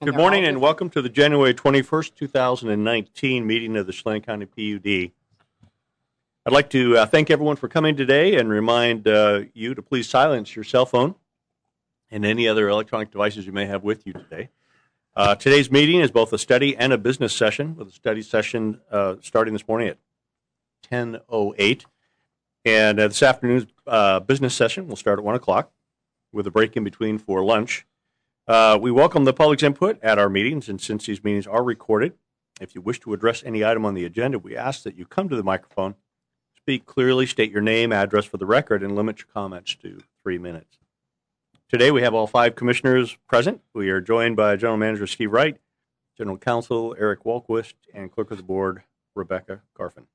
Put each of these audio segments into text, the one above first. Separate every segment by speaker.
Speaker 1: Good morning and welcome to the January 21st, 2019 meeting of the Chelan County PUD. I'd like to thank everyone for coming today and remind you to please silence your cell phone and any other electronic devices you may have with you today. Today's meeting is both a study and a business session, with a study session starting this morning at 10:08. And this afternoon's business session will start at 1 o'clock with a break in between for lunch. We welcome the public's input at our meetings, and since these meetings are recorded, if you wish to address any item on the agenda, we ask that you come to the microphone, speak clearly, state your name, address for the record, and limit your comments to 3 minutes. Today we have all 5 commissioners present. We are joined by General Manager Steve Wright, General Counsel Eric Walquist, and Clerk of the Board Rebecca Garfin.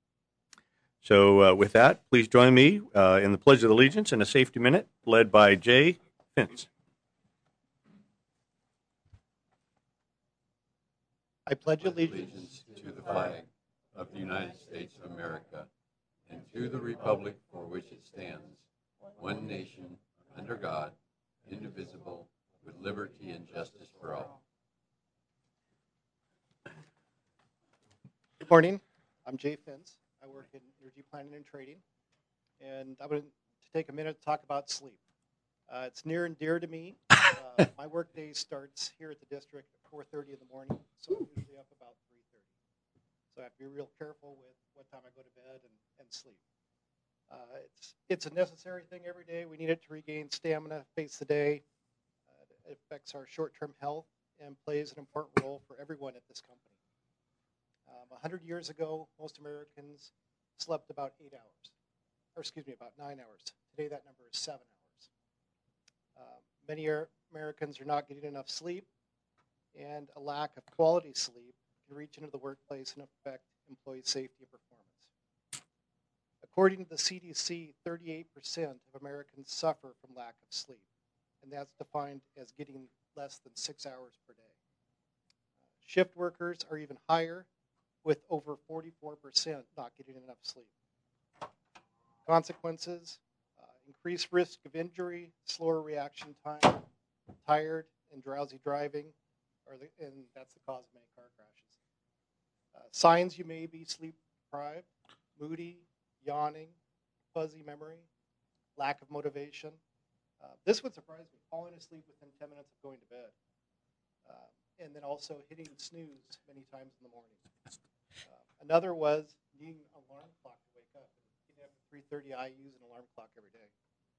Speaker 1: So with that, please join me in the Pledge of Allegiance and a safety minute led by Jay Fintz.
Speaker 2: I pledge allegiance to the flag of the United States of America and to the republic for which it stands, one nation, under God, indivisible, with liberty and justice for all.
Speaker 3: Good morning. I'm Jay Fintz. I work in energy planning and trading, and I'm going to take a minute to talk about sleep. It's near and dear to me. My work day starts here at the district at 4:30 in the morning, so I'm usually up about 3:30. So I have to be real careful with what time I go to bed and sleep. It's a necessary thing every day. We need it to regain stamina, face the day. It affects our short-term health and plays an important role for everyone at this company. 100 years ago, most Americans slept about 8 hours, or excuse me, about 9 hours. Today that number is 7 hours. Many Americans are not getting enough sleep, and a lack of quality sleep can reach into the workplace and affect employee safety and performance. According to the CDC, 38% of Americans suffer from lack of sleep, and that's defined as getting less than 6 hours per day. Shift workers are even higher, with over 44% not getting enough sleep. Consequences: increased risk of injury, slower reaction time, tired and drowsy driving, and that's the cause of many car crashes. Signs you may be sleep deprived: moody, yawning, fuzzy memory, lack of motivation. This would surprise me, falling asleep within 10 minutes of going to bed. And then also hitting snooze many times in the morning. Another was needing an alarm clock to wake up. Getting up at 3:30, I use an alarm clock every day.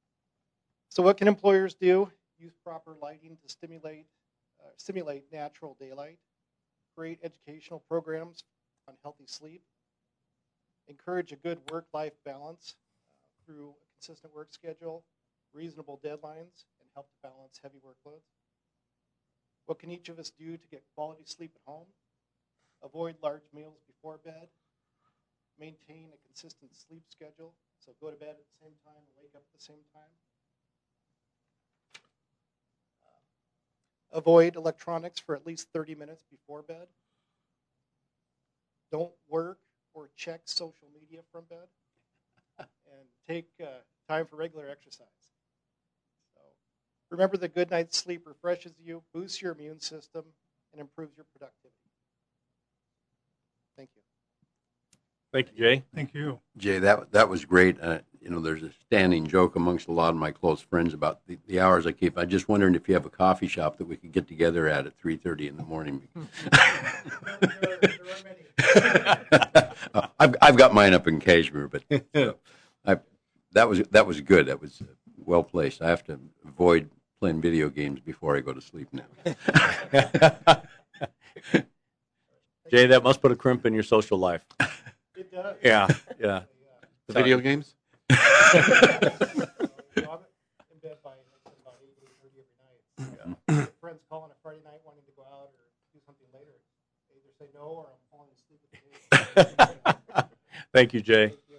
Speaker 3: So what can employers do? Use proper lighting to stimulate natural daylight. Create educational programs on healthy sleep. Encourage a good work-life balance through a consistent work schedule, reasonable deadlines, and help to balance heavy workloads. What can each of us do to get quality sleep at home? Avoid large meals before bed. Maintain a consistent sleep schedule, so go to bed at the same time and wake up at the same time. Avoid electronics for at least 30 minutes before bed. Don't work or check social media from bed. And take time for regular exercise. Remember that good night's sleep refreshes you, boosts your immune system, and improves your productivity. Thank you.
Speaker 1: Thank you, Jay.
Speaker 4: Thank you.
Speaker 2: Jay, that was great. There's a standing joke amongst a lot of my close friends about the hours I keep. I'm just wondering if you have a coffee shop that we could get together at 3:30 in the morning. I've got mine up in Kashmir, but that was good. That was well placed. I have to avoid playing video games before I go to sleep now.
Speaker 1: Jay, that must put a crimp in your social life.
Speaker 3: It does.
Speaker 1: Yeah.
Speaker 4: The video games?
Speaker 3: I'm in bed by about 8:30 every night. Yeah. Friends call on a Friday night wanting to go out or do something later. I either say no or I'm falling asleep at the table.
Speaker 1: Thank you, Jay.
Speaker 3: Thank you.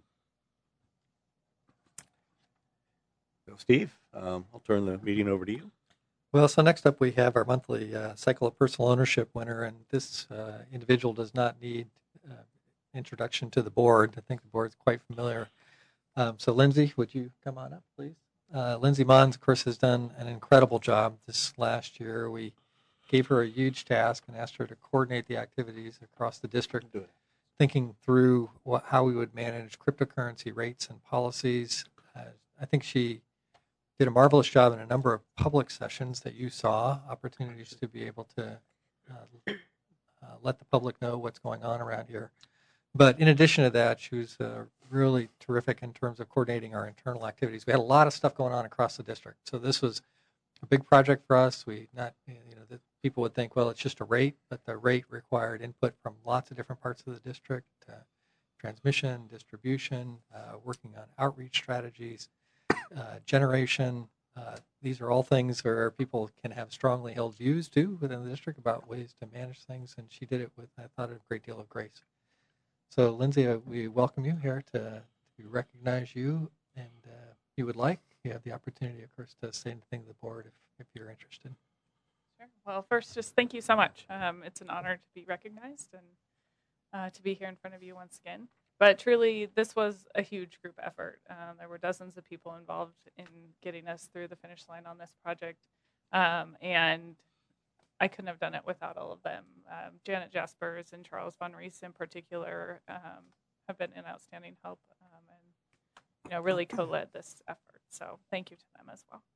Speaker 1: So, Steve, I'll turn the meeting over to you.
Speaker 4: Well, so next up we have our monthly Cycle of Personal Ownership winner, and this individual does not need introduction to the board. I think the board is quite familiar. So Lindsay, would you come on up, please? Lindsay Mons, of course, has done an incredible job this last year. We gave her a huge task and asked her to coordinate the activities across the district, thinking through how we would manage cryptocurrency rates and policies. I think she did a marvelous job in a number of public sessions that you saw, opportunities to be able to let the public know what's going on around here. But in addition to that, she was really terrific in terms of coordinating our internal activities. We had a lot of stuff going on across the district, so this was a big project for us. The people would think, well, it's just a rate, but the rate required input from lots of different parts of the district, transmission, distribution, working on outreach strategies, generation. These are all things where people can have strongly held views too within the district about ways to manage things, and she did it with, I thought, a great deal of grace. So, Lindsay, we welcome you here to recognize you, and if you would like, you have the opportunity, of course, to say anything to the board if you're interested.
Speaker 5: Sure. Well, first, just thank you so much. It's an honor to be recognized and to be here in front of you once again. But truly, this was a huge group effort. There were dozens of people involved in getting us through the finish line on this project, and I couldn't have done it without all of them. Janet Jaspers and Charles Von Rees in particular have been an outstanding help and really co-led this effort. So thank you to them as well.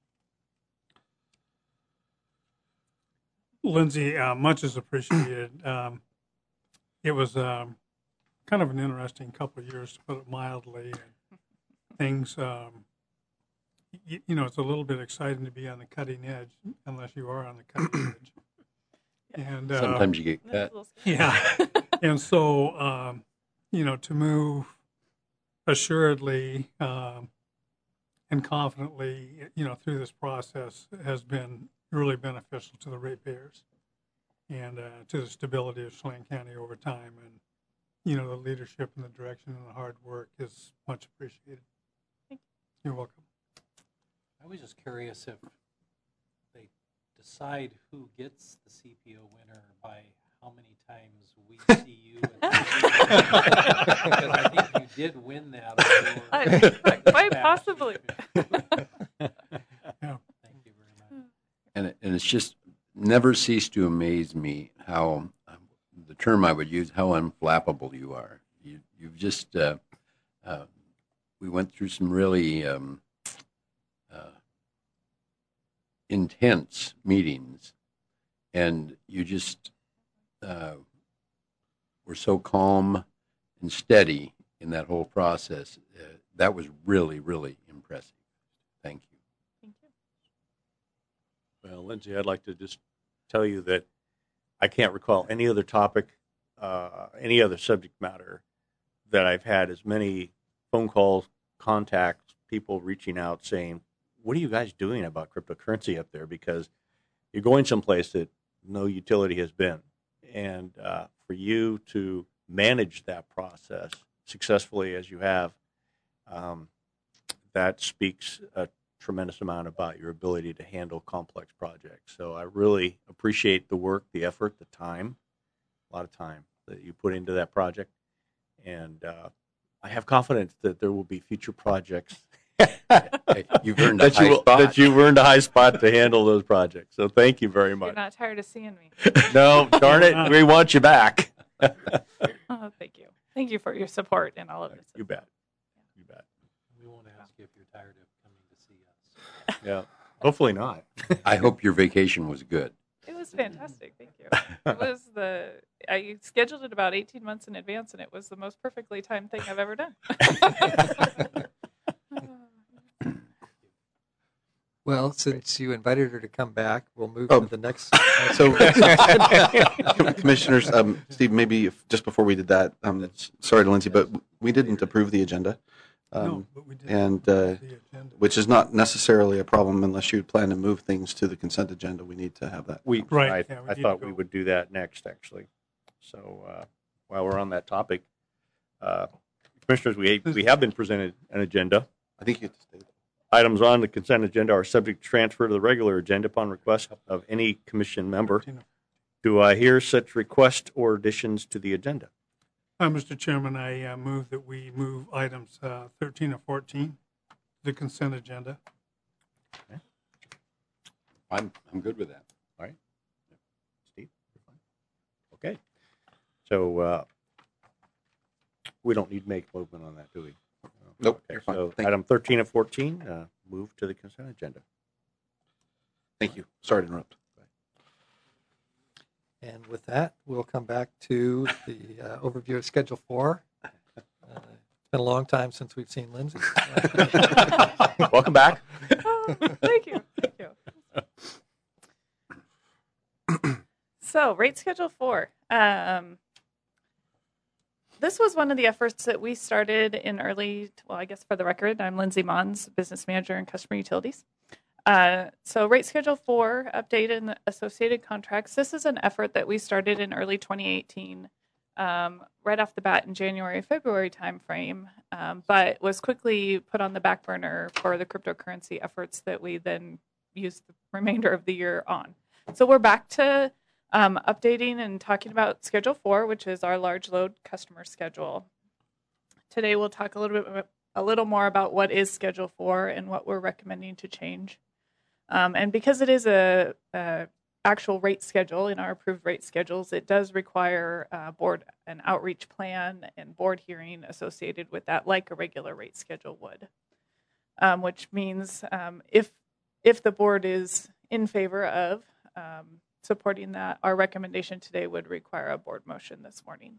Speaker 6: Lindsay, much is appreciated. It was kind of an interesting couple of years, to put it mildly. Things, it's a little bit exciting to be on the cutting edge, unless you are on the cutting edge. And
Speaker 2: sometimes you get cut.
Speaker 6: Yeah. And so, to move assuredly and confidently, through this process has been really beneficial to the ratepayers and to the stability of Chelan County over time. And, the leadership and the direction and the hard work is much appreciated.
Speaker 5: Thank you.
Speaker 6: You're welcome.
Speaker 7: I was just curious if they decide who gets the CPO winner by how many times we see you. Because I think you did win that.
Speaker 5: Quite possibly.
Speaker 6: Yeah.
Speaker 7: Thank you very much.
Speaker 2: And it's just never ceased to amaze me how, the term I would use, how unflappable you are. You've just, we went through some really intense meetings, and you just were so calm and steady in that whole process. That was really, really impressive. Thank you.
Speaker 5: Thank you.
Speaker 1: Well, Lindsay, I'd like to just tell you that I can't recall any other topic, any other subject matter that I've had as many phone calls, contacts, people reaching out saying, what are you guys doing about cryptocurrency up there? Because you're going someplace that no utility has been. And for you to manage that process successfully as you have, that speaks a tremendous amount about your ability to handle complex projects. So I really appreciate the work, the effort, the time, a lot of time that you put into that project. And I have confidence that there will be future projects
Speaker 2: Hey, you've earned a high spot.
Speaker 1: that you've earned a high spot to handle those projects. So thank you very much.
Speaker 5: You're not tired of seeing me.
Speaker 1: No, darn it, we want you back.
Speaker 5: Oh, thank you. Thank you for your support in all of this.
Speaker 1: You bet. You bet.
Speaker 7: We won't ask you if you're tired of coming to see us.
Speaker 1: Yeah, hopefully not.
Speaker 2: I hope your vacation was good.
Speaker 5: It was fantastic. Thank you. I scheduled it about 18 months in advance, and it was the most perfectly timed thing I've ever done.
Speaker 4: Well, since you invited her to come back, we'll move to the next.
Speaker 8: Commissioners, Steve, maybe just before we did that, sorry to Lindsay, but we didn't approve the agenda.
Speaker 6: No, but we did.
Speaker 8: And
Speaker 6: the agenda.
Speaker 8: which is not necessarily a problem unless you plan to move things to the consent agenda. We need to have that.
Speaker 6: Right, yeah,
Speaker 1: I
Speaker 6: we
Speaker 1: thought
Speaker 6: need to
Speaker 1: we
Speaker 6: go.
Speaker 1: would do that next, actually. So while we're on that topic, commissioners, we have been presented an agenda.
Speaker 8: I think you have to stay.
Speaker 1: Items on the consent agenda are subject to transfer to the regular agenda upon request of any commission member. Do I hear such request or additions to the agenda?
Speaker 6: Mr. Chairman, I move that we move items 13 and 14 to the consent agenda.
Speaker 2: I'm good with that.
Speaker 1: All right. Okay. So we don't need to make movement on that, do we?
Speaker 8: Nope,
Speaker 1: Okay,
Speaker 8: you're fine.
Speaker 1: so
Speaker 8: Thank you.
Speaker 1: item 13 and 14, move to the consent agenda.
Speaker 8: Thank you. Sorry to interrupt.
Speaker 4: And with that, we'll come back to the overview of Schedule 4. It's been a long time since we've seen Lindsay.
Speaker 1: Welcome back.
Speaker 5: Oh, thank you. Thank you. So, rate schedule 4. This was one of the efforts that we started in early, well, I guess for the record, I'm Lindsay Mons, Business Manager in Customer Utilities. So rate schedule 4, update and associated contracts. This is an effort that we started in early 2018, right off the bat in January, February timeframe, but was quickly put on the back burner for the cryptocurrency efforts that we then used the remainder of the year on. So we're back to updating and talking about Schedule 4, which is our large load customer schedule. Today we'll talk a little more about what is Schedule 4 and what we're recommending to change. And because it is a actual rate schedule in our approved rate schedules, it does require board an outreach plan and board hearing associated with that, like a regular rate schedule would. Which means if the board is in favor of supporting that, our recommendation today would require a board motion this morning.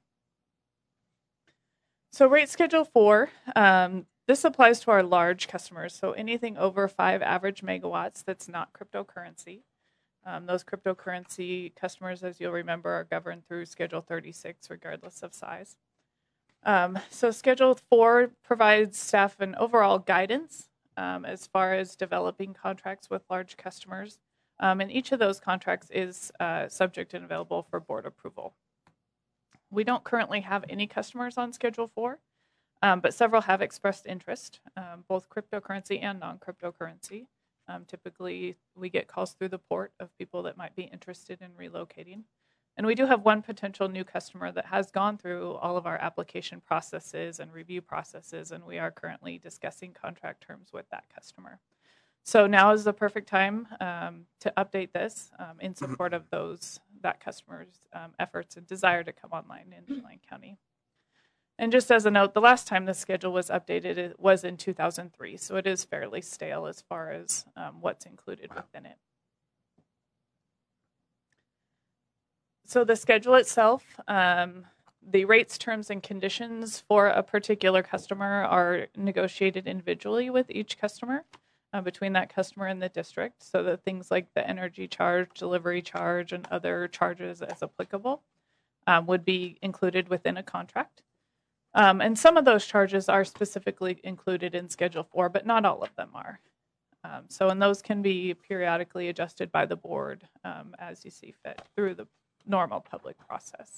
Speaker 5: So rate schedule 4, this applies to our large customers. So anything over 5 average megawatts that's not cryptocurrency. Those cryptocurrency customers, as you'll remember, are governed through Schedule 36 regardless of size. So Schedule 4 provides staff an overall guidance as far as developing contracts with large customers. And each of those contracts is subject and available for board approval. We don't currently have any customers on Schedule 4, but several have expressed interest, both cryptocurrency and non-cryptocurrency. Typically, we get calls through the port of people that might be interested in relocating. And we do have one potential new customer that has gone through all of our application processes and review processes, and we are currently discussing contract terms with that customer. So now is the perfect time to update this in support of that customer's efforts and desire to come online in Chelan County. And just as a note, the last time the schedule was updated it was in 2003, so it is fairly stale as far as what's included within it. So the schedule itself, the rates, terms, and conditions for a particular customer are negotiated individually with each customer. Between that customer and the district, so that things like the energy charge, delivery charge, and other charges as applicable would be included within a contract. And some of those charges are specifically included in Schedule 4, but not all of them are. And those can be periodically adjusted by the board as you see fit through the normal public process.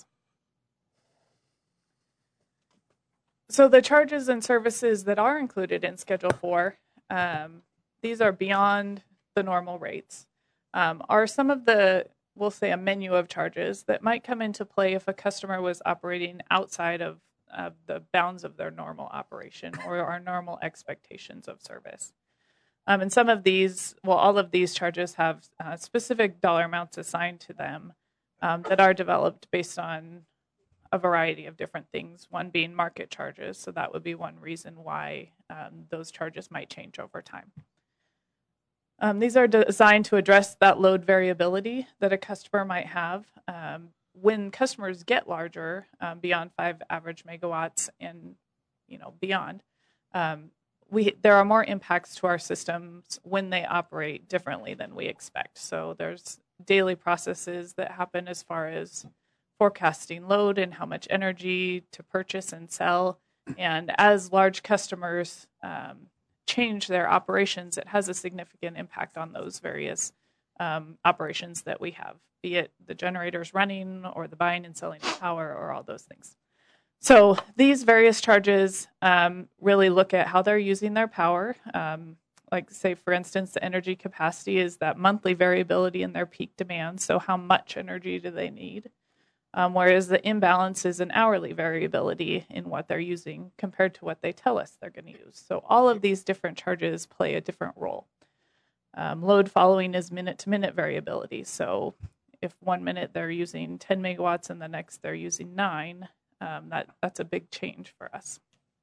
Speaker 5: So the charges and services that are included in Schedule 4, these are beyond the normal rates, are some of the, we'll say, a menu of charges that might come into play if a customer was operating outside of the bounds of their normal operation or our normal expectations of service. And some of these, well, all of these charges have specific dollar amounts assigned to them that are developed based on a variety of different things, one being market charges. So that would be one reason why those charges might change over time. These are designed to address that load variability that a customer might have. When customers get larger, beyond 5 average megawatts and beyond, there are more impacts to our systems when they operate differently than we expect. So there's daily processes that happen as far as forecasting load and how much energy to purchase and sell. And as large customers change their operations, it has a significant impact on those various operations that we have, be it the generators running or the buying and selling of power or all those things. So these various charges really look at how they're using their power. Like, say, for instance, the energy capacity is that monthly variability in their peak demand. So how much energy do they need? Whereas the imbalance is an hourly variability in what they're using compared to what they tell us they're going to use. So all of these different charges play a different role. Load following is minute-to-minute variability. So if 1 minute they're using 10 megawatts and the next they're using 9, that's a big change for us.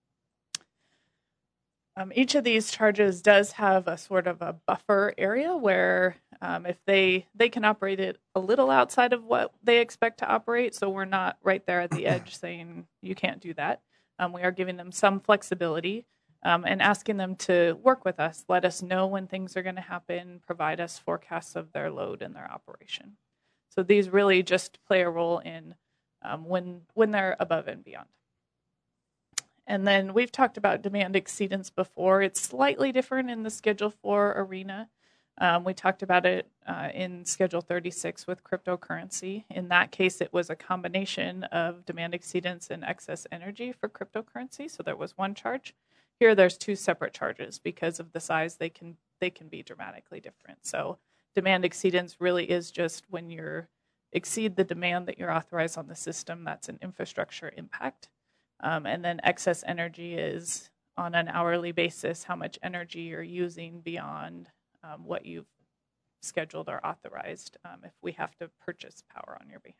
Speaker 5: Each of these charges does have a sort of a buffer area where if they can operate it a little outside of what they expect to operate, so we're not right there at the edge saying you can't do that. We are giving them some flexibility and asking them to work with us, let us know when things are going to happen, provide us forecasts of their load and their operation. So these really just play a role in when they're above and beyond. And then we've talked about demand exceedance before. It's slightly different in the Schedule 4 arena. We talked about it in Schedule 36 with cryptocurrency. In that case, it was a combination of demand exceedance and excess energy for cryptocurrency. So there was one charge. Here, there's two separate charges because of the size. They can be dramatically different. So demand exceedance really is just when you exceed the demand that you're authorized on the system. That's an infrastructure impact. And then excess energy is on an hourly basis how much energy you're using beyond what you've scheduled or authorized if we have to purchase power on your behalf.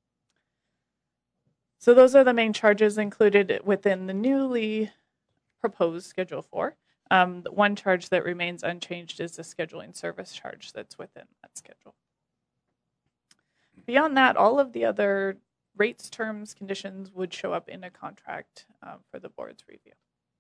Speaker 5: So those are the main charges included within the newly proposed Schedule 4. The one charge that remains unchanged is the scheduling service charge that's within that schedule. Beyond that, all of the other rates, terms, conditions would show up in a contract for the board's review.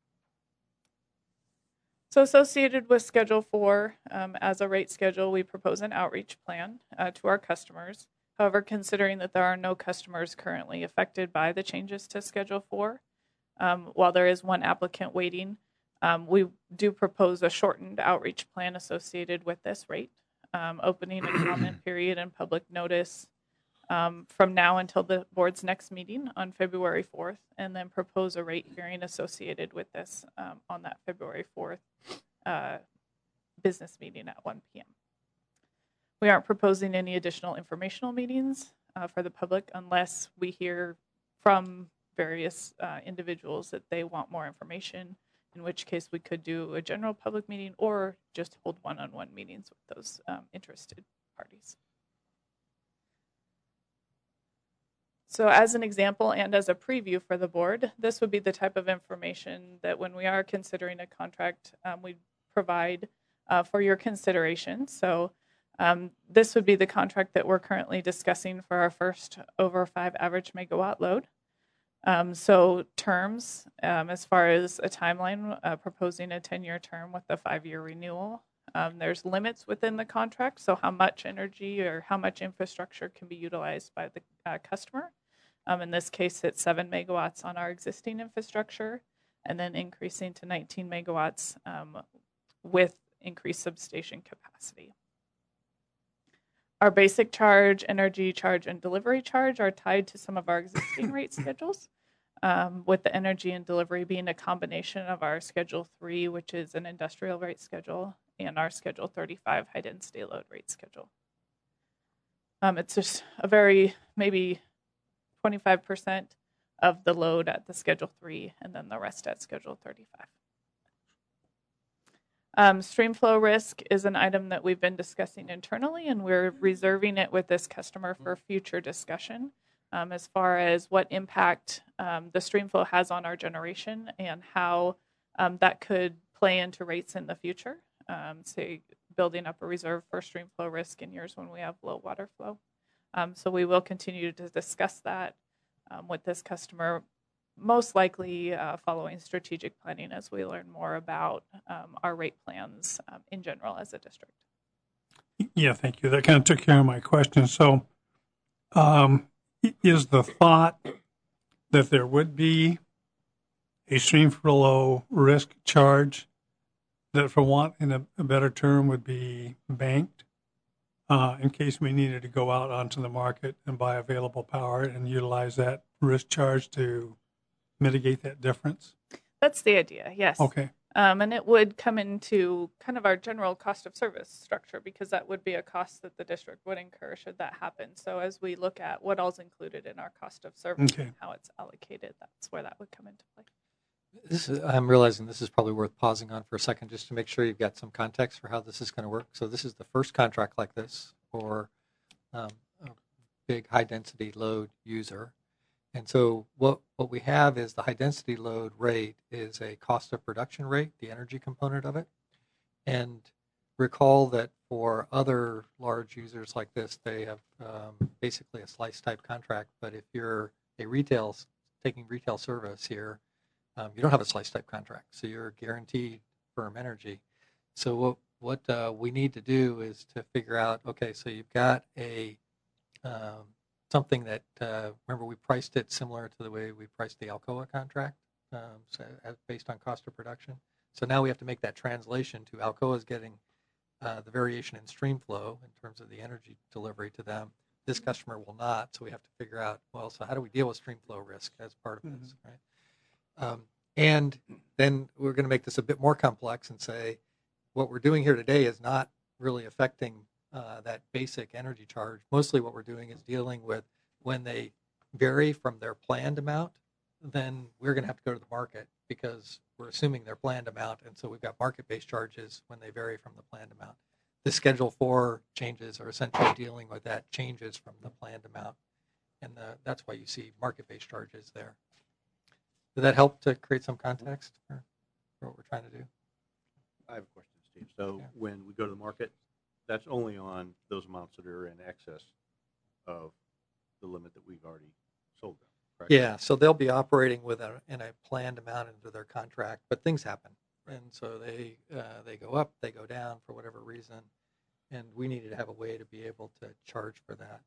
Speaker 5: So associated with Schedule 4, as a rate schedule, we propose an outreach plan to our customers. However, considering that there are no customers currently affected by the changes to Schedule 4, while there is one applicant waiting, we do propose a shortened outreach plan associated with this rate, opening a comment period and public notice from now until the board's next meeting on February 4th, and then propose a rate hearing associated with this on that February 4th business meeting at 1 p.m. We aren't proposing any additional informational meetings for the public unless we hear from various individuals that they want more information, in which case we could do a general public meeting or just hold one-on-one meetings with those interested parties. So as an example and as a preview for the board, this would be the type of information that when we are considering a contract, we provide for your consideration. So this would be the contract that we're currently discussing for our first over 5 average megawatt load. So terms, as far as a timeline, proposing a 10-year term with a 5-year renewal. There's limits within the contract, so how much energy or how much infrastructure can be utilized by the customer. In this case, it's 7 megawatts on our existing infrastructure, and then increasing to 19 megawatts with increased substation capacity. Our basic charge, energy charge, and delivery charge are tied to some of our existing rate schedules, with the energy and delivery being a combination of our Schedule 3, which is an industrial rate schedule, and our Schedule 35 high-density load rate schedule. It's just a very, maybe 25% of the load at the Schedule 3, and then the rest at Schedule 35. Stream flow risk is an item that we've been discussing internally, and we're reserving it with this customer for future discussion as far as what impact the stream flow has on our generation and how that could play into rates in the future. Say, building up a reserve for stream flow risk in years when we have low water flow. So we will continue to discuss that with this customer, most likely following strategic planning as we learn more about our rate plans in general as a district.
Speaker 6: Yeah, thank you. That kind of took care of my question. So is the thought that there would be a stream flow risk charge that, for want in a better term, would be banked in case we needed to go out onto the market and buy available power and utilize that risk charge to mitigate that difference?
Speaker 5: That's the idea, yes.
Speaker 6: Okay.
Speaker 5: And it would come into kind of our general cost of service structure, because that would be a cost that the district would incur should that happen. So as we look at what all's included in our cost of service and how it's allocated, that's where that would come into play.
Speaker 4: I'm realizing this is probably worth pausing on for a second just to make sure you've got some context for how this is going to work. So this is the first contract like this for big high-density load user. And so what we have is the high-density load rate is a cost of production rate, the energy component of it. And recall that for other large users like this, they have basically a slice-type contract. But if you're taking retail service here, you don't have a slice-type contract, so you're guaranteed firm energy. So what we need to do is to figure out, okay, so you've got a something that, remember we priced it similar to the way we priced the Alcoa contract, based on cost of production. So now we have to make that translation to Alcoa's getting the variation in stream flow in terms of the energy delivery to them. This customer will not, so we have to figure out, well, so how do we deal with stream flow risk as part of this, right? And then we're going to make this a bit more complex and say, what we're doing here today is not really affecting that basic energy charge. Mostly what we're doing is dealing with when they vary from their planned amount, then we're going to have to go to the market because we're assuming their planned amount, and so we've got market-based charges when they vary from the planned amount. The Schedule 4 changes are essentially dealing with that changes from the planned amount, and that's why you see market-based charges there. Did that help to create some context for what we're trying to do?
Speaker 1: I have a question, Steve. So when we go to the market, that's only on those amounts that are in excess of the limit that we've already sold them, correct?
Speaker 4: Yeah, so they'll be operating in a planned amount into their contract, but things happen. And so they go up, they go down for whatever reason, and we needed to have a way to be able to charge for that.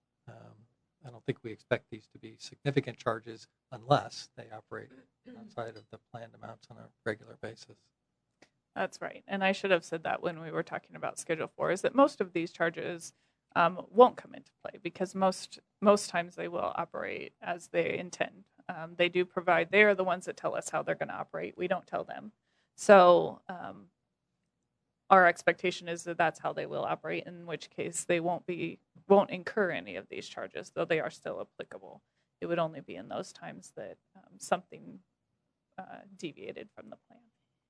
Speaker 4: I don't think we expect these to be significant charges unless they operate outside of the planned amounts on a regular basis.
Speaker 5: That's right. And I should have said that when we were talking about Schedule 4, is that most of these charges won't come into play because most times they will operate as they intend. They do provide, they are the ones that tell us how they're going to operate. We don't tell them. So our expectation is that that's how they will operate, in which case they won't incur any of these charges, though they are still applicable. It would only be in those times that something deviated from the plan.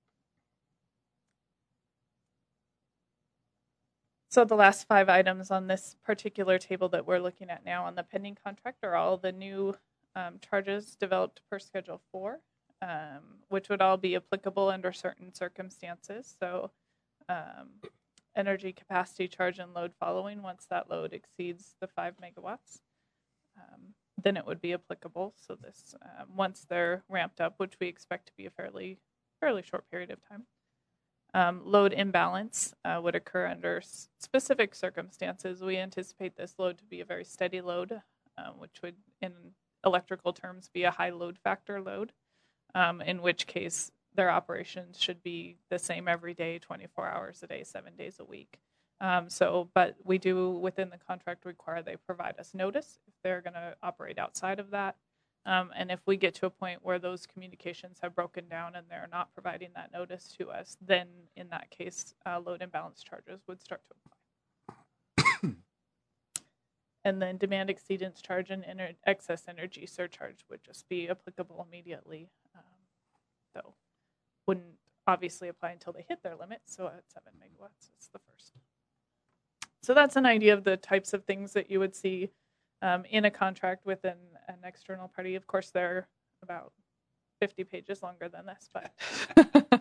Speaker 5: So the last 5 items on this particular table that we're looking at now on the pending contract are all the new charges developed per Schedule 4, which would all be applicable under certain circumstances. So energy capacity charge and load following, once that load exceeds the 5 megawatts, then it would be applicable. So this, once they're ramped up, which we expect to be a fairly short period of time. Load imbalance would occur under specific circumstances. We anticipate this load to be a very steady load, which would, in electrical terms, be a high load factor load, in which case their operations should be the same every day, 24 hours a day, 7 days a week. But we do, within the contract, require they provide us notice if they're going to operate outside of that. And if we get to a point where those communications have broken down and they're not providing that notice to us, then in that case, load imbalance charges would start to apply. And then demand exceedance charge and excess energy surcharge would just be applicable immediately, though wouldn't obviously apply until they hit their limit. So at 7 megawatts, it's the first. So that's an idea of the types of things that you would see in a contract with an external party. Of course, they're about 50 pages longer than this, but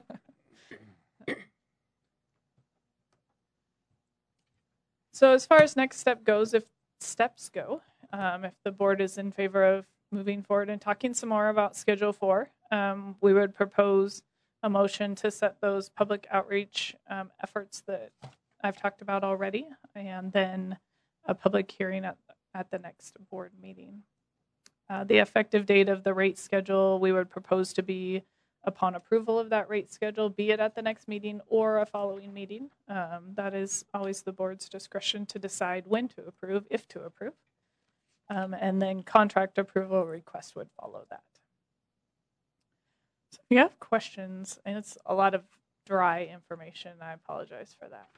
Speaker 5: so as far as next steps go, if the board is in favor of moving forward and talking some more about Schedule 4, we would propose a motion to set those public outreach efforts that I've talked about already, and then a public hearing at the next board meeting. The effective date of the rate schedule we would propose to be upon approval of that rate schedule, be it at the next meeting or a following meeting. That is always the board's discretion to decide when to approve, if to approve. And then contract approval request would follow that. So if you have questions, and it's a lot of dry information, I apologize for that.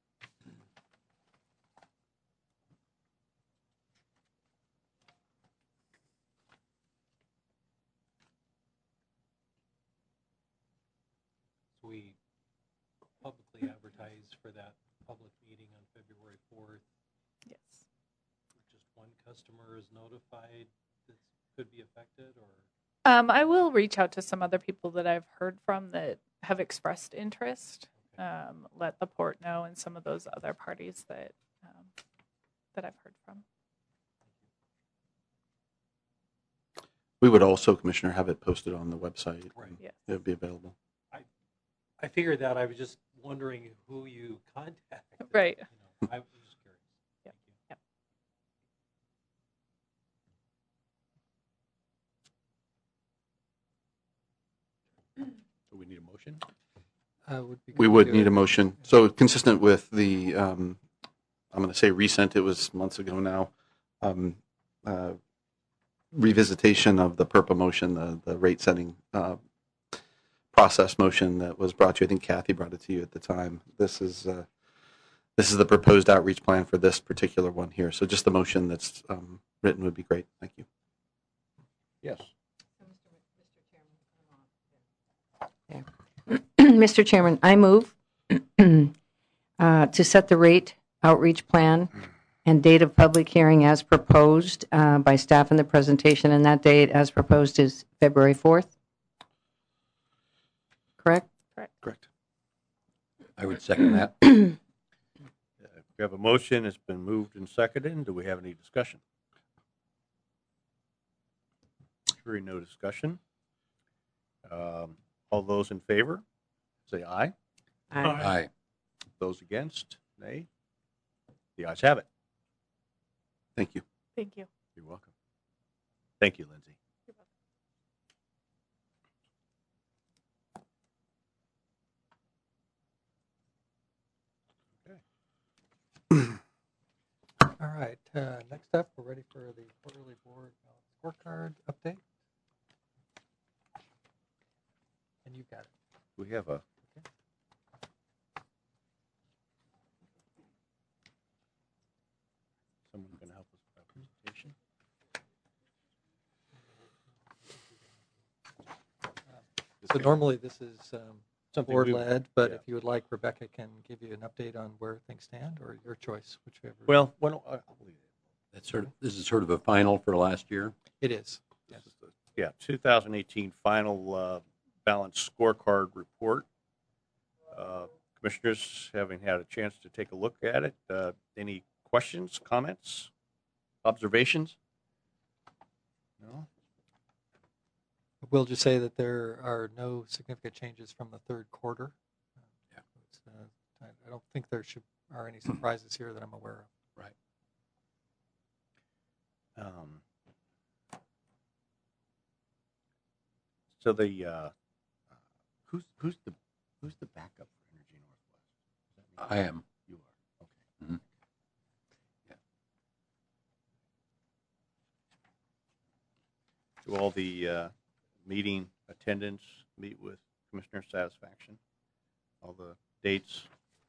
Speaker 7: We publicly advertised for that public meeting on February 4th.
Speaker 5: Yes.
Speaker 7: Just one customer is notified that could be affected, or?
Speaker 5: I will reach out to some other people that I've heard from that have expressed interest. Let the port know and some of those other parties that I've heard from.
Speaker 8: We would also, Commissioner, have it posted on the website.
Speaker 7: Right.
Speaker 5: Yes.
Speaker 8: It would be available.
Speaker 7: I figured that. I was just wondering who you contacted.
Speaker 5: Right.
Speaker 7: I was just curious.
Speaker 5: Yep.
Speaker 7: Thank you.
Speaker 1: Do we need a motion?
Speaker 8: We would need a motion. So consistent with the, I'm going to say recent, it was months ago now, revisitation of the PURPA motion, the rate setting process motion that was brought to you. I think Kathy brought it to you at the time. This is the proposed outreach plan for this particular one here. So just the motion that's written would be great. Thank you.
Speaker 1: Yes.
Speaker 9: Mr. Chairman, I move to set the rate outreach plan and date of public hearing as proposed by staff in the presentation, and that date as proposed is February 4th. Correct?
Speaker 8: Correct.
Speaker 2: I would second that.
Speaker 1: We have a motion. It's been moved and seconded. Do we have any discussion? Hearing no discussion. All those in favor, say aye.
Speaker 2: Aye.
Speaker 1: Those against, nay. The ayes have it.
Speaker 8: Thank you.
Speaker 5: Thank you.
Speaker 1: You're welcome. Thank you, Lindsay.
Speaker 5: You're welcome.
Speaker 4: All right. Next up, we're ready for the quarterly board scorecard update. And you've got it.
Speaker 1: We have a. Someone going to help us with our presentation?
Speaker 4: So normally this is
Speaker 1: Something
Speaker 4: board
Speaker 1: we-
Speaker 4: led, but
Speaker 1: yeah.
Speaker 4: if you would like, Rebecca can give you an update on where things stand, or your choice, whichever.
Speaker 1: Well, I'll leave it.
Speaker 2: This is sort of a final for last year.
Speaker 4: It is.
Speaker 1: This is the 2018 final balanced scorecard report. Commissioners, having had a chance to take a look at it, any questions, comments, observations? No?
Speaker 4: We'll just say that there are no significant changes from the third quarter. I don't think there are any surprises here that I'm aware of.
Speaker 2: Right.
Speaker 1: So the who's the backup for Energy Northwest? Is that me?
Speaker 2: I am.
Speaker 1: You are. Okay.
Speaker 2: Mhm.
Speaker 1: Yeah. Do all the meeting attendants meet with commissioner satisfaction? All the dates?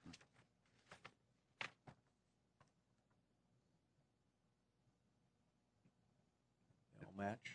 Speaker 1: They all match?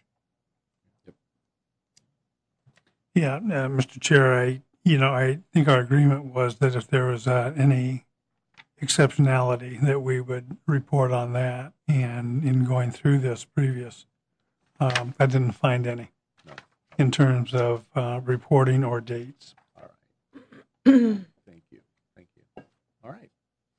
Speaker 6: Yeah, Mr. Chair, I think our agreement was that if there was any exceptionality, that we would report on that. And in going through this previous, I didn't find any
Speaker 1: No.
Speaker 6: in terms of reporting or dates.
Speaker 1: All right. Thank you. Thank you. All right.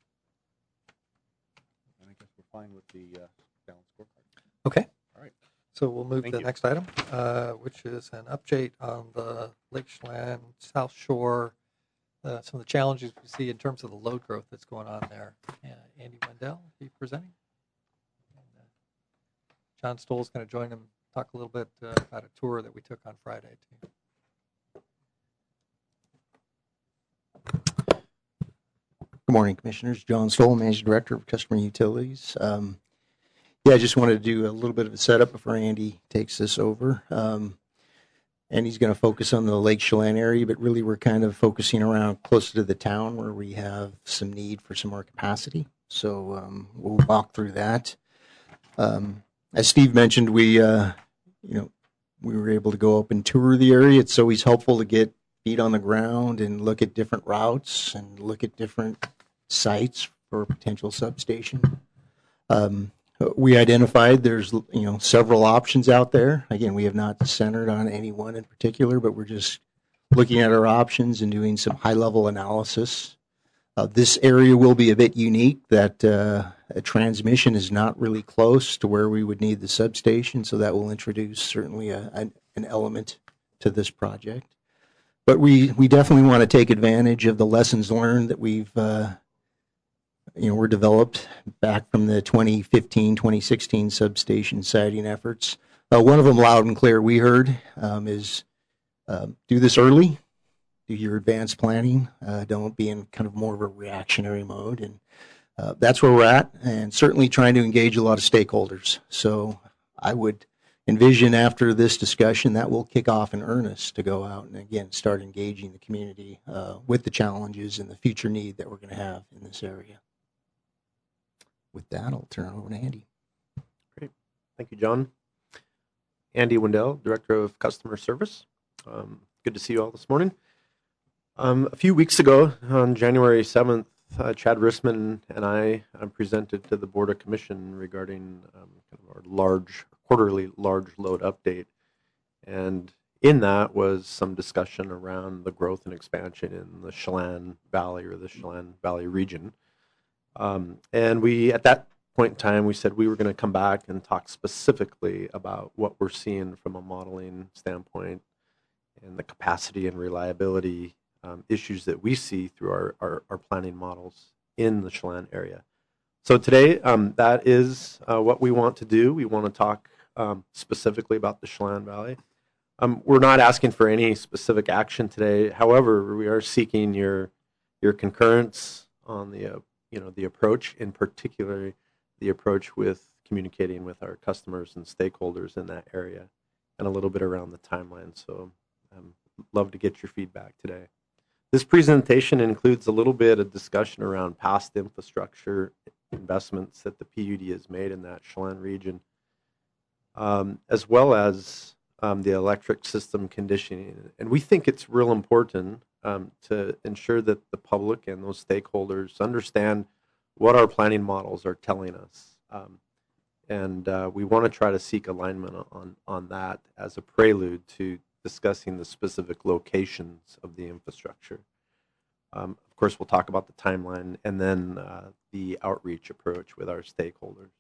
Speaker 1: And I guess we're fine with the balanced scorecard.
Speaker 4: Okay.
Speaker 1: All right.
Speaker 4: So we'll move
Speaker 1: Thank
Speaker 4: to the
Speaker 1: you.
Speaker 4: next item, which is an update on the Lake Chelan South Shore, some of the challenges we see in terms of the load growth that's going on there. Andy Wendell, be presenting. And, John Stoll's going to join him, talk a little bit about a tour that we took on Friday, too.
Speaker 10: Good morning, Commissioners. John Stoll, Managing Director of Customer Utilities. I just wanted to do a little bit of a setup before Andy takes this over. And he's going to focus on the Lake Chelan area, but really we're kind of focusing around closer to the town where we have some need for some more capacity. So we'll walk through that. As Steve mentioned, we were able to go up and tour the area. It's always helpful to get feet on the ground and look at different routes and look at different sites for a potential substation. we identified there's several options out there. Again, we have not centered on any one in particular, but we're just looking at our options and doing some high-level analysis. This area will be a bit unique that a transmission is not really close to where we would need the substation, so that will introduce certainly an element to this project. But we definitely want to take advantage of the lessons learned that we've were developed back from the 2015, 2016 substation siting efforts. One of them, loud and clear, we heard is do this early, do your advanced planning, don't be in kind of more of a reactionary mode. And that's where we're at, and certainly trying to engage a lot of stakeholders. So I would envision after this discussion that will kick off in earnest to go out and, again, start engaging the community with the challenges and the future need that we're going to have in this area. With that, I'll turn it over to Andy.
Speaker 11: Great. Thank you, John. Andy Wendell, Director of Customer Service. Good to see you all this morning. A few weeks ago, on January 7th, Chad Rissman and I presented to the Board of Commission regarding kind of our quarterly large load update. And in that was some discussion around the growth and expansion in the Chelan Valley or the Chelan Valley region. And we, at that point in time, we said we were going to come back and talk specifically about what we're seeing from a modeling standpoint and the capacity and reliability issues that we see through our planning models in the Chelan area. So today, that is what we want to do. We want to talk specifically about the Chelan Valley. We're not asking for any specific action today. However, we are seeking your concurrence on the approach, in particular the approach with communicating with our customers and stakeholders in that area, and a little bit around the timeline. So love to get your feedback today. This presentation includes a little bit of discussion around past infrastructure investments that the PUD has made in that Chelan region, as well as the electric system conditioning. And we think it's real important to ensure that the public and those stakeholders understand what our planning models are telling us. And we want to try to seek alignment on that as a prelude to discussing the specific locations of the infrastructure. Of course, we'll talk about the timeline and then the outreach approach with our stakeholders.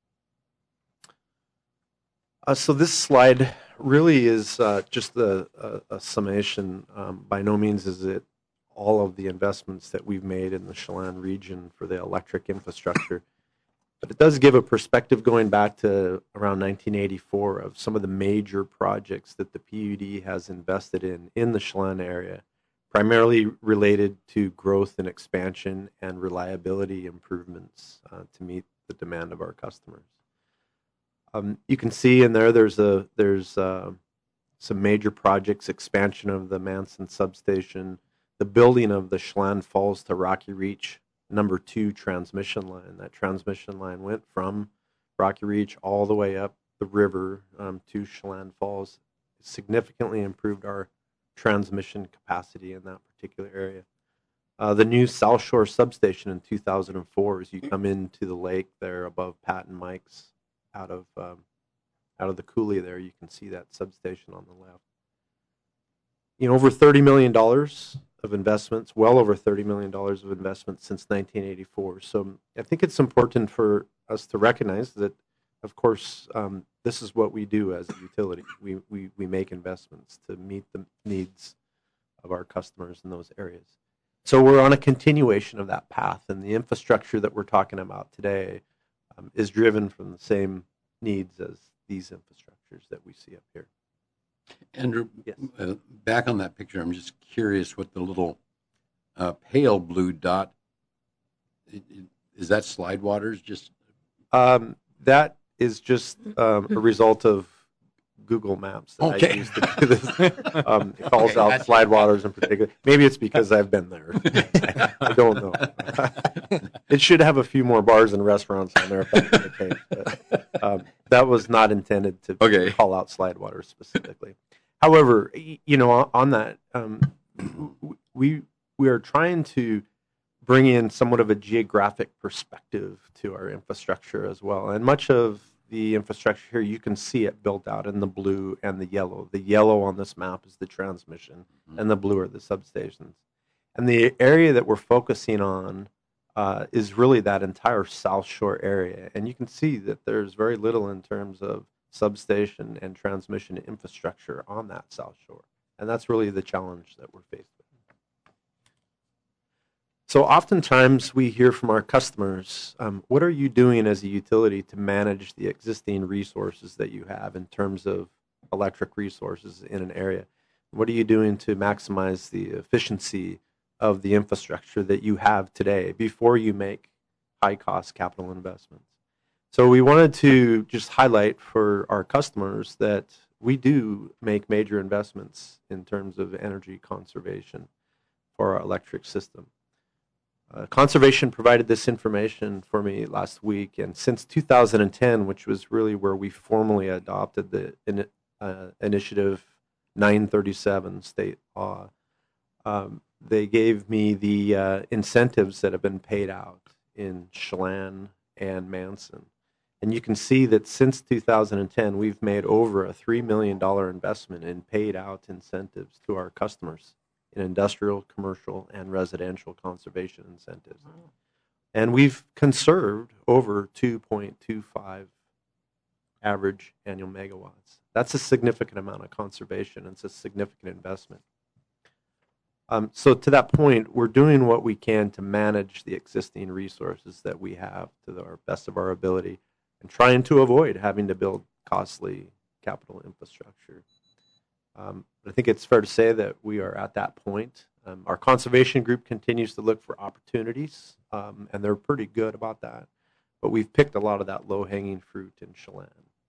Speaker 11: So this slide really is just a summation. By no means is it all of the investments that we've made in the Chelan region for the electric infrastructure. But it does give a perspective going back to around 1984 of some of the major projects that the PUD has invested in the Chelan area, primarily related to growth and expansion and reliability improvements to meet the demand of our customers. You can see in there's some major projects: expansion of the Manson substation, the building of the Chelan Falls to Rocky Reach number 2 transmission line. That transmission line went from Rocky Reach all the way up the river to Chelan Falls. It significantly improved our transmission capacity in that particular area. The new South Shore substation in 2004, as you come into the lake there above Pat and Mike's, out of the coulee there, you can see that substation on the left. Over $30 million of investments, well over $30 million of investments since 1984. So I think it's important for us to recognize that, of course, this is what we do as a utility. We make investments to meet the needs of our customers in those areas. So we're on a continuation of that path, and the infrastructure that we're talking about today is driven from the same needs as these infrastructures that we see up here.
Speaker 2: Andrew,
Speaker 11: yes.
Speaker 2: Back on that picture, I'm just curious what the little pale blue dot, is that slide waters? Just
Speaker 11: that is just a result of Google Maps that I use to do this. It calls out slide waters in particular. Maybe it's because I've been there. I don't know. It should have a few more bars and restaurants on there if that's the case. But that was not intended to call out slide waters specifically. However, on that, we are trying to bring in somewhat of a geographic perspective to our infrastructure as well. And much of the infrastructure here, you can see it built out in the blue and the yellow. The yellow on this map is the transmission, and the blue are the substations. And the area that we're focusing on is really that entire South Shore area. And you can see that there's very little in terms of substation and transmission infrastructure on that South Shore. And that's really the challenge that we're faced with. So oftentimes we hear from our customers, what are you doing as a utility to manage the existing resources that you have in terms of electric resources in an area? What are you doing to maximize the efficiency of the infrastructure that you have today before you make high-cost capital investments? So we wanted to just highlight for our customers that we do make major investments in terms of energy conservation for our electric system. Conservation provided this information for me last week, and since 2010, which was really where we formally adopted the Initiative 937 state law, they gave me the incentives that have been paid out in Chelan and Manson. And you can see that since 2010, we've made over a $3 million investment in paid out incentives to our customers in industrial, commercial, and residential conservation incentives. And we've conserved over 2.25 average annual megawatts. That's a significant amount of conservation. It's a significant investment. So to that point, we're doing what we can to manage the existing resources that we have to the best of our ability and trying to avoid having to build costly capital infrastructure. But I think it's fair to say that we are at that point. Our conservation group continues to look for opportunities, and they're pretty good about that. But we've picked a lot of that low-hanging fruit in Chelan.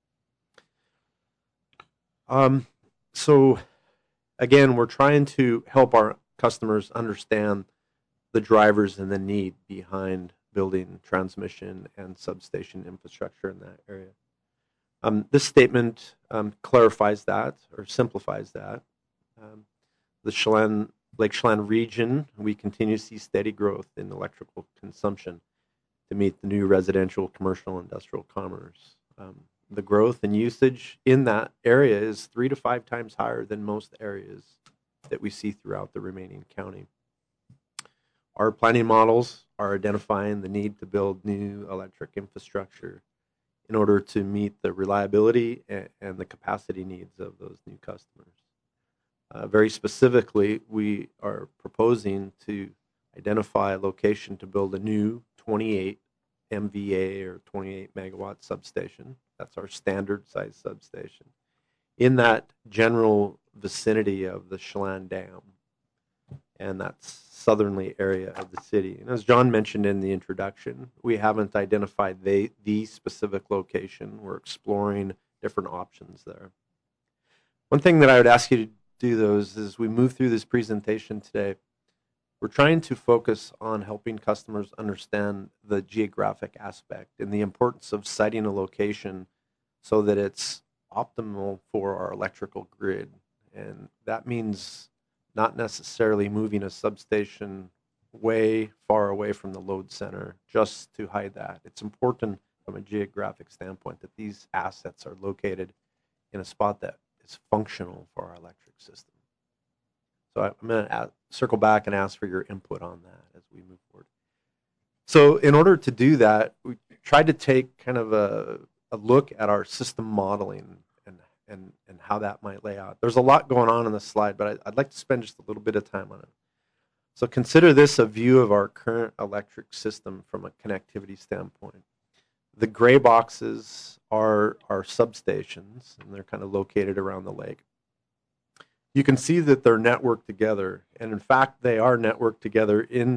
Speaker 11: So, again, we're trying to help our customers understand the drivers and the need behind building transmission and substation infrastructure in that area. This statement clarifies that or simplifies that. The Lake Chelan region, we continue to see steady growth in electrical consumption to meet the new residential, commercial, industrial commerce. The growth and usage in that area is 3 to 5 times higher than most areas that we see throughout the remaining county. Our planning models are identifying the need to build new electric infrastructure in order to meet the reliability and the capacity needs of those new customers. Very specifically, we are proposing to identify a location to build a new 28 MVA or 28 megawatt substation. That's our standard size substation in that general vicinity of the Chelan Dam and that southerly area of the city. And as John mentioned in the introduction, we haven't identified the specific location. We're exploring different options there. One thing that I would ask you to do, though, is as we move through this presentation today, we're trying to focus on helping customers understand the geographic aspect and the importance of siting a location so that it's optimal for our electrical grid. And that means not necessarily moving a substation way far away from the load center just to hide that. It's important from a geographic standpoint that these assets are located in a spot that is functional for our electric system. So I'm going to circle back and ask for your input on that as we move forward. So in order to do that, we tried to take kind of a look at our system modeling and how that might lay out. There's a lot going on this slide, but I'd like to spend just a little bit of time on it. So consider this a view of our current electric system from a connectivity standpoint. The gray boxes are our substations, and they're kind of located around the lake. You can see that they're networked together, and in fact, they are networked together in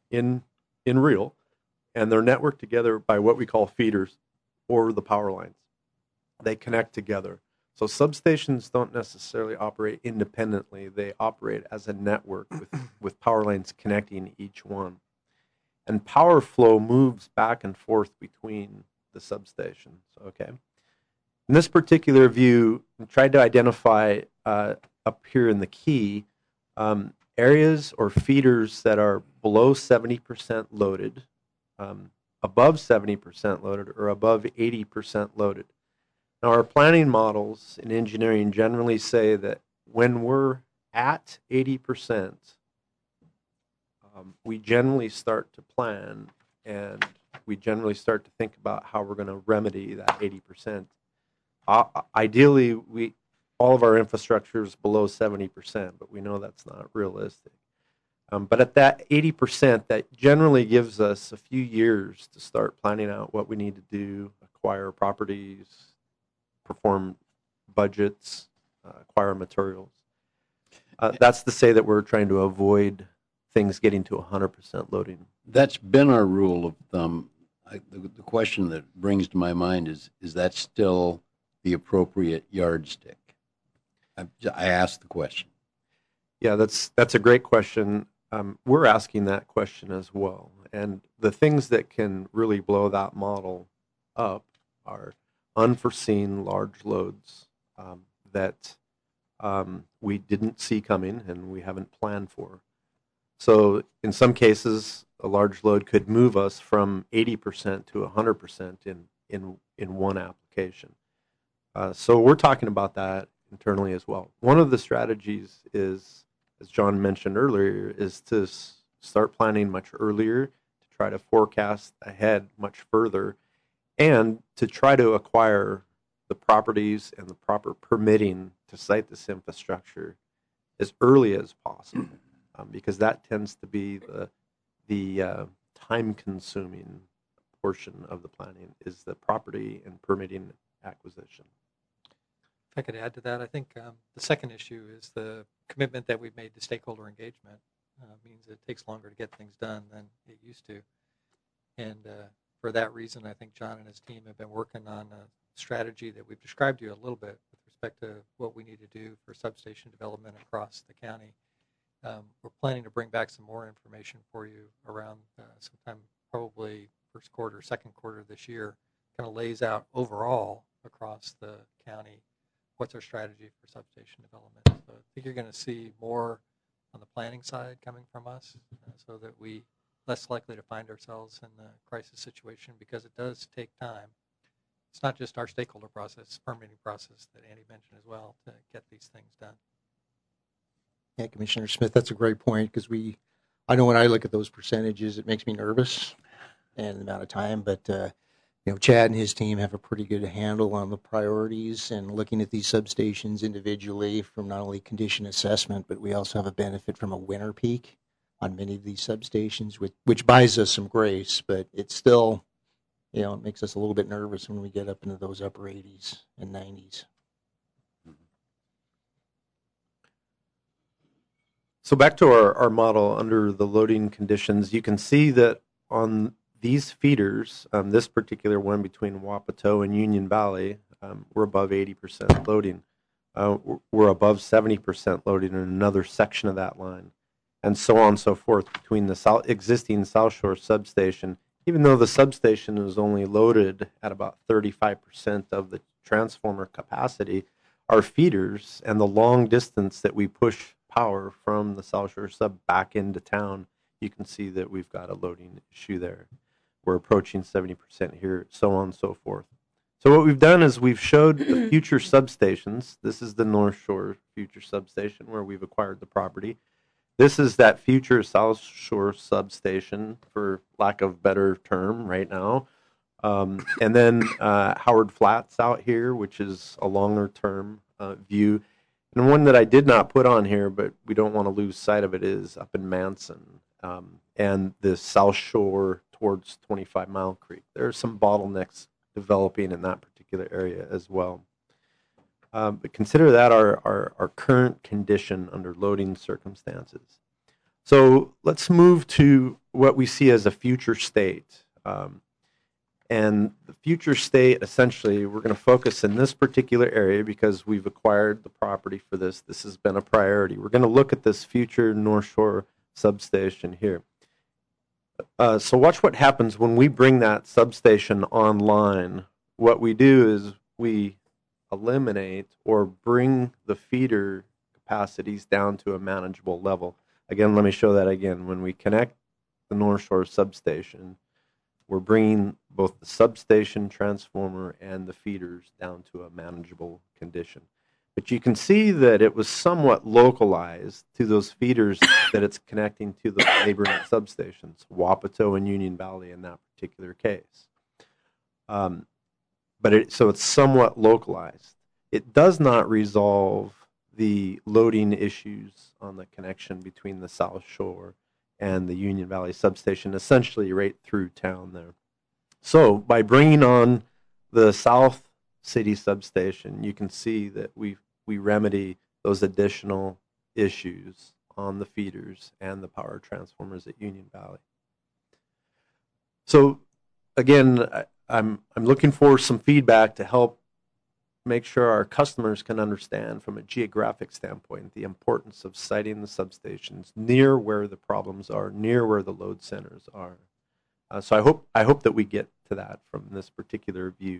Speaker 11: real, and they're networked together by what we call feeders or the power lines. They connect together. So substations don't necessarily operate independently. They operate as a network with power lines connecting each one. And power flow moves back and forth between the substations, okay? In this particular view, we tried to identify up here in the key areas or feeders that are below 70% loaded, above 70% loaded, or above 80% loaded. Now, our planning models in engineering generally say that when we're at 80%, we generally start to plan, and we generally start to think about how we're going to remedy that 80%. Ideally, all of our infrastructure is below 70%, but we know that's not realistic. But at that 80%, that generally gives us a few years to start planning out what we need to do, acquire properties, perform budgets, acquire materials. That's to say that we're trying to avoid things getting to 100% loading.
Speaker 2: That's been our rule of thumb. The question that brings to my mind is that still the appropriate yardstick? I asked the question.
Speaker 11: Yeah, that's a great question. We're asking that question as well. And the things that can really blow that model up are unforeseen large loads that we didn't see coming and we haven't planned for. So in some cases, a large load could move us from 80% to 100% in one application. So we're talking about that internally as well. One of the strategies is, as John mentioned earlier, is to start planning much earlier, to try to forecast ahead much further, and to try to acquire the properties and the proper permitting to site this infrastructure as early as possible, because that tends to be the time-consuming portion of the planning, is the property and permitting acquisition.
Speaker 4: If I could add to that, I think the second issue is the commitment that we've made to stakeholder engagement. Means it takes longer to get things done than it used to. And for that reason, I think John and his team have been working on a strategy that we've described to you a little bit with respect to what we need to do for substation development across the county. We're planning to bring back some more information for you around sometime probably first quarter, second quarter this year. Kind of lays out overall across the county what's our strategy for substation development. So I think you're going to see more on the planning side coming from us, so that we less likely to find ourselves in the crisis situation, because it does take time. It's not just our stakeholder process, permitting process that Andy mentioned as well, to get these things done.
Speaker 10: Yeah, Commissioner Smith, that's a great point, because I know when I look at those percentages, it makes me nervous and the amount of time, but Chad and his team have a pretty good handle on the priorities and looking at these substations individually from not only condition assessment, but we also have a benefit from a winter peak on many of these substations, which buys us some grace, but it's still, it makes us a little bit nervous when we get up into those upper 80s and 90s.
Speaker 11: So back to our model under the loading conditions, you can see that on these feeders, this particular one between Wapato and Union Valley, we're above 80% loading. We're above 70% loading in another section of that line, and so on and so forth between the existing South Shore substation. Even though the substation is only loaded at about 35% of the transformer capacity, our feeders and the long distance that we push power from the South Shore sub back into town, you can see that we've got a loading issue there. We're approaching 70% here, so on and so forth. So what we've done is we've showed the future substations. This is the North Shore future substation where we've acquired the property. This is that future South Shore substation, for lack of better term right now. And then Howard Flats out here, which is a longer term view. And one that I did not put on here, but we don't want to lose sight of it, is up in Manson and the South Shore towards 25 Mile Creek. There are some bottlenecks developing in that particular area as well. But consider that our current condition under loading circumstances. So let's move to what we see as a future state. And the future state, essentially, we're going to focus in this particular area because we've acquired the property for this. This has been a priority. We're going to look at this future North Shore substation here. So watch what happens when we bring that substation online. What we do is we eliminate or bring the feeder capacities down to a manageable level. again, let me show that again. When we connect the North Shore substation, we're bringing both the substation transformer and the feeders down to a manageable condition. But you can see that it was somewhat localized to those feeders that it's connecting to the neighboring substations, Wapato and Union Valley in that particular case. So it's somewhat localized. It does not resolve the loading issues on the connection between the South Shore and the Union Valley substation, essentially right through town there. So by bringing on the South City substation, you can see that we remedy those additional issues on the feeders and the power transformers at Union Valley. So again, I'm looking for some feedback to help make sure our customers can understand from a geographic standpoint the importance of siting the substations near where the problems are, near where the load centers are. So I hope that we get to that from this particular view.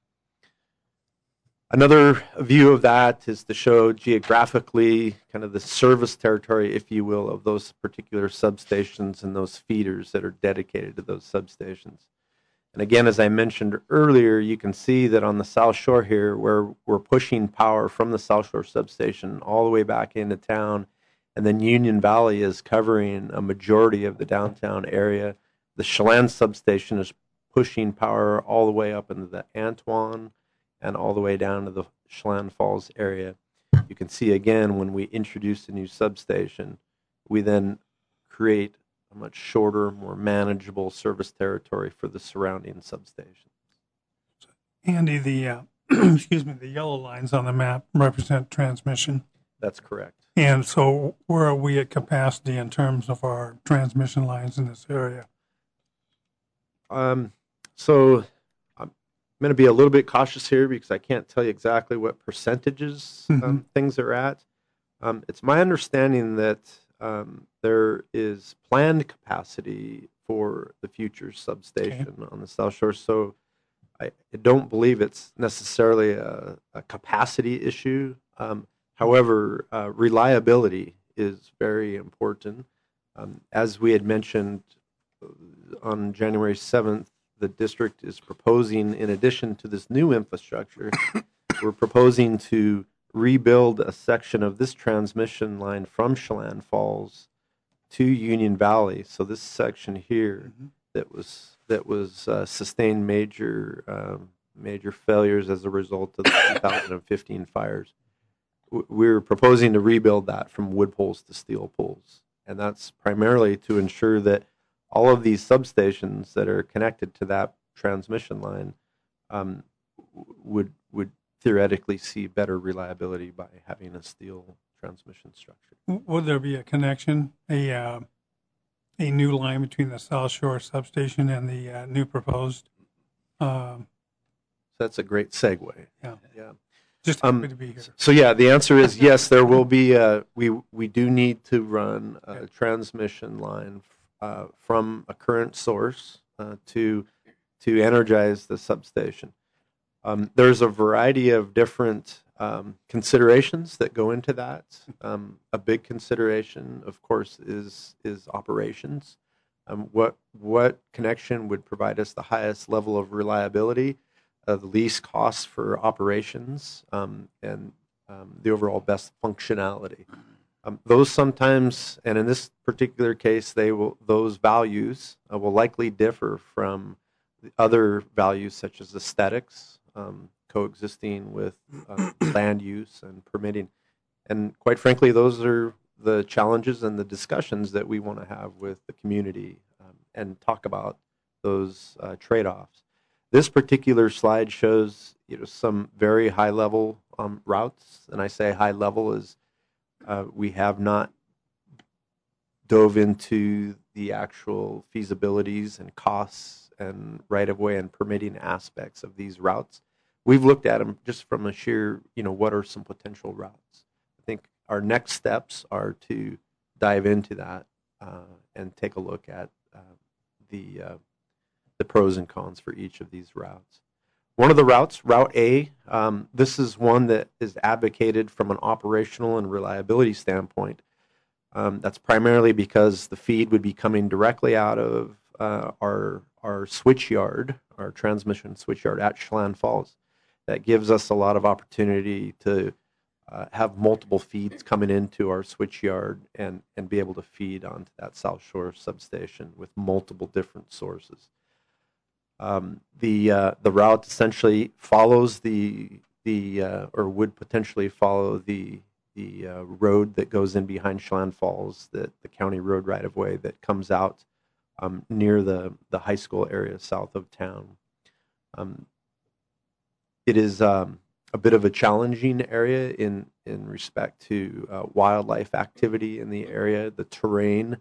Speaker 11: Another view of that is to show geographically kind of the service territory, if you will, of those particular substations and those feeders that are dedicated to those substations. And again, as I mentioned earlier, you can see that on the South Shore here, where we're pushing power from the South Shore substation all the way back into town, and then Union Valley is covering a majority of the downtown area. The Chelan substation is pushing power all the way up into the Antoine and all the way down to the Chelan Falls area. You can see again, when we introduce a new substation, we then create a much shorter, more manageable service territory for the surrounding substations.
Speaker 6: Andy, the excuse me, the yellow lines on the map represent transmission.
Speaker 11: That's correct.
Speaker 6: And so where are we at capacity in terms of our transmission lines in this area?
Speaker 11: So I'm going to be a little bit cautious here because I can't tell you exactly what percentages things are at. It's my understanding that there is planned capacity for the future substation on the South Shore. So I don't believe it's necessarily a capacity issue. However, reliability is very important. As we had mentioned on January 7th, the district is proposing, in addition to this new infrastructure, we're proposing to rebuild a section of this transmission line from Chelan Falls to Union Valley. So this section here that was sustained major failures as a result of the 2015 fires. We're proposing to rebuild that from wood poles to steel poles, and that's primarily to ensure that all of these substations that are connected to that transmission line would theoretically see better reliability by having a steel transmission structure.
Speaker 6: Would there be a connection, a new line between the South Shore substation and the new proposed?
Speaker 11: That's a great segue. Yeah.
Speaker 6: Just happy to be here.
Speaker 11: So yeah, the answer is yes. There will be. We do need to run a transmission line from a current source to energize the substation. There's a variety of different considerations that go into that. A big consideration, of course, is operations. What connection would provide us the highest level of reliability, the least cost for operations, and the overall best functionality. Those sometimes, and in this particular case, those values will likely differ from the other values such as aesthetics, coexisting with land use and permitting. And quite frankly, those are the challenges and the discussions that we want to have with the community and talk about those trade-offs. This particular slide shows some very high-level routes, and I say high-level is we have not dove into the actual feasibilities and costs and right-of-way and permitting aspects of these routes. We've looked at them just from a sheer, what are some potential routes. I think our next steps are to dive into that and take a look at the pros and cons for each of these routes. One of the routes, Route A, this is one that is advocated from an operational and reliability standpoint. That's primarily because the feed would be coming directly out of our switch yard, our transmission switch yard at Chelan Falls. That gives us a lot of opportunity to have multiple feeds coming into our switch yard and be able to feed onto that South Shore substation with multiple different sources. The route essentially follows or would potentially follow the road that goes in behind Chelan Falls, the county road right of way that comes out near the high school area south of town. It is a bit of a challenging area in respect to wildlife activity in the area, the terrain,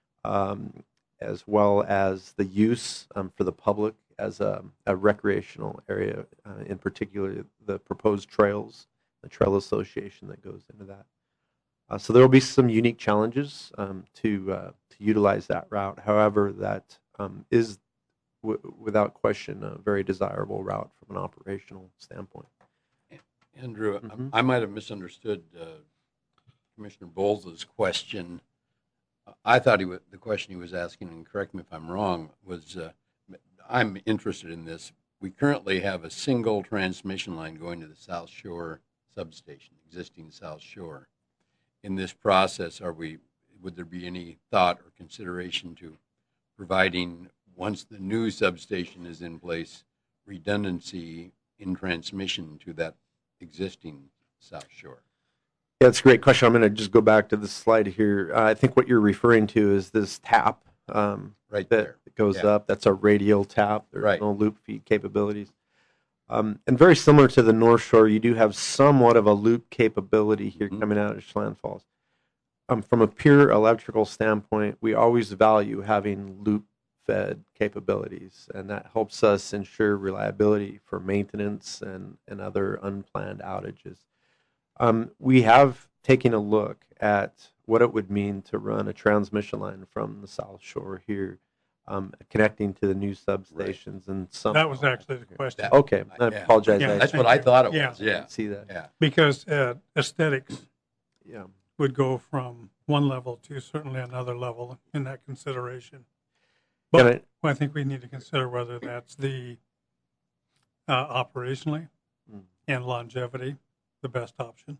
Speaker 11: as well as the use for the public as a recreational area, in particular the proposed trails, the trail association that goes into that. So there will be some unique challenges to utilize that route. However, that is without question a very desirable route from an operational standpoint.
Speaker 2: Andrew, I might have misunderstood Commissioner Bowles' question. I thought the question he was asking, and correct me if I'm wrong, was I'm interested in this. We currently have a single transmission line going to the South Shore substation, existing South Shore. In this process, would there be any thought or consideration to providing, once the new substation is in place, redundancy in transmission to that existing South Shore?
Speaker 11: Yeah, that's a great question. I'm going to just go back to the slide here. I think what you're referring to is this tap
Speaker 2: right
Speaker 11: that goes up. That's a radial tap. There's no loop feed capabilities. And very similar to the North Shore, you do have somewhat of a loop capability here coming out of Chelan Falls. From a pure electrical standpoint, we always value having loop-fed capabilities, and that helps us ensure reliability for maintenance and other unplanned outages. We have taken a look at what it would mean to run a transmission line from the South Shore here, connecting to the new substations and some.
Speaker 6: That was actually the question.
Speaker 11: Okay, I apologize.
Speaker 6: Yeah,
Speaker 2: that's what I thought it was.
Speaker 6: Yeah.
Speaker 2: Yeah,
Speaker 11: I didn't see that.
Speaker 2: Yeah,
Speaker 6: Because aesthetics
Speaker 11: Yeah.
Speaker 6: would go from one level to certainly another level in that consideration. But I think we need to consider whether that's the operationally and longevity the best option,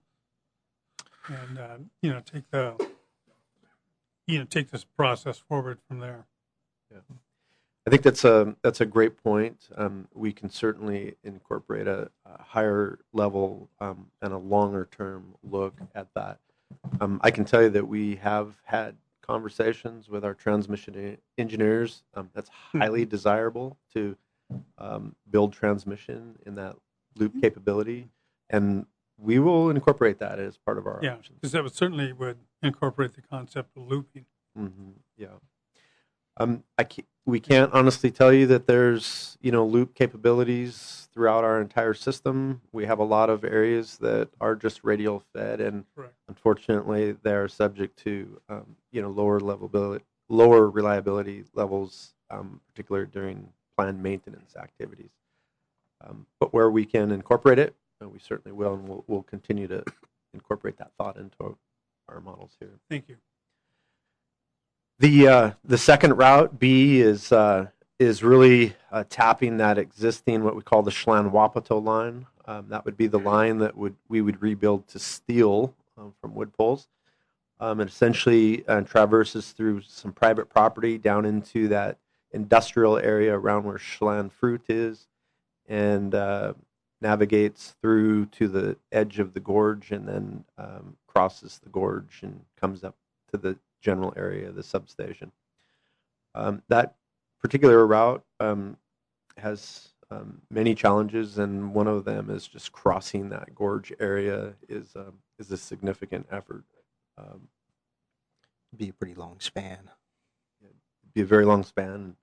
Speaker 6: and take this process forward from there.
Speaker 11: Yeah. I think that's a great point. We can certainly incorporate a higher level and a longer term look at that. I can tell you that we have had conversations with our transmission engineers. That's highly desirable to build transmission in that loop capability, and we will incorporate that as part of our options.
Speaker 6: Because that certainly would incorporate the concept of looping.
Speaker 11: Yeah. We can't honestly tell you that there's loop capabilities throughout our entire system. We have a lot of areas that are just radial fed, and unfortunately, they are subject to lower reliability levels, particularly during planned maintenance activities. But where we can incorporate it, we certainly will, and we'll continue to incorporate that thought into our models here.
Speaker 6: Thank you.
Speaker 11: The second route, B, is really tapping that existing what we call the Chelan-Wapato line. That would be the line that we would rebuild to steel from wood poles. It essentially traverses through some private property down into that industrial area around where Chelan Fruit is, and navigates through to the edge of the gorge, and then crosses the gorge and comes up to the general area of the substation. That particular route has many challenges, and one of them is just crossing that gorge area is a significant effort.
Speaker 10: Be a pretty long span.
Speaker 11: Be a very long span.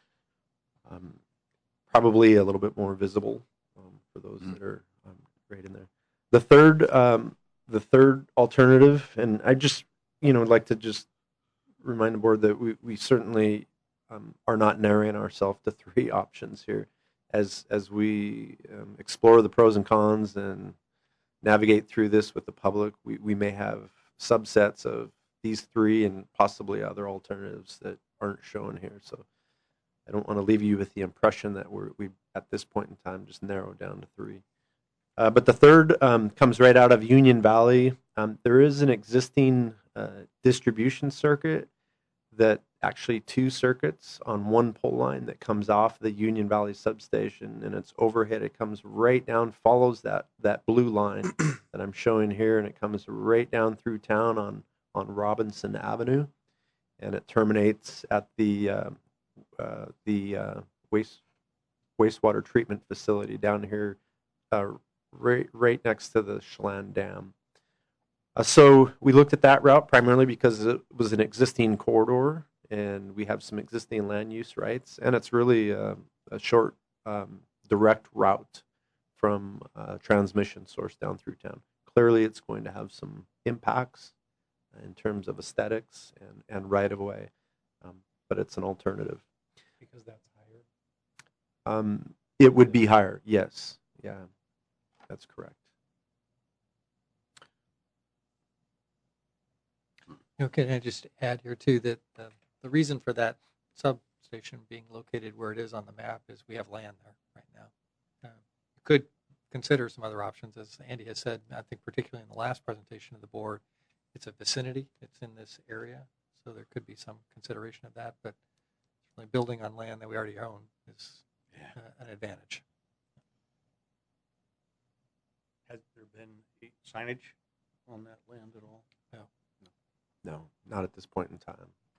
Speaker 11: Probably a little bit more visible for those that are right in there. The third alternative, and I just like to just remind the board that we certainly are not narrowing ourselves to three options here. As we explore the pros and cons and navigate through this with the public, we may have subsets of these three and possibly other alternatives that aren't shown here. So I don't want to leave you with the impression that we at this point in time just narrowed down to three. But the third comes right out of Union Valley. There is an existing distribution circuit that actually two circuits on one pole line that comes off the Union Valley substation, and it's overhead. It comes right down, follows that blue line that I'm showing here, and it comes right down through town on Robinson Avenue, and it terminates at the wastewater treatment facility down here, right next to the Chelan Dam. So we looked at that route primarily because it was an existing corridor, and we have some existing land use rights, and it's really a short, direct route from transmission source down through town. Clearly, it's going to have some impacts in terms of aesthetics and right of way, but it's an alternative.
Speaker 7: Because that's higher?
Speaker 11: It would be higher, yes. Yeah, that's correct.
Speaker 4: Okay, I just add here too that the reason for that substation being located where it is on the map is we have land there right now. You could consider some other options, as Andy has said. I think particularly in the last presentation of the board, it's a vicinity. It's in this area, so there could be some consideration of that. But certainly building on land that we already own is an advantage.
Speaker 1: Has there been signage on that land at all?
Speaker 11: No, not at this point in time.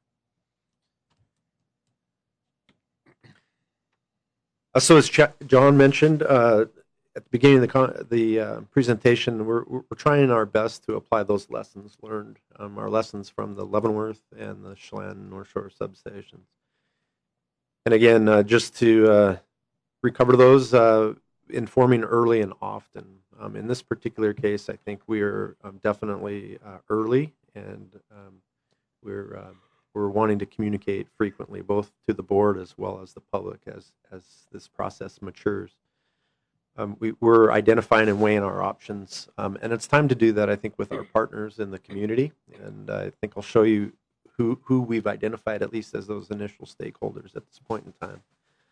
Speaker 11: So as John mentioned at the beginning of the presentation, we're trying our best to apply those lessons learned, our lessons from the Leavenworth and the Chelan North Shore substations. And again, just to recover those, informing early and often. In this particular case, I think we are definitely early, and we're wanting to communicate frequently, both to the board as well as the public as this process matures. We're identifying and weighing our options, and it's time to do that, I think, with our partners in the community. And I think I'll show you who we've identified, at least as those initial stakeholders at this point in time.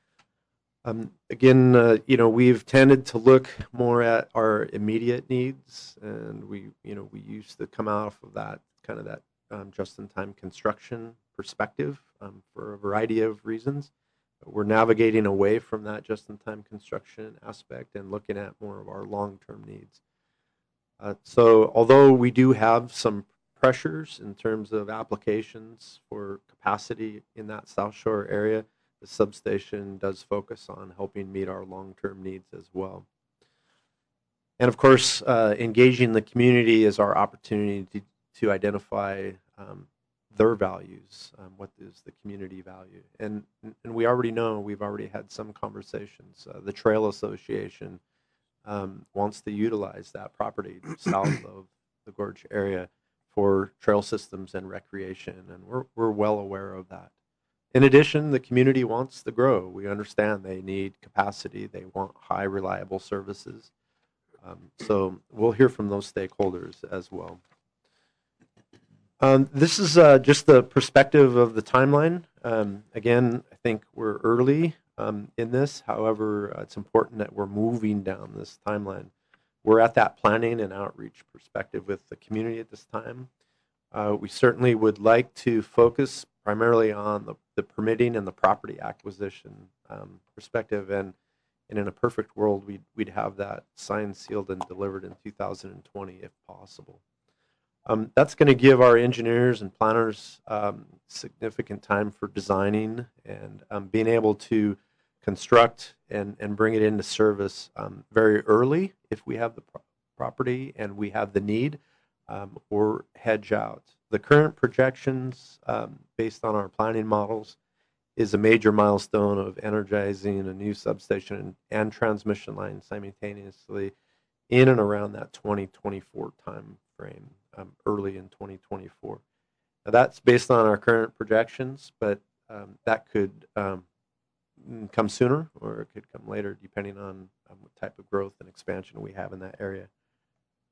Speaker 11: Again, we've tended to look more at our immediate needs, and we used to come off of that kind of that just-in-time construction perspective for a variety of reasons. But we're navigating away from that just-in-time construction aspect and looking at more of our long-term needs. So although we do have some pressures in terms of applications for capacity in that South Shore area, the substation does focus on helping meet our long-term needs as well. And of course, engaging the community is our opportunity to identify their values. What is the community value? And we already know, we've already had some conversations. The Trail Association wants to utilize that property south of the Gorge area for trail systems and recreation, and we're well aware of that. In addition, the community wants to grow. We understand they need capacity. They want high, reliable services. So we'll hear from those stakeholders as well. This is just the perspective of the timeline. Again, I think we're early in this. However, it's important that we're moving down this timeline. We're at that planning and outreach perspective with the community at this time. We certainly would like to focus primarily on the permitting and the property acquisition perspective, and in a perfect world, we'd have that signed, sealed, and delivered in 2020 if possible. That's going to give our engineers and planners significant time for designing and being able to construct and bring it into service very early if we have the property and we have the need, or hedge out. The current projections, based on our planning models, is a major milestone of energizing a new substation and transmission line simultaneously in and around that 2024 time frame, early in 2024. Now that's based on our current projections, but that could come sooner or it could come later, depending on what type of growth and expansion we have in that area.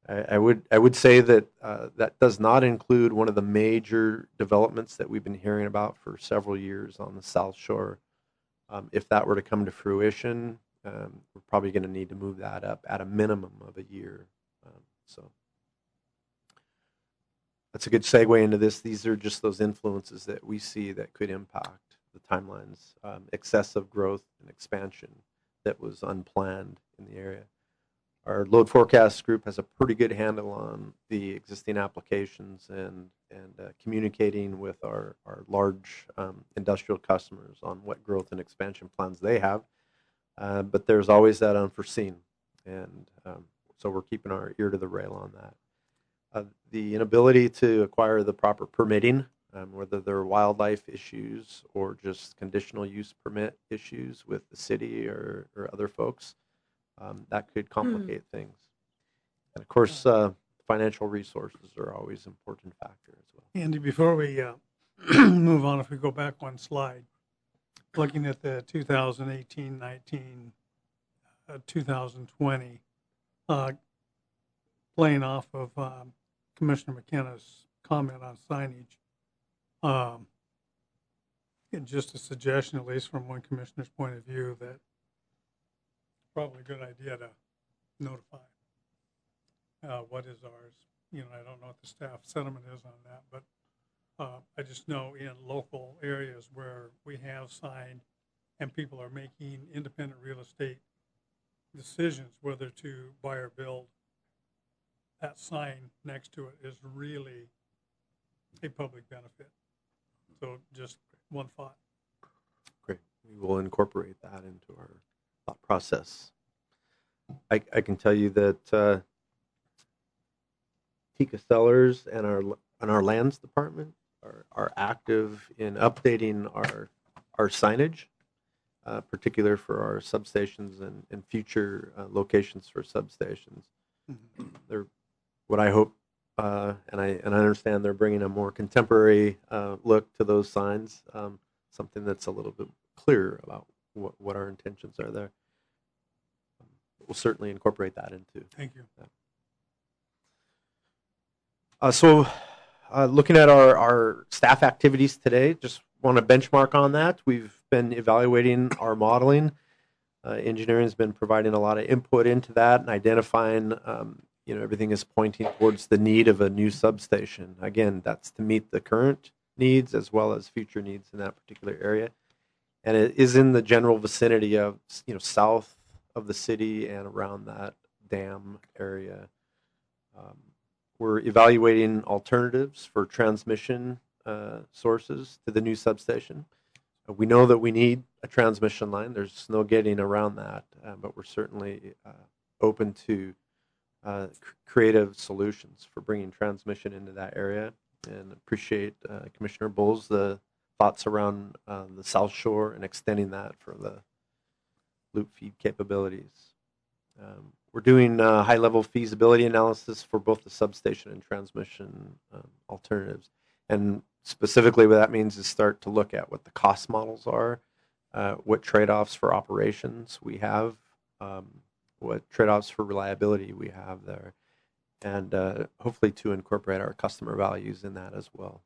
Speaker 11: I would say that that does not include one of the major developments that we've been hearing about for several years on the South Shore. If that were to come to fruition, we're probably going to need to move that up at a minimum of a year. So that's a good segue into this. These are just those influences that we see that could impact the timelines. Excessive growth and expansion that was unplanned in the area. Our load forecast group has a pretty good handle on the existing applications and communicating with our large industrial customers on what growth and expansion plans they have. But there's always that unforeseen, and so we're keeping our ear to the rail on that. The inability to acquire the proper permitting, whether they're wildlife issues or just conditional use permit issues with the city or other folks, that could complicate things. And of course, financial resources are always an important factor as well.
Speaker 6: Andy, before we move on, if we go back one slide, looking at the 2018-19, 2020, playing off of Commissioner McKenna's comment on signage, and just a suggestion, at least from one commissioner's point of view, that probably a good idea to notify what is ours. I don't know what the staff sentiment is on that, but I just know in local areas where we have signed and people are making independent real estate decisions whether to buy or build, that sign next to it is really a public benefit. So just one thought.
Speaker 11: Great. We will incorporate that into our thought process. I can tell you that Tika Sellers and our lands department are active in updating our signage, particular for our substations and future locations for substations. They're what I hope, and I understand they're bringing a more contemporary look to those signs, something that's a little bit clearer about what our intentions are there. We'll certainly incorporate that into.
Speaker 6: Thank you.
Speaker 11: So looking at our staff activities today, just want to benchmark on that. We've been evaluating our modeling. Engineering has been providing a lot of input into that and identifying, everything is pointing towards the need of a new substation. Again, that's to meet the current needs as well as future needs in that particular area. And it is in the general vicinity of, south of the city and around that dam area. We're evaluating alternatives for transmission sources to the new substation. We know that we need a transmission line. There's no getting around that, but we're certainly open to creative solutions for bringing transmission into that area, and appreciate Commissioner Bowles' the thoughts around the South Shore and extending that for the loop feed capabilities. We're doing high-level feasibility analysis for both the substation and transmission alternatives. And specifically what that means is start to look at what the cost models are, what trade-offs for operations we have, what trade-offs for reliability we have there, and hopefully to incorporate our customer values in that as well.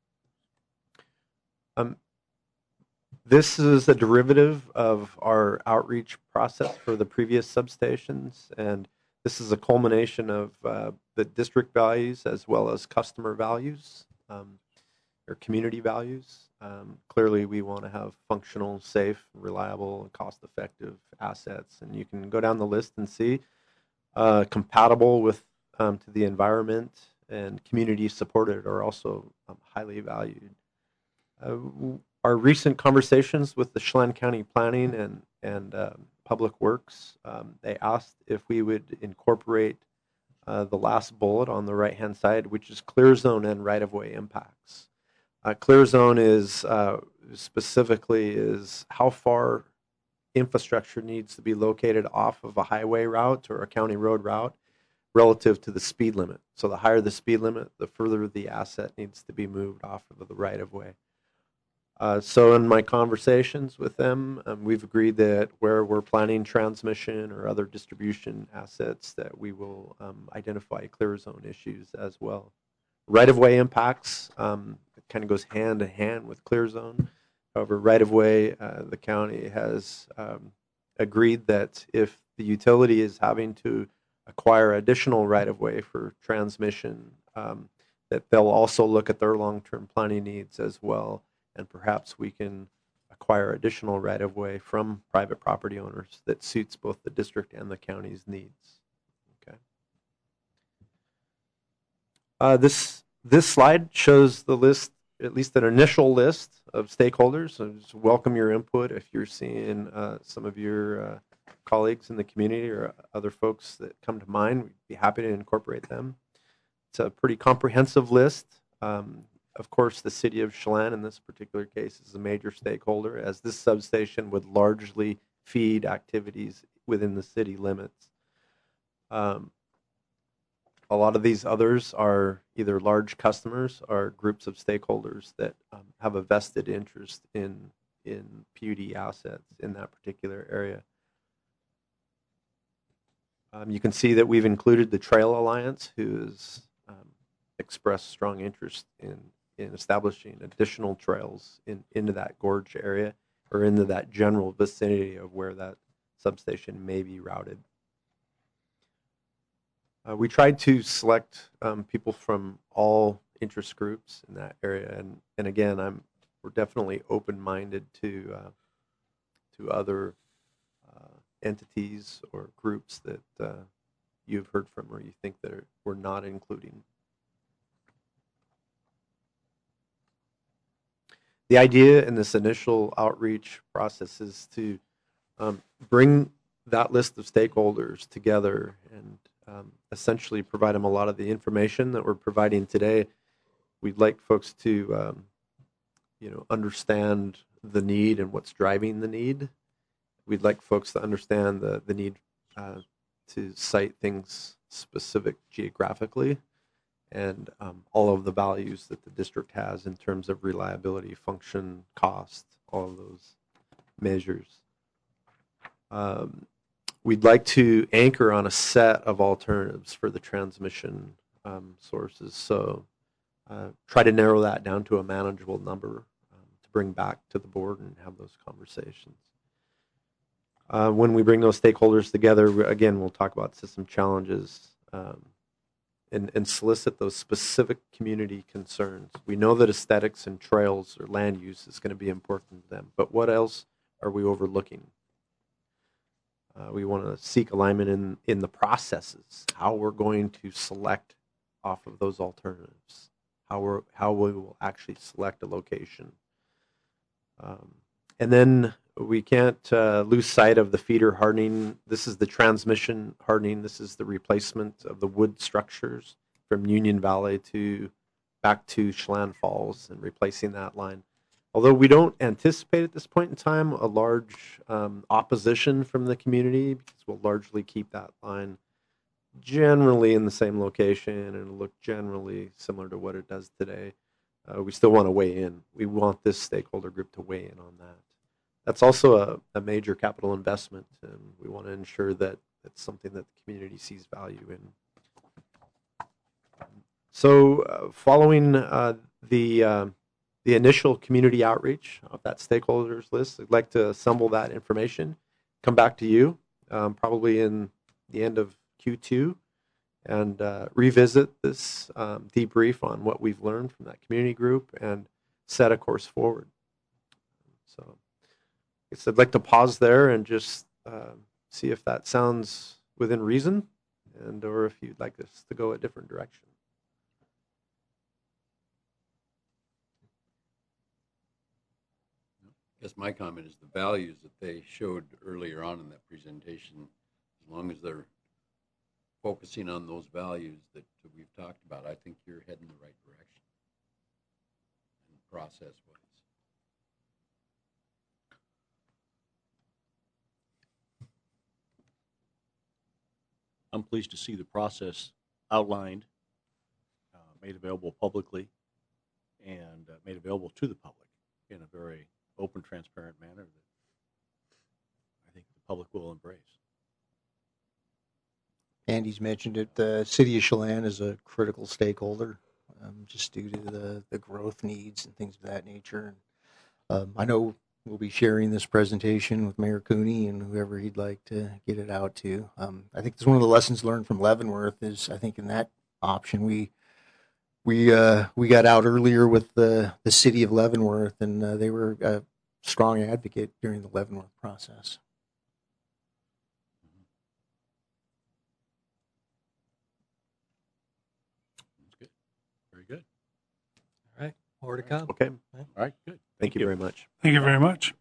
Speaker 11: This is a derivative of our outreach process for the previous substations, and this is a culmination of the district values as well as customer values, or community values. Clearly, we want to have functional, safe, reliable, and cost-effective assets, and you can go down the list and see compatible with to the environment and community supported are also highly valued. Our recent conversations with the Chelan County Planning and Public Works, they asked if we would incorporate the last bullet on the right-hand side, which is clear zone and right-of-way impacts. Clear zone is specifically is how far infrastructure needs to be located off of a highway route or a county road route relative to the speed limit. So the higher the speed limit, the further the asset needs to be moved off of the right-of-way. So in my conversations with them, we've agreed that where we're planning transmission or other distribution assets, that we will identify clear zone issues as well. Right-of-way impacts kind of goes hand in hand with clear zone. However, right-of-way, the county has agreed that if the utility is having to acquire additional right-of-way for transmission, that they'll also look at their long-term planning needs as well, and perhaps we can acquire additional right-of-way from private property owners that suits both the district and the county's needs. Okay. This slide shows the list, at least an initial list of stakeholders. So just welcome your input if you're seeing some of your colleagues in the community or other folks that come to mind. We'd be happy to incorporate them. It's a pretty comprehensive list. Of course, the city of Chelan in this particular case is a major stakeholder, as this substation would largely feed activities within the city limits. A lot of these others are either large customers or groups of stakeholders that have a vested interest in PUD assets in that particular area. You can see that we've included the Trail Alliance, who has expressed strong interest in establishing additional trails into that gorge area or into that general vicinity of where that substation may be routed. We tried to select people from all interest groups in that area, and again, we're definitely open-minded to other entities or groups that you've heard from or you think that we're not including. The idea in this initial outreach process is to bring that list of stakeholders together and essentially provide them a lot of the information that we're providing today. We'd like folks to understand the need and what's driving the need. We'd like folks to understand the need to cite things specific geographically, and all of the values that the district has in terms of reliability, function, cost, all of those measures. We'd like to anchor on a set of alternatives for the transmission sources. So try to narrow that down to a manageable number to bring back to the board and have those conversations. When we bring those stakeholders together, again, we'll talk about system challenges and solicit those specific community concerns. We know that aesthetics and trails or land use is going to be important to them, but what else are we overlooking? We want to seek alignment in the processes, how we're going to select off of those alternatives, how we will actually select a location. And then we can't lose sight of the feeder hardening. This is the transmission hardening. This is the replacement of the wood structures from Union Valley back to Chelan Falls and replacing that line. Although we don't anticipate at this point in time a large opposition from the community, because we'll largely keep that line generally in the same location and it'll look generally similar to what it does today. We still want to weigh in. We want this stakeholder group to weigh in on that. That's also a major capital investment, and we want to ensure that it's something that the community sees value in. So following the initial community outreach of that stakeholders list, I'd like to assemble that information, come back to you probably in the end of Q2, and revisit this debrief on what we've learned from that community group and set a course forward. So I guess I'd like to pause there and just see if that sounds within reason, and or if you'd like us to go a different direction.
Speaker 2: I guess my comment is the values that they showed earlier on in that presentation, as long as they're focusing on those values that we've talked about, I think you're heading the right direction and process-wise.
Speaker 1: I'm pleased to see the process outlined, made available publicly, and made available to the public. in a very open, transparent manner that I think the public will embrace.
Speaker 10: Andy's mentioned it. The city of Chelan is a critical stakeholder, just due to the growth needs and things of that nature. I know we'll be sharing this presentation with Mayor Cooney and whoever he'd like to get it out to. I think it's one of the lessons learned from Leavenworth is I think in that option we got out earlier with the city of Leavenworth, and they were a strong advocate during the Leavenworth process.
Speaker 1: That's good. Very good.
Speaker 4: All right, more to come.
Speaker 11: Okay.
Speaker 1: All right, good.
Speaker 11: Thank you very much.
Speaker 6: Thank you very much.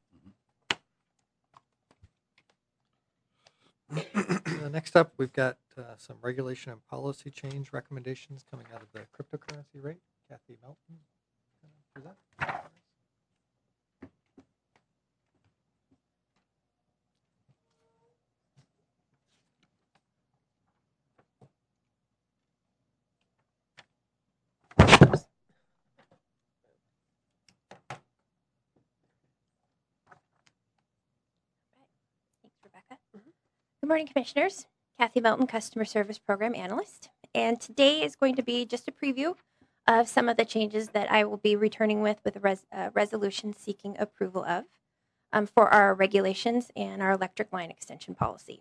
Speaker 4: Next up, we've got some regulation and policy change recommendations coming out of the cryptocurrency rate. Kathy Melton, present.
Speaker 12: Thanks, Rebecca. Good morning, Commissioners. Kathy Melton, Customer Service Program Analyst. And today is going to be just a preview of some of the changes that I will be returning with a resolution seeking approval of for our regulations and our electric line extension policy.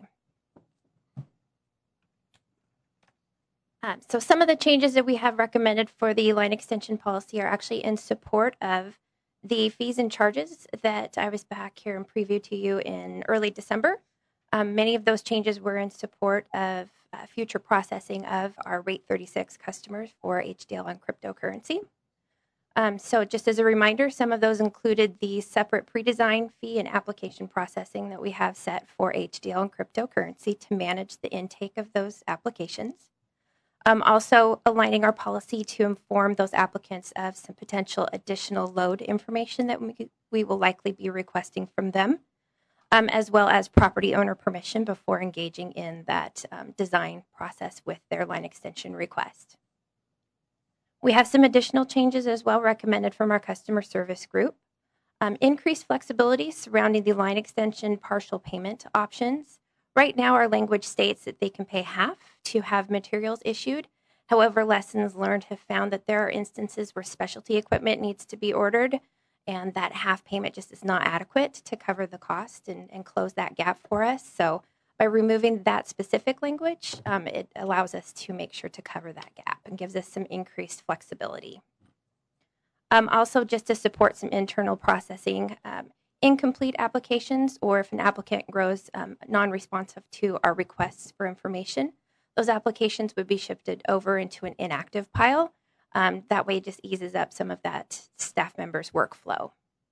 Speaker 12: So some of the changes that we have recommended for the line extension policy are actually in support of the fees and charges that I was back here and preview to you in early December. Many of those changes were in support of future processing of our Rate 36 customers for HDL and cryptocurrency. So just as a reminder, some of those included the separate pre-design fee and application processing that we have set for HDL and cryptocurrency to manage the intake of those applications. Also aligning our policy to inform those applicants of some potential additional load information that we will likely be requesting from them, as well as property owner permission before engaging in that design process with their line extension request. We have some additional changes as well recommended from our customer service group. Increased flexibility surrounding the line extension partial payment options. Right now, our language states that they can pay half to have materials issued. However, lessons learned have found that there are instances where specialty equipment needs to be ordered, and that half payment just is not adequate to cover the cost and close that gap for us. So by removing that specific language, it allows us to make sure to cover that gap and gives us some increased flexibility. Also, just to support some internal processing, incomplete applications, or if an applicant grows non-responsive to our requests for information, those applications would be shifted over into an inactive pile. That way it just eases up some of that staff member's workflow.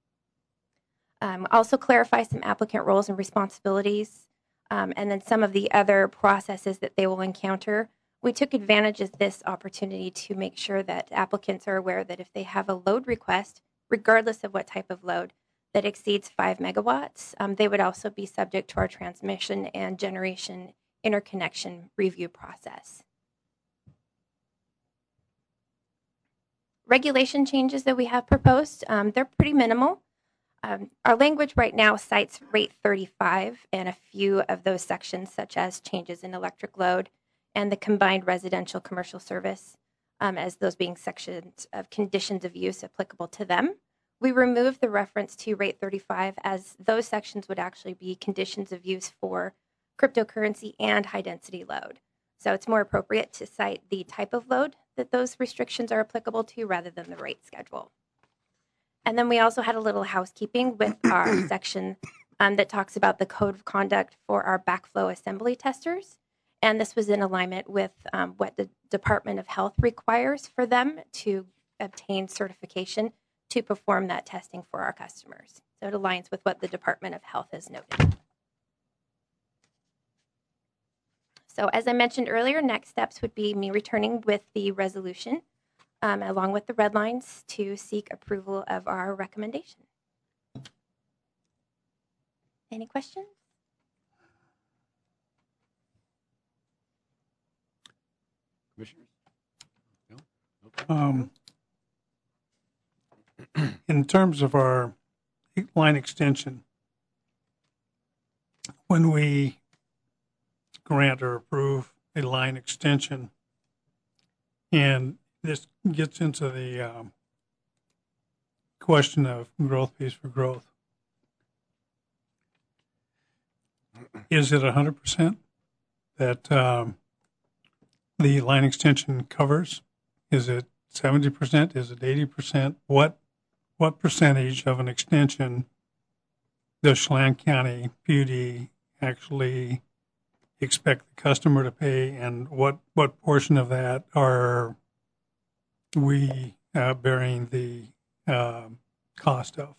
Speaker 12: Also clarify some applicant roles and responsibilities, and then some of the other processes that they will encounter. We took advantage of this opportunity to make sure that applicants are aware that if they have a load request, regardless of what type of load, that exceeds 5 megawatts, they would also be subject to our transmission and generation interconnection review process. Regulation changes that we have proposed, they're pretty minimal. Our language right now cites Rate 35 and a few of those sections, such as changes in electric load and the combined residential commercial service, as those being sections of conditions of use applicable to them. We removed the reference to Rate 35 as those sections would actually be conditions of use for cryptocurrency and high density load. So it's more appropriate to cite the type of load that those restrictions are applicable to rather than the rate schedule. And then we also had a little housekeeping with our section that talks about the code of conduct for our backflow assembly testers. And this was in alignment with what the Department of Health requires for them to obtain certification to perform that testing for our customers. So it aligns with what the Department of Health has noted. So as I mentioned earlier, next steps would be me returning with the resolution along with the red lines to seek approval of our recommendation. Any questions?
Speaker 1: Commissioners? No? Okay.
Speaker 6: in terms of our line extension, when we grant or approve a line extension, and this gets into the question of growth pays for growth, is it 100% that the line extension covers? Is it 70%? Is it 80%? What percentage of an extension does Chelan County PUD actually expect the customer to pay, and what portion of that are we bearing the cost of?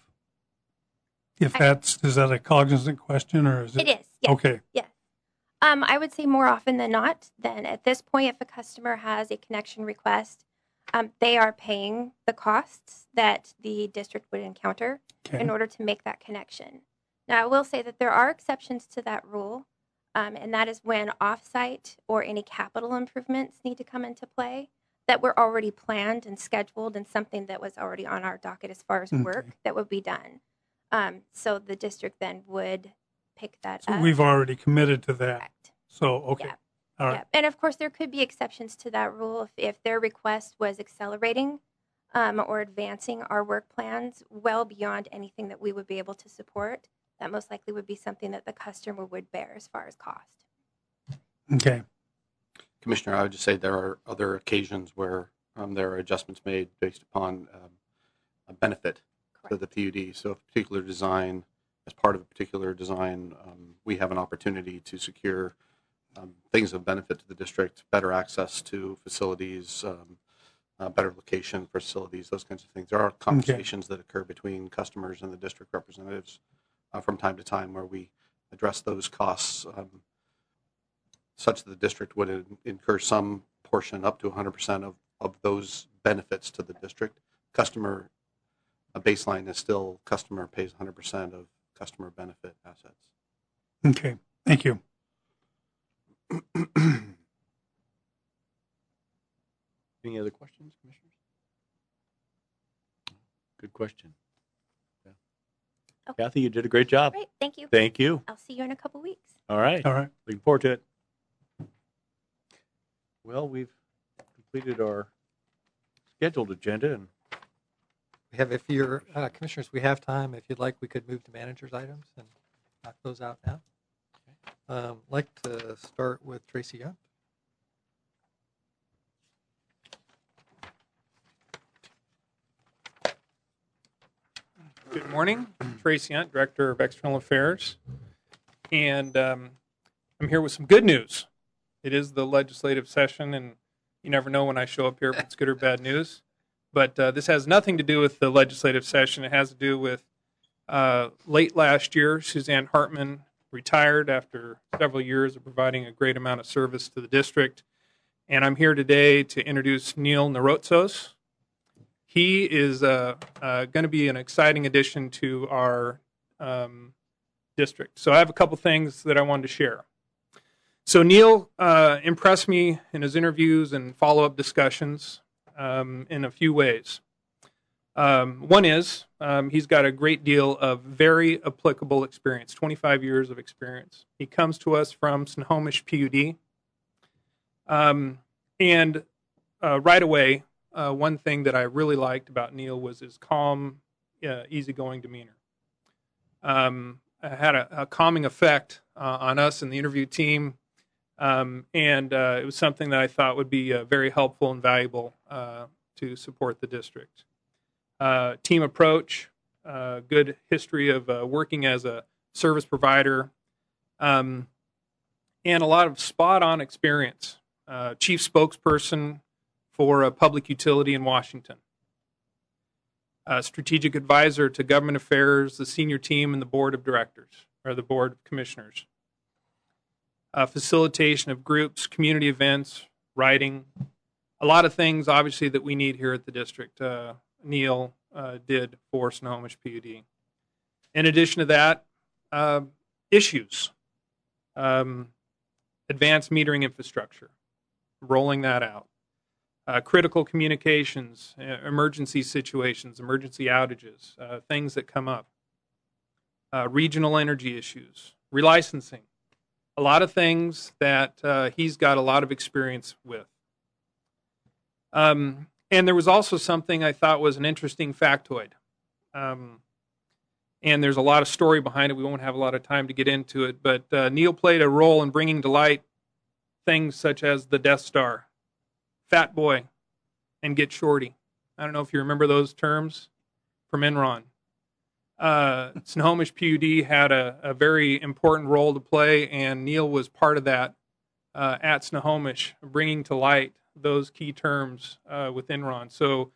Speaker 6: Is that a cognizant question, or is it?
Speaker 12: It is. Yes.
Speaker 6: Okay.
Speaker 12: Yes. I would say more often than not, then at this point, if a customer has a connection request, they are paying the costs that the district would encounter in order to make that connection. Now, I will say that there are exceptions to that rule, and that is when off-site or any capital improvements need to come into play that were already planned and scheduled and something that was already on our docket as far as work that would be done. So the district then would pick that up.
Speaker 6: So we've already committed to that.
Speaker 12: Correct.
Speaker 6: So, okay.
Speaker 12: Yeah.
Speaker 6: All right.
Speaker 12: Yeah. And of course, there could be exceptions to that rule if their request was accelerating or advancing our work plans well beyond anything that we would be able to support. That most likely would be something that the customer would bear as far as cost.
Speaker 6: Okay.
Speaker 8: Commissioner, I would just say there are other occasions where there are adjustments made based upon a benefit to the PUD. So if a particular design, as part of a particular design, we have an opportunity to secure things of benefit to the district, better access to facilities, better location for facilities, those kinds of things. There are conversations that occur between customers and the district representatives from time to time where we address those costs such that the district would incur some portion up to 100% of those benefits to the district. Customer baseline is still customer pays 100% of customer benefit assets.
Speaker 6: Okay. Thank you.
Speaker 1: Any other questions, Commissioners? Good question. Yeah.
Speaker 12: Okay.
Speaker 1: Kathy, you did a great job.
Speaker 12: Great. Thank you.
Speaker 1: Thank you.
Speaker 12: I'll see you in a couple weeks.
Speaker 1: All right.
Speaker 6: All right.
Speaker 1: Looking forward to it. Well, we've completed our scheduled agenda, and
Speaker 4: We have, if you're, commissioners, we have time. If you'd like, we could move to managers' items and knock those out now. I'd like to start with Tracy Young.
Speaker 13: Good morning. Tracy Hunt, Director of External Affairs. And I'm here with some good news. It is the legislative session, and you never know when I show up here if it's good or bad news. But this has nothing to do with the legislative session. It has to do with late last year, Suzanne Hartman retired after several years of providing a great amount of service to the district. And I'm here today to introduce Neil Narotzos. He is going to be an exciting addition to our district. So I have a couple things that I wanted to share. So Neil impressed me in his interviews and follow-up discussions in a few ways. One is he's got a great deal of very applicable experience, 25 years of experience. He comes to us from Snohomish PUD. And right away, one thing that I really liked about Neil was his calm, easygoing demeanor. Had a calming effect on us and the interview team, and it was something that I thought would be very helpful and valuable to support the district. Team approach, good history of working as a service provider, and a lot of spot-on experience. Chief spokesperson for a public utility in Washington. Strategic advisor to government affairs, the senior team, and the board of directors, or the board of commissioners. Facilitation of groups, community events, writing. A lot of things, obviously, that we need here at the district. Neil did for Snohomish PUD. In addition to that, issues. Advanced metering infrastructure. Rolling that out. critical communications, emergency situations, emergency outages, things that come up, regional energy issues, relicensing, a lot of things that he's got a lot of experience with. And there was also something I thought was an interesting factoid. And there's a lot of story behind it. We won't have a lot of time to get into it, but Neil played a role in bringing to light things such as the Death Star, Fat Boy, and Get Shorty. I don't know if you remember those terms from Enron. Snohomish PUD had a very important role to play, and Neil was part of that at Snohomish, bringing to light those key terms with Enron. So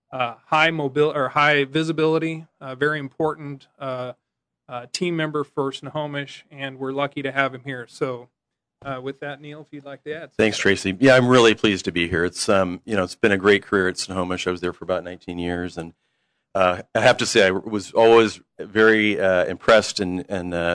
Speaker 13: high visibility, very important team member for Snohomish, and we're lucky to have him here. So with that, Neil, if you'd like to add.
Speaker 14: Thanks, Tracy. Yeah, I'm really pleased to be here. It's it's been a great career at Snohomish. I was there for about 19 years, and I have to say I was always very impressed and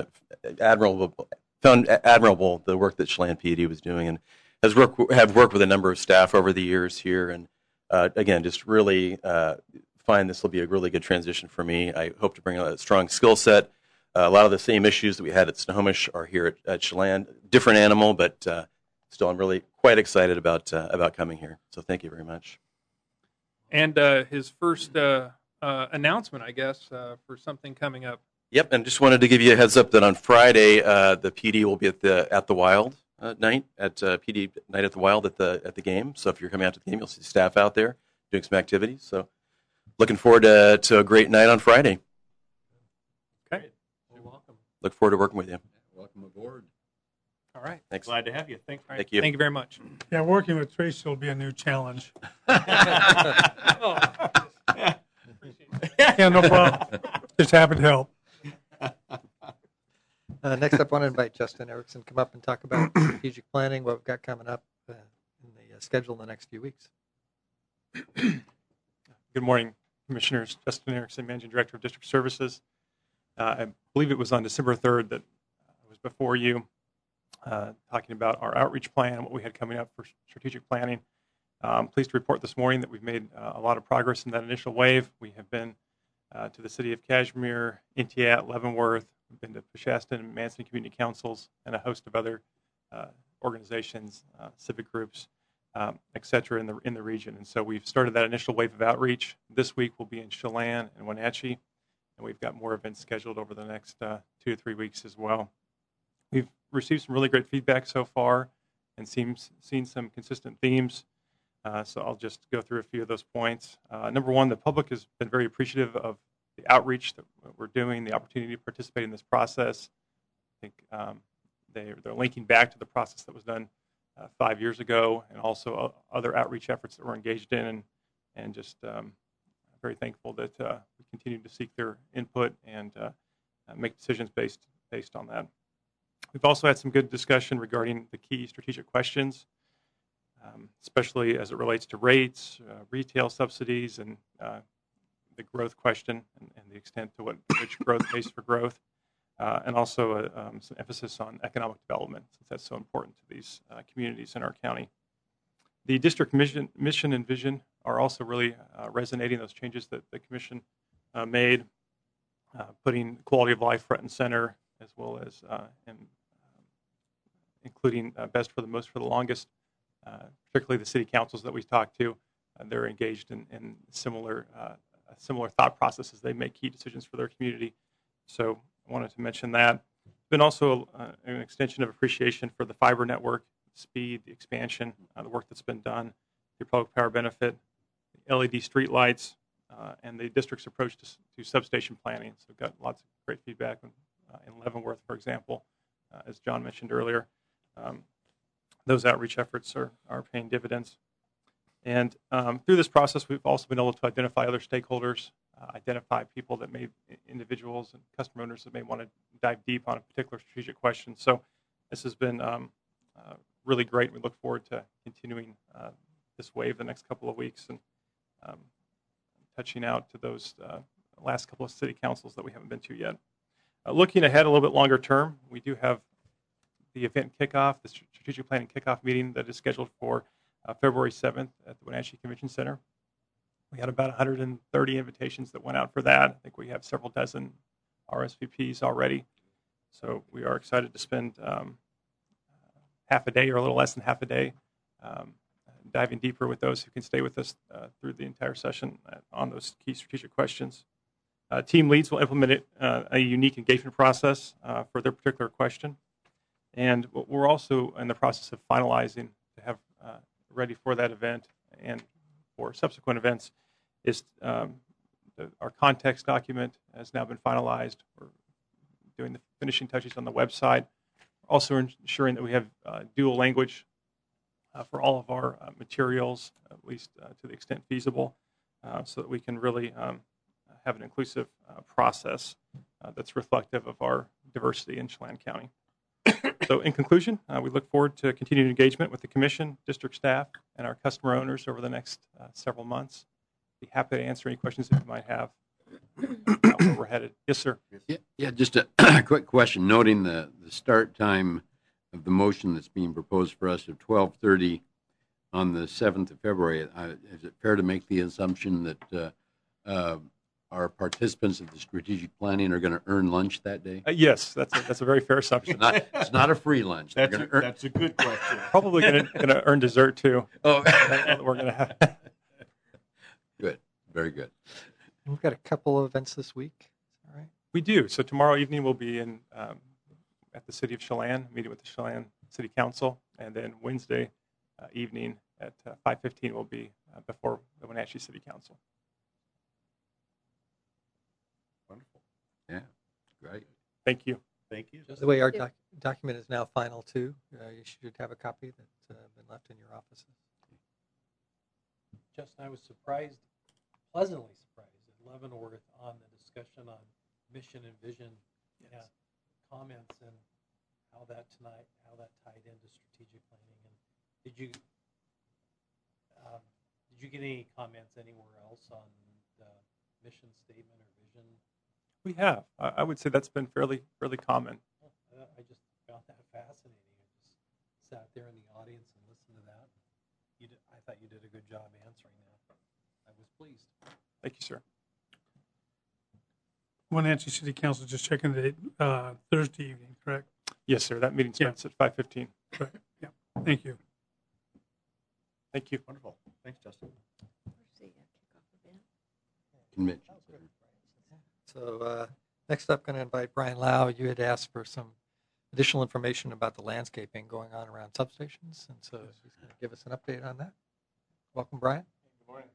Speaker 14: found admirable the work that Chelan PUD was doing, and have worked with a number of staff over the years here, and again, just really find this will be a really good transition for me. I hope to bring a strong skill set. A lot of the same issues that we had at Snohomish are here at Chelan. Different animal, but still I'm really quite excited about coming here. So thank you very much.
Speaker 13: And his first announcement, I guess, for something coming up.
Speaker 14: Yep, and just wanted to give you a heads up that on Friday the PD will be at the Wild night at PD night at the Wild at the game. So if you're coming out to the game, you'll see staff out there doing some activities. So looking forward to a great night on Friday.
Speaker 13: Okay, you're welcome.
Speaker 14: Look forward to working with you.
Speaker 2: Welcome aboard.
Speaker 13: All right,
Speaker 14: thanks.
Speaker 13: Glad to have you. Thank
Speaker 14: you.
Speaker 13: Thank you very much.
Speaker 6: Yeah, working with Tracy will be a new challenge. Yeah, no problem. Just happy to help.
Speaker 4: Next up, I want to invite Justin Erickson to come up and talk about strategic planning, what we've got coming up in the schedule in the next few weeks.
Speaker 15: Good morning, Commissioners. Justin Erickson, Managing Director of District Services. I believe it was on December 3rd that I was before you talking about our outreach plan, what we had coming up for strategic planning. I'm pleased to report this morning that we've made a lot of progress in that initial wave. We have been to the city of Cashmere, Intiat, Leavenworth. We've been to Shasta and Manson Community Councils and a host of other organizations, civic groups, et cetera, in the region. And so we've started that initial wave of outreach. This week we'll be in Chelan and Wenatchee, and we've got more events scheduled over the next 2 to 3 weeks as well. We've received some really great feedback so far and seen some consistent themes. So I'll just go through a few of those points. Number one, the public has been very appreciative of the outreach that we're doing, the opportunity to participate in this process. I think they're linking back to the process that was done 5 years ago, and also other outreach efforts that we're engaged in, and just very thankful that we continue to seek their input and make decisions based on that. We've also had some good discussion regarding the key strategic questions, especially as it relates to rates, retail subsidies, and the growth question and the extent to which growth pays for growth, and also some emphasis on economic development, since that's so important to these communities in our county. The district mission and vision are also really resonating, those changes that the commission made, putting quality of life front and center, as well as including best for the most for the longest, particularly the city councils that we talk to. They're engaged in similar thought processes. They make key decisions for their community. So I wanted to mention that. Been also an extension of appreciation for the fiber network, speed, the expansion, the work that's been done, the public power benefit, the LED street lights, and the district's approach to substation planning. So we've got lots of great feedback in Leavenworth, for example, as John mentioned earlier. Those outreach efforts are paying dividends. And through this process, we've also been able to identify other stakeholders, identify people that individuals and customer owners that may want to dive deep on a particular strategic question. So this has been really great. We look forward to continuing this wave the next couple of weeks and touching out to those last couple of city councils that we haven't been to yet. Looking ahead a little bit longer term, we do have the event kickoff, the strategic planning kickoff meeting that is scheduled for February 7th at the Wenatchee Convention Center. We had about 130 invitations that went out for that. I think we have several dozen RSVPs already. So we are excited to spend half a day or a little less than half a day diving deeper with those who can stay with us through the entire session on those key strategic questions. Team leads will implement a unique engagement process for their particular question. And what we're also in the process of finalizing to have ready for that event and for subsequent events is our context document has now been finalized. We're doing the finishing touches on the website. Also ensuring that we have dual language for all of our materials, at least to the extent feasible, so that we can really have an inclusive process that's reflective of our diversity in Chelan County. So in conclusion, we look forward to continued engagement with the Commission, district staff, and our customer owners over the next several months. Be happy to answer any questions that you might have about where we're headed. Yes, sir.
Speaker 2: Yeah, just a quick question. Noting the start time of the motion that's being proposed for us of 12:30 on the 7th of February, is it fair to make the assumption that our participants of the strategic planning are going to earn lunch that day?
Speaker 15: Yes, that's a very fair assumption.
Speaker 2: It's not a free lunch.
Speaker 1: That's a good question.
Speaker 15: Probably going to earn dessert too.
Speaker 2: Oh,
Speaker 15: we're going to have.
Speaker 2: Good, very good.
Speaker 4: We've got a couple of events this week. All right.
Speaker 15: We do. So tomorrow evening we'll be in at the City of Chelan, meeting with the Chelan City Council, and then Wednesday evening at 5:15 we'll be before the Wenatchee City Council.
Speaker 2: Wonderful. Yeah, great.
Speaker 15: Thank you.
Speaker 1: Thank you.
Speaker 4: The way our document is now final too, you should have a copy that's been left in your offices.
Speaker 7: Justin, I was pleasantly surprised at Leavenworth on the discussion on mission and vision.
Speaker 15: Yes.
Speaker 7: Comments and how that tied into strategic planning. And did you get any comments anywhere else on the mission statement or vision?
Speaker 15: We have. I would say that's been fairly common.
Speaker 7: I just found that fascinating. I just sat there in the audience and listened to that. I thought you did a good job answering that. I was pleased.
Speaker 15: Thank you, sir.
Speaker 6: Wenatchee City Council just checking the date, Thursday evening, correct?
Speaker 15: Yes, sir. That meeting starts at 5:15.
Speaker 6: Right. Yeah. Thank you.
Speaker 15: Thank you.
Speaker 1: Wonderful. Thanks, Justin.
Speaker 2: Convention.
Speaker 4: So next up, going to invite Brian Lau. You had asked for some additional information about the landscaping going on around substations, and so he's going to give us an update on that. Welcome, Brian.
Speaker 16: Good morning.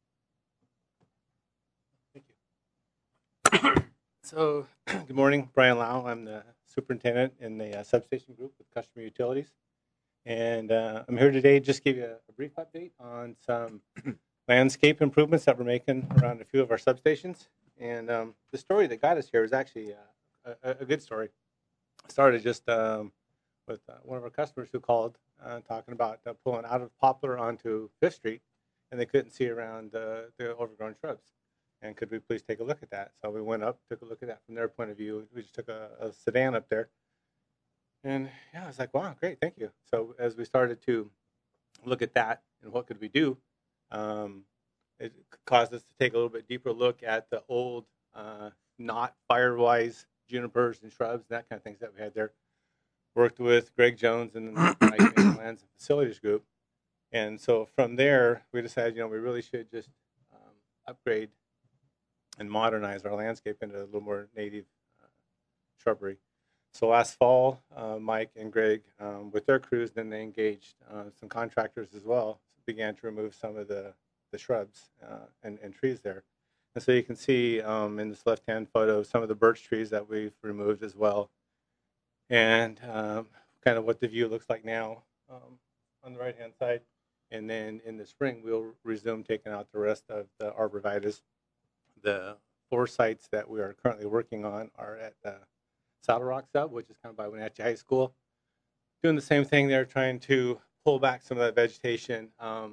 Speaker 16: Thank you. So, good morning, Brian Lau. I'm the superintendent in the substation group with Customer Utilities, and I'm here today to just give you a brief update on some landscape improvements that we're making around a few of our substations. And the story that got us here is actually a good story. It started just with one of our customers who called talking about pulling out of Poplar onto 5th Street, and they couldn't see around the overgrown shrubs. And could we please take a look at that? So we went up, took a look at that from their point of view. We just took a sedan up there. And yeah, I was like, wow, great, thank you. So as we started to look at that and what could we do, it caused us to take a little bit deeper look at the old, not fire-wise junipers and shrubs and that kind of things that we had there. Worked with Greg Jones and the Lands and Facilities Group. And so from there, we decided, we really should just upgrade and modernize our landscape into a little more native shrubbery. So last fall, Mike and Greg, with their crews, then they engaged some contractors as well, began to remove some of the shrubs and trees there. And so you can see in this left-hand photo some of the birch trees that we've removed as well, and kind of what the view looks like now on the right-hand side. And then in the spring, we'll resume taking out the rest of the arborvitaes. The 4 sites that we are currently working on are at the Saddle Rock Sub, which is kind of by Wenatchee High School. Doing the same thing there, trying to pull back some of that vegetation,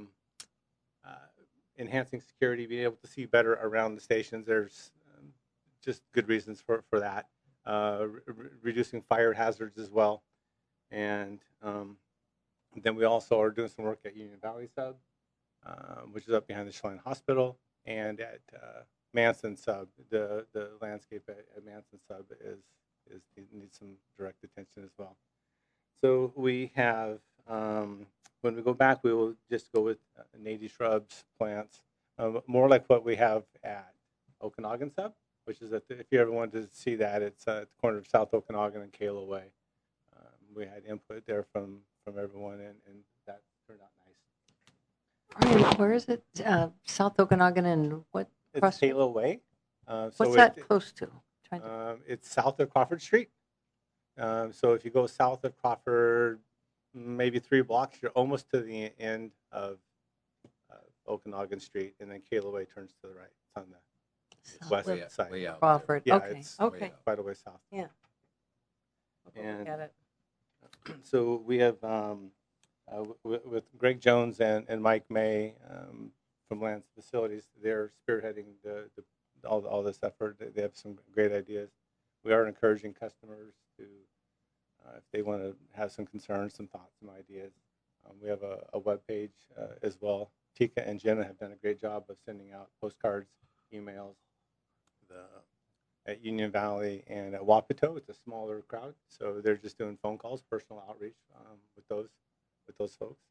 Speaker 16: enhancing security, being able to see better around the stations. There's just good reasons for that. Reducing fire hazards as well. And then we also are doing some work at Union Valley Sub which is up behind the Chelan Hospital, and at Manson Sub. The landscape at Manson Sub needs some direct attention as well. So we have, when we go back, we will just go with native shrubs, plants, more like what we have at Okanagan Sub, which is if you ever wanted to see that, it's at the corner of South Okanagan and Kalo Way. We had input there from everyone, and that turned out nice.
Speaker 9: Brian, where is it? South Okanagan and what?
Speaker 16: It's Kalo Way.
Speaker 9: What's that close to?
Speaker 16: It's south of Crawford Street. So if you go south of Crawford, maybe 3 blocks, you're almost to the end of Okanagan Street, and then Kalo Way turns to the right. It's on the west side.
Speaker 2: Way out
Speaker 9: Crawford.
Speaker 16: Yeah,
Speaker 9: Okay.
Speaker 16: it's
Speaker 9: Okay.
Speaker 16: quite a way south.
Speaker 9: Yeah.
Speaker 16: And
Speaker 9: Look at it.
Speaker 16: so we have with Greg Jones and Mike May from Lands Facilities, they're spearheading all this effort. They have some great ideas. We are encouraging customers to, if they want to have some concerns, some thoughts, some ideas. We have a web page as well. Tika and Jenna have done a great job of sending out postcards, emails. At Union Valley and at Wapato, it's a smaller crowd, so they're just doing phone calls, personal outreach with those folks.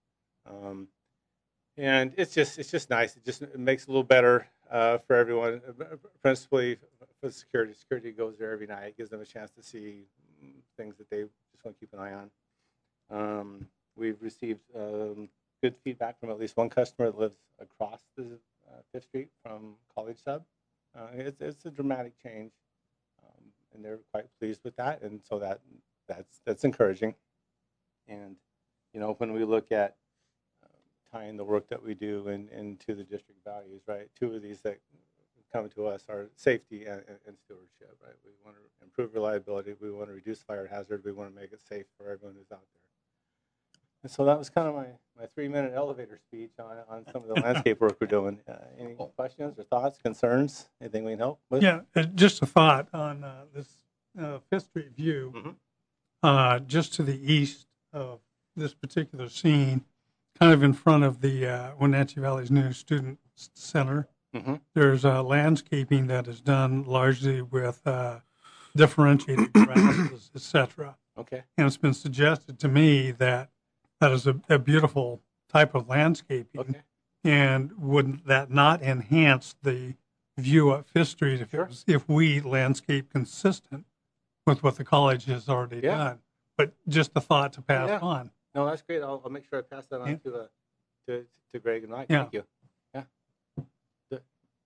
Speaker 16: And it's just nice. It makes it a little better for everyone. Principally for security. Security goes there every night, gives them a chance to see things that they just want to keep an eye on. We've received good feedback from at least one customer that lives across the 5th Street from College Sub. It's a dramatic change, and they're quite pleased with that, and so that's encouraging. And when we look at tying the work that we do into the district values, right? 2 of these that come to us are safety and stewardship, right? We want to improve reliability, we want to reduce fire hazard, we want to make it safe for everyone who's out there. And so that was kind of my 3-minute elevator speech on some of the landscape work we're doing. Any questions or thoughts, concerns, anything we can help with?
Speaker 6: Yeah, just a thought on this 5th Street view. Just to the east of this particular scene, kind of in front of the Wenatchee Valley's new student center, there's landscaping that is done largely with differentiated grasses, etc.
Speaker 16: Okay.
Speaker 6: And it's been suggested to me that is a beautiful type of landscaping.
Speaker 16: Okay.
Speaker 6: And would that not enhance the view at 5th Street if we landscape consistent with what the college has already done? But just a thought to pass on.
Speaker 16: No, that's great. I'll make sure I pass that on to Greg and Mike.
Speaker 6: Yeah.
Speaker 16: Thank you. Yeah. Good.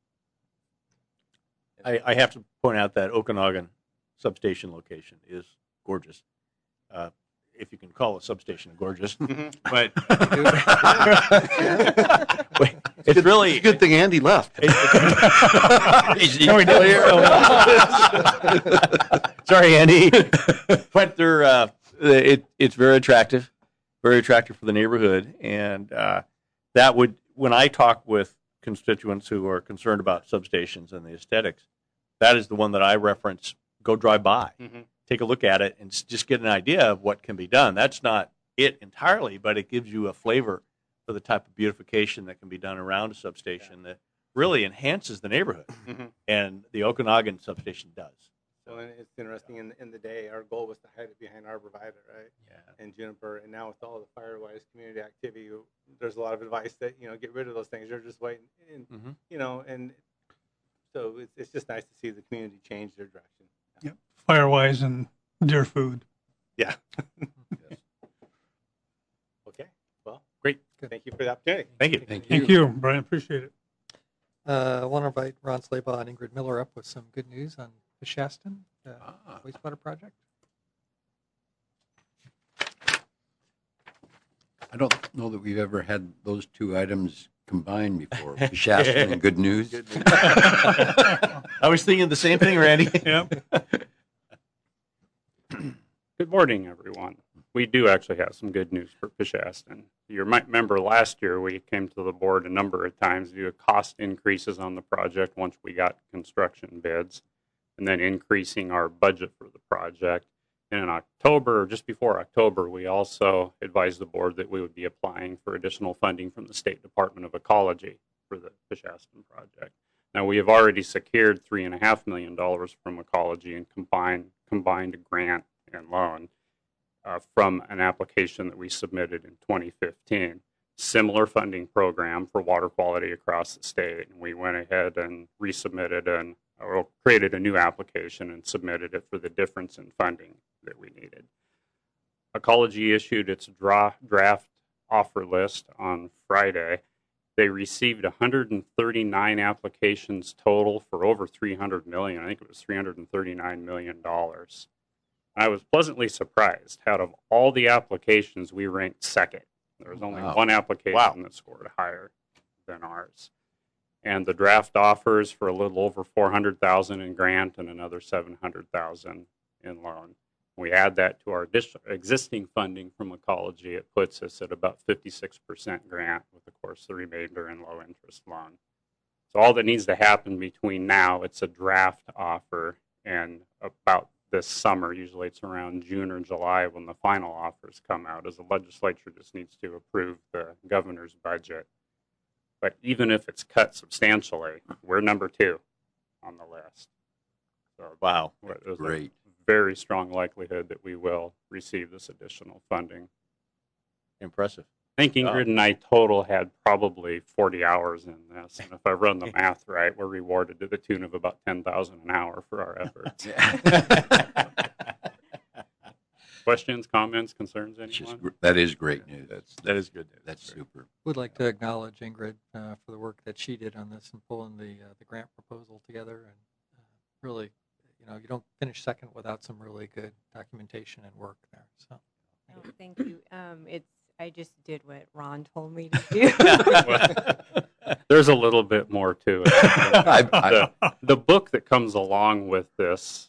Speaker 1: I have to point out that Okanagan substation location is gorgeous. If you can call a substation gorgeous, but it's really
Speaker 8: a good thing Andy left.
Speaker 1: Sorry, Andy, but they're it's very attractive for the neighborhood, and that would, when I talk with constituents who are concerned about substations and the aesthetics, that is the one that I reference. Go drive by. Take a look at it and just get an idea of what can be done. That's not it entirely, but it gives you a flavor for the type of beautification that can be done around a substation that really enhances the neighborhood. And the Okanagan substation does.
Speaker 16: So it's interesting. In the day, our goal was to hide it behind Arborvitae, right?
Speaker 1: Yeah.
Speaker 16: And juniper. And now with all the Firewise community activity, there's a lot of advice that get rid of those things. You're just waiting, and and so it's just nice to see the community change their direction.
Speaker 6: Yep. Firewise and deer food.
Speaker 16: Yeah. Okay. Well,
Speaker 1: great.
Speaker 16: Thank you for the opportunity.
Speaker 1: Thank you.
Speaker 6: Thank you, Brian. Appreciate it.
Speaker 4: I want to invite Ron Slabaugh and Ingrid Miller up with some good news on the Shaston wastewater project.
Speaker 2: I don't know that we've ever had those 2 items combined before. Shaston and good news.
Speaker 1: I was thinking the same thing, Randy.
Speaker 6: Yep.
Speaker 17: Good morning, everyone. We do actually have some good news for Shaston. You might remember last year we came to the board a number of times due to cost increases on the project once we got construction bids, and then increasing our budget for the project. And in October, or just before October, we also advised the board that we would be applying for additional funding from the State Department of Ecology for the Fish-Aston project. Now, we have already secured $3.5 million from Ecology in combined grant and loan from an application that we submitted in 2015. Similar funding program for water quality across the state. And we went ahead and resubmitted or created a new application and submitted it for the difference in funding that we needed. Ecology issued its draft offer list on Friday. They received 139 applications total for over $300 million. I think it was $339 million. I was pleasantly surprised. Out of all the applications, we ranked second. There was only one application that scored higher than ours. And the draft offers for a little over $400,000 in grant and another $700,000 in loan. We add that to our existing funding from Ecology. It puts us at about 56% grant, with, of course, the remainder in low interest loan. So all that needs to happen between now, it's a draft offer, and about this summer, usually it's around June or July when the final offers come out, as the legislature just needs to approve the governor's budget. But even if it's cut substantially, we're number 2 on the list. So
Speaker 1: wow,
Speaker 17: there's
Speaker 2: great.
Speaker 17: A very strong likelihood that we will receive this additional funding.
Speaker 1: Impressive.
Speaker 17: I think Ingrid and I total had probably 40 hours in this, and if I run the math right, we're rewarded to the tune of about $10,000 an hour for our efforts. Questions, comments, concerns, anyone?
Speaker 2: That is great news.
Speaker 1: That is good news.
Speaker 2: That's super.
Speaker 4: Would like to acknowledge Ingrid for the work that she did on this and pulling the grant proposal together. And really, you don't finish second without some really good documentation and work there. So,
Speaker 18: oh, thank you. I just did what Ron told me to
Speaker 17: do. There's a little bit more to it. The book that comes along with this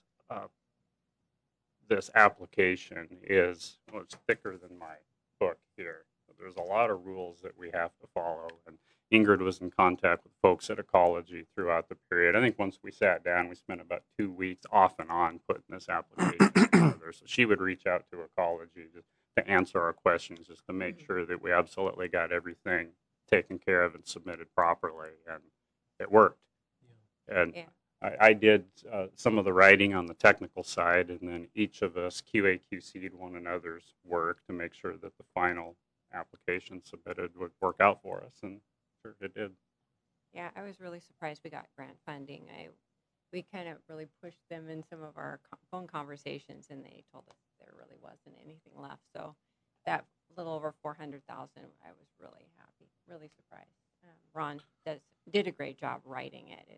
Speaker 17: this application is, well, it's thicker than my book here. There's a lot of rules that we have to follow, and Ingrid was in contact with folks at Ecology throughout the period. I think once we sat down, we spent about 2 weeks off and on putting this application together. So she would reach out to Ecology to answer our questions, just to make sure that we absolutely got everything taken care of and submitted properly, and it worked. And I did some of the writing on the technical side, and then each of us QA/QC'd one another's work to make sure that the final application submitted would work out for us, and sure it did.
Speaker 18: Yeah, I was really surprised we got grant funding. We kind of really pushed them in some of our phone conversations, and they told us there really wasn't anything left. So that little over $400,000, I was really happy, really surprised. Ron did a great job writing it.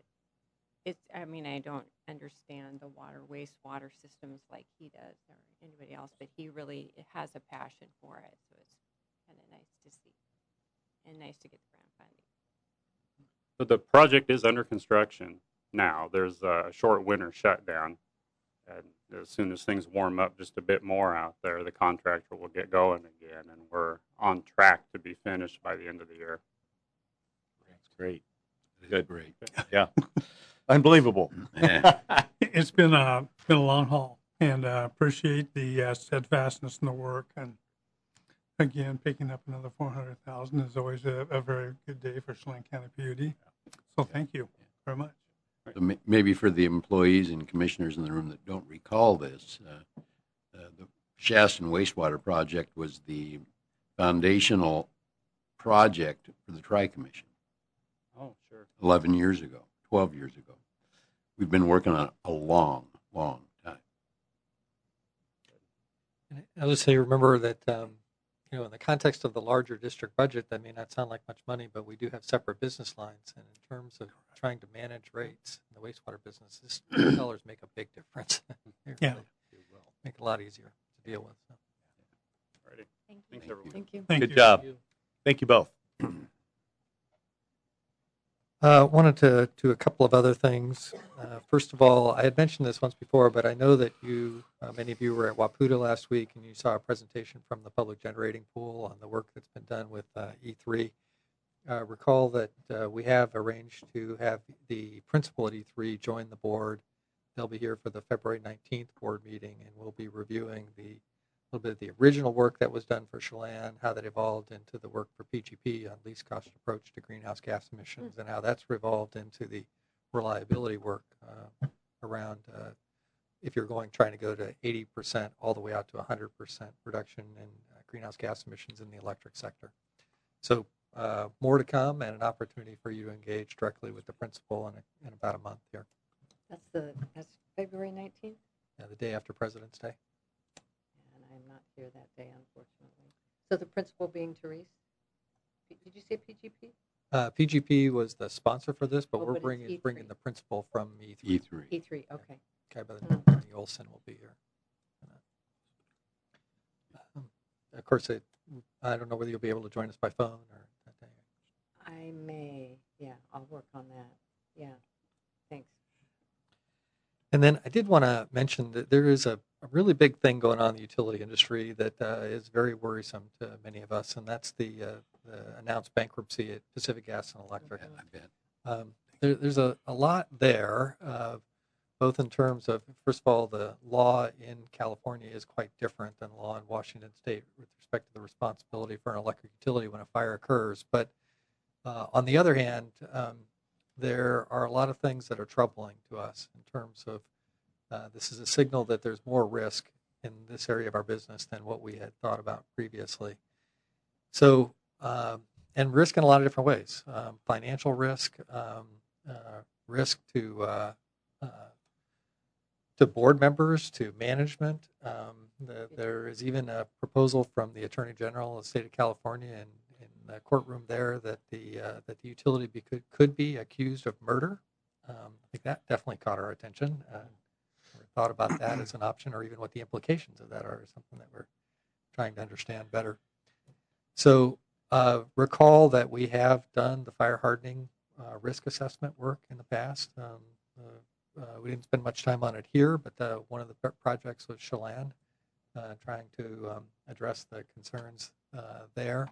Speaker 18: I mean, I don't understand the wastewater systems like he does or anybody else, but he really has a passion for it. So it's kind of nice to see and nice to get the grant funding.
Speaker 17: But the project is under construction now. There's a short winter shutdown, and as soon as things warm up just a bit more out there, the contractor will get going again, and we're on track to be finished by the end of the year.
Speaker 1: That's great.
Speaker 2: Good. Great.
Speaker 1: Yeah. Unbelievable.
Speaker 6: It's been a long haul, and appreciate the steadfastness in the work. And again, picking up another $400,000 is always a very good day for Chelan County PUD. So thank you very much.
Speaker 2: So maybe for the employees and commissioners in the room that don't recall this, the Shaston wastewater project was the foundational project for the Tri-Commission.
Speaker 17: Oh, sure.
Speaker 2: 11 years ago, 12 years ago. We've been working on it a long, long time.
Speaker 4: I'll just say, remember that, in the context of the larger district budget, that may not sound like much money, but we do have separate business lines. And in terms of trying to manage rates in the wastewater business, these dollars make a big difference. They really make it a lot easier to deal with. So.
Speaker 17: Alrighty.
Speaker 18: Thank you.
Speaker 17: Thanks, everyone.
Speaker 18: Thank you.
Speaker 1: Good job. Thank you both.
Speaker 4: Wanted to do a couple of other things. First of all, I had mentioned this once before, but I know that many of you were at Waputa last week, and you saw a presentation from the public generating pool on the work that's been done with E3. Recall that we have arranged to have the principal at E3 join the board. they'll be here for the February 19th board meeting, and we'll be reviewing a little bit of the original work that was done for Chelan, how that evolved into the work for PGP on least cost approach to greenhouse gas emissions, and how that's evolved into the reliability work around if you're trying to go to 80% all the way out to 100% reduction in greenhouse gas emissions in the electric sector. So more to come, and an opportunity for you to engage directly with the principal in about a month here.
Speaker 9: That's February 19th?
Speaker 4: Yeah, the day after President's Day.
Speaker 9: And I'm not here that day, unfortunately. So the principal being Therese? Did you say PGP?
Speaker 4: PGP was the sponsor for this, but
Speaker 9: Oh,
Speaker 4: we're
Speaker 9: but it's
Speaker 4: bringing the principal from E3.
Speaker 2: E3.
Speaker 9: E3, okay.
Speaker 4: Guy by the name of Bernie Olson will be here. Of course, I don't know whether you'll be able to join us by phone or that day.
Speaker 9: I may. Yeah, I'll work on that. Yeah, thanks.
Speaker 4: And then I did want to mention that there is a really big thing going on in the utility industry that is very worrisome to many of us, and that's the announced bankruptcy at Pacific Gas and Electric.
Speaker 2: I bet.
Speaker 4: There's a lot there, both in terms of, first of all, the law in California is quite different than law in Washington State with respect to the responsibility for an electric utility when a fire occurs. But on the other hand, there are a lot of things that are troubling to us in terms of this is a signal that there's more risk in this area of our business than what we had thought about previously. So, and risk in a lot of different ways. Financial risk, risk to board members, to management. There is even a proposal from the Attorney General of the state of California in the courtroom there that the utility could be accused of murder. I think that definitely caught our attention. Never thought about that as an option, or even what the implications of that are, is something that we're trying to understand better. So recall that we have done the fire hardening risk assessment work in the past. We didn't spend much time on it here, but one of the projects was Chelan, trying to address the concerns there.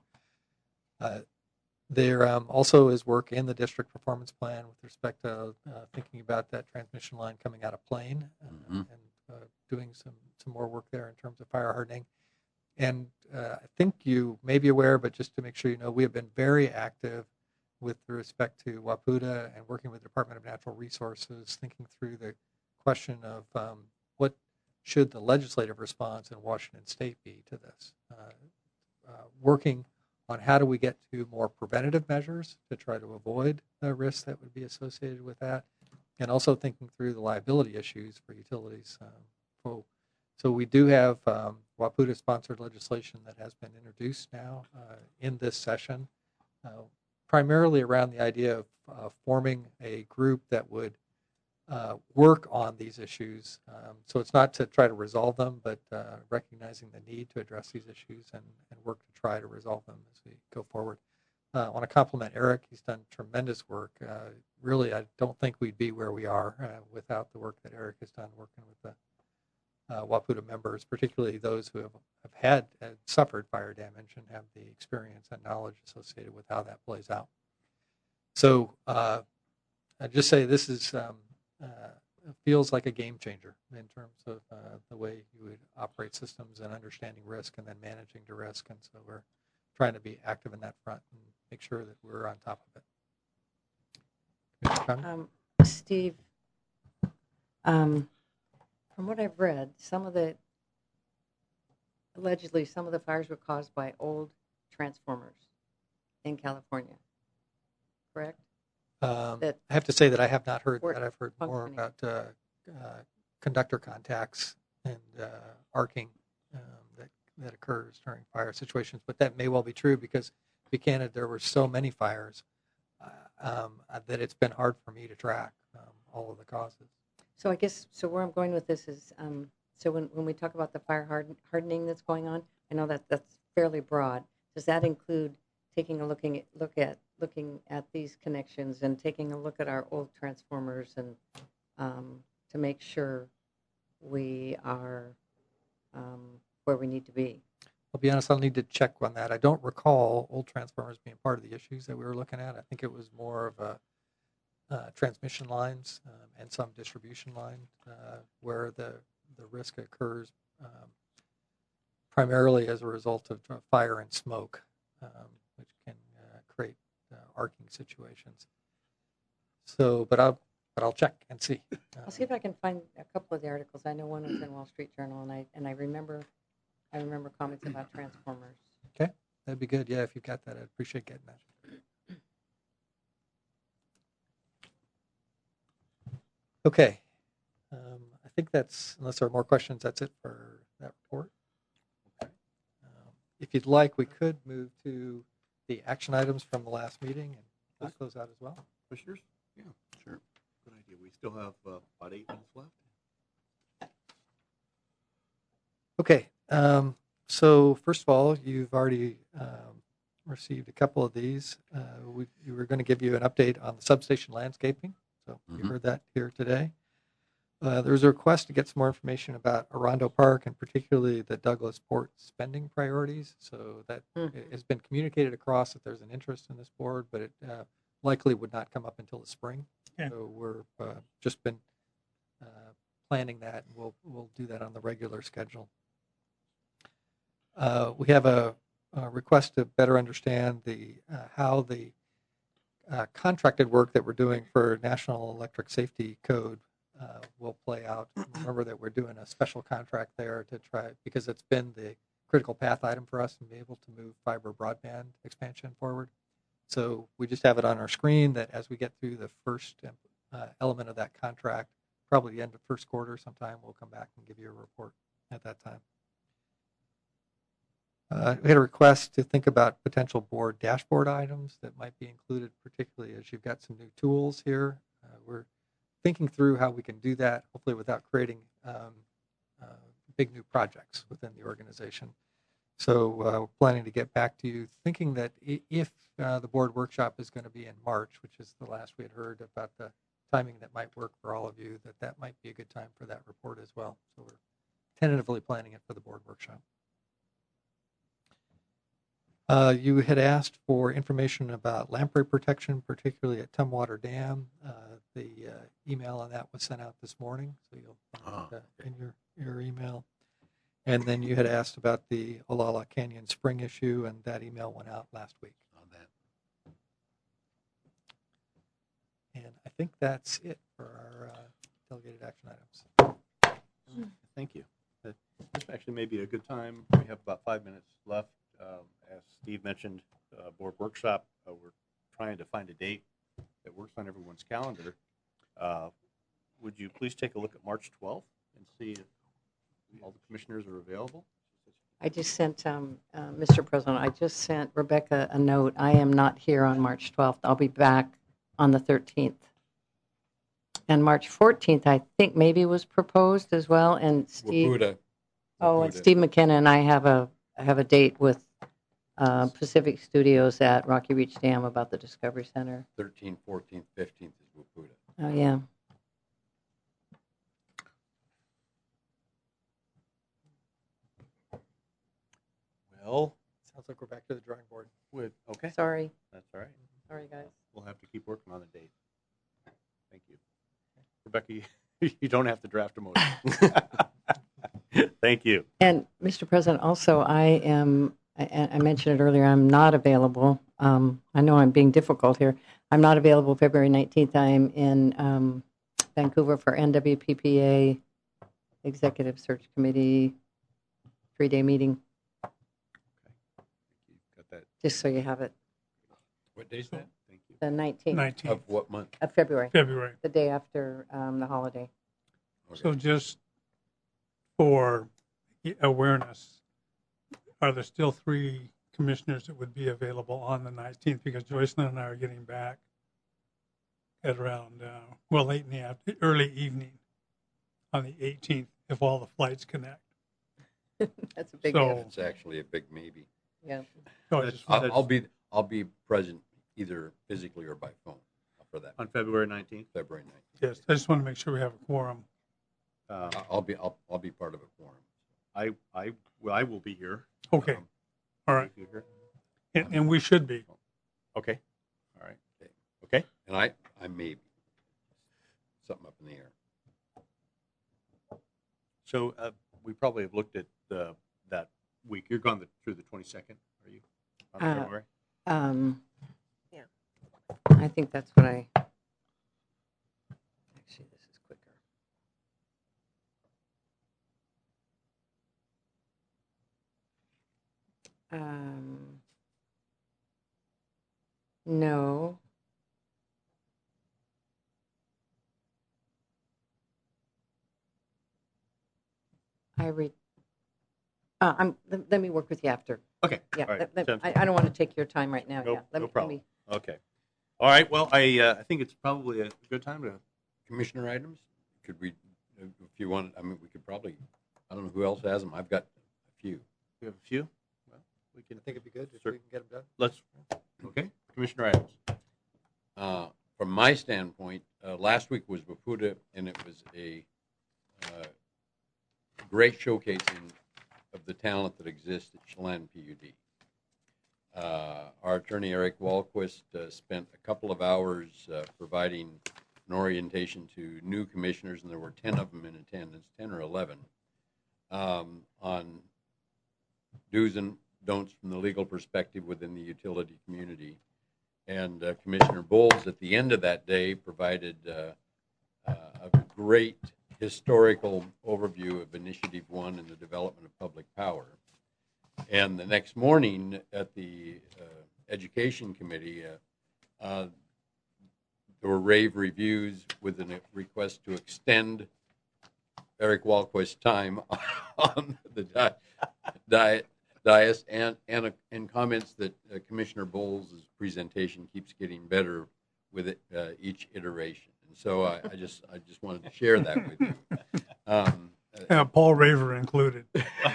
Speaker 4: There also is work in the district performance plan with respect to thinking about that transmission line coming out of Plain and doing some more work there in terms of fire hardening. And I think you may be aware, but just to make sure you know, we have been very active with respect to WAPUTA and working with the Department of Natural Resources, thinking through the question of what should the legislative response in Washington State be to this. Working on how do we get to more preventative measures to try to avoid the risks that would be associated with that, and also thinking through the liability issues for utilities. So we do have WAPUTA-sponsored legislation that has been introduced now in this session, primarily around the idea of forming a group that would work on these issues. So it's not to try to resolve them, but recognizing the need to address these issues and work to try to resolve them as we go forward. I want to compliment Eric. He's done tremendous work. Really, I don't think we'd be where we are without the work that Eric has done working with the WAPUTA members, particularly those who have suffered fire damage and have the experience and knowledge associated with how that plays out. So I'd just say this is feels like a game changer in terms of the way you would operate systems and understanding risk and then managing the risk. And so we're trying to be active in that front and make sure that we're on top of it.
Speaker 9: Steve, from what I've read, allegedly some of the fires were caused by old transformers in California, correct?
Speaker 4: I have to say that I have not heard that. I've heard more about conductor contacts and arcing that occurs during fire situations, but that may well be true because, to be candid, there were so many fires that it's been hard for me to track all of the causes.
Speaker 9: So I guess, where I'm going with this is, so when we talk about the fire hardening that's going on, I know that's fairly broad. Does that include taking a looking at these connections and taking a look at our old transformers and to make sure we are where we need to be?
Speaker 4: I'll be honest, I'll need to check on that. I don't recall old transformers being part of the issues that we were looking at. I think it was more of transmission lines and some distribution line where the risk occurs primarily as a result of fire and smoke, which can create arcing situations. So, but I'll check and see.
Speaker 9: I'll see if I can find a couple of the articles. I know one was in Wall Street Journal, and I remember comments about transformers.
Speaker 4: Okay, that'd be good. Yeah, if you've got that, I'd appreciate getting that. Okay, I think that's, unless there are more questions, that's it for that report. Okay. If you'd like, we could move to the action items from the last meeting and knock those out as well.
Speaker 1: Commissioners? Yeah, sure. Good idea. We still have about 8 minutes left.
Speaker 4: Okay, so first of all, you've already received a couple of these. We were going to give you an update on the substation landscaping. So you heard that here today. There was a request to get some more information about Orondo Park and particularly the Douglas Port spending priorities. So that has been communicated across that there's an interest in this board, but it likely would not come up until the spring.
Speaker 6: Yeah.
Speaker 4: So we're just been planning that, and we'll do that on the regular schedule. We have a request to better understand how the contracted work that we're doing for National Electric Safety Code will play out. Remember that we're doing a special contract there to try, because it's been the critical path item for us to be able to move fiber broadband expansion forward. So we just have it on our screen that as we get through the first element of that contract, probably the end of first quarter sometime, we'll come back and give you a report at that time. We had a request to think about potential board dashboard items that might be included, particularly as you've got some new tools here. We're thinking through how we can do that, hopefully without creating big new projects within the organization. So we're planning to get back to you, thinking that if the board workshop is going to be in March, which is the last we had heard about the timing that might work for all of you, that might be a good time for that report as well. So we're tentatively planning it for the board workshop. You had asked for information about lamprey protection, particularly at Tumwater Dam. The email on that was sent out this morning, so you'll find it in your email. And then you had asked about the Olalla Canyon Spring issue, and that email went out last week.
Speaker 2: On that.
Speaker 4: And I think that's it for our delegated action items.
Speaker 1: Thank you. This actually may be a good time. We have about 5 minutes left. As Steve mentioned, board workshop, we're trying to find a date that works on everyone's calendar. Would you please take a look at March 12th and see if all the commissioners are available?
Speaker 9: I just sent, Mr. President, I just sent Rebecca a note. I am not here on March 12th. I'll be back on the 13th. And March 14th, I think maybe was proposed as well. And Steve, and Steve McKenna and I have a date with Pacific Studios at Rocky Reach Dam about the Discovery Center.
Speaker 2: 13th, 14th, 15th is Wapuda.
Speaker 9: Oh, yeah.
Speaker 1: Well,
Speaker 4: sounds like we're back to the drawing board.
Speaker 1: Okay.
Speaker 9: Sorry.
Speaker 1: That's all right.
Speaker 9: Sorry, guys.
Speaker 1: We'll have to keep working on the date. Thank you. Rebecca, you don't have to draft a motion. Thank you.
Speaker 9: And Mr. President, also I mentioned it earlier, I'm not available. I know I'm being difficult here. I'm not available February 19th. I'm in Vancouver for NWPPA Executive Search Committee 3-day meeting.
Speaker 2: Got that.
Speaker 9: Just so you have it.
Speaker 2: What day is that? Thank you.
Speaker 9: The 19th.
Speaker 6: 19th.
Speaker 2: Of what month?
Speaker 9: Of February.
Speaker 6: February.
Speaker 9: The day after the holiday.
Speaker 2: Okay.
Speaker 6: So just for awareness, are there still 3 commissioners that would be available on the 19th? Because Joycelyn and I are getting back at around, late in the early evening on the 18th, if all the flights connect.
Speaker 9: That's a big
Speaker 6: So-
Speaker 2: It's actually a big maybe.
Speaker 9: Yeah.
Speaker 6: So I just-
Speaker 2: I'll be present either physically or by phone for that.
Speaker 1: On February 19th?
Speaker 2: February 19th.
Speaker 6: Yes, I just want to make sure we have a quorum.
Speaker 2: I'll be part of a forum.
Speaker 1: I will be here.
Speaker 6: Okay. All right.
Speaker 1: You here?
Speaker 6: And we should be.
Speaker 1: Okay. All right. Okay.
Speaker 2: And I may be. something up in the air.
Speaker 1: So we probably have looked at that week. You're gone through the 22nd, are you? On February?
Speaker 9: Yeah. I think that's what I. Actually, this is quicker. No. Let me work with you after.
Speaker 1: Okay.
Speaker 9: Yeah.
Speaker 1: All right.
Speaker 9: I don't want to take your time right now.
Speaker 1: No,
Speaker 9: Yeah.
Speaker 1: no problem. Okay. All right. Well, I think it's probably a good time to.
Speaker 2: Commissioner items? Could we, if you want, I mean, we could probably, I don't know who else has them. I've got a few.
Speaker 1: You have a few? Well, we can.
Speaker 4: I think it'd be good if
Speaker 1: Sure.
Speaker 4: we can get them done.
Speaker 1: Let's. Okay. Commissioner items.
Speaker 2: From my standpoint, last week was Waputa, and it was a great showcasing of the talent that exists at Chelan PUD. Our attorney, Eric Wahlquist, spent a couple of hours providing an orientation to new commissioners, and there were 10 of them in attendance, 10 or 11, on do's and don'ts from the legal perspective within the utility community. And Commissioner Bowles, at the end of that day, provided a great historical overview of Initiative 1 and the development of public power. And the next morning at the Education Committee, there were rave reviews with a request to extend Eric Wahlquist's time on the dais and comments that Commissioner Bowles' presentation keeps getting better with it, each iteration. And so I just wanted to share that with you.
Speaker 6: Paul Raver included.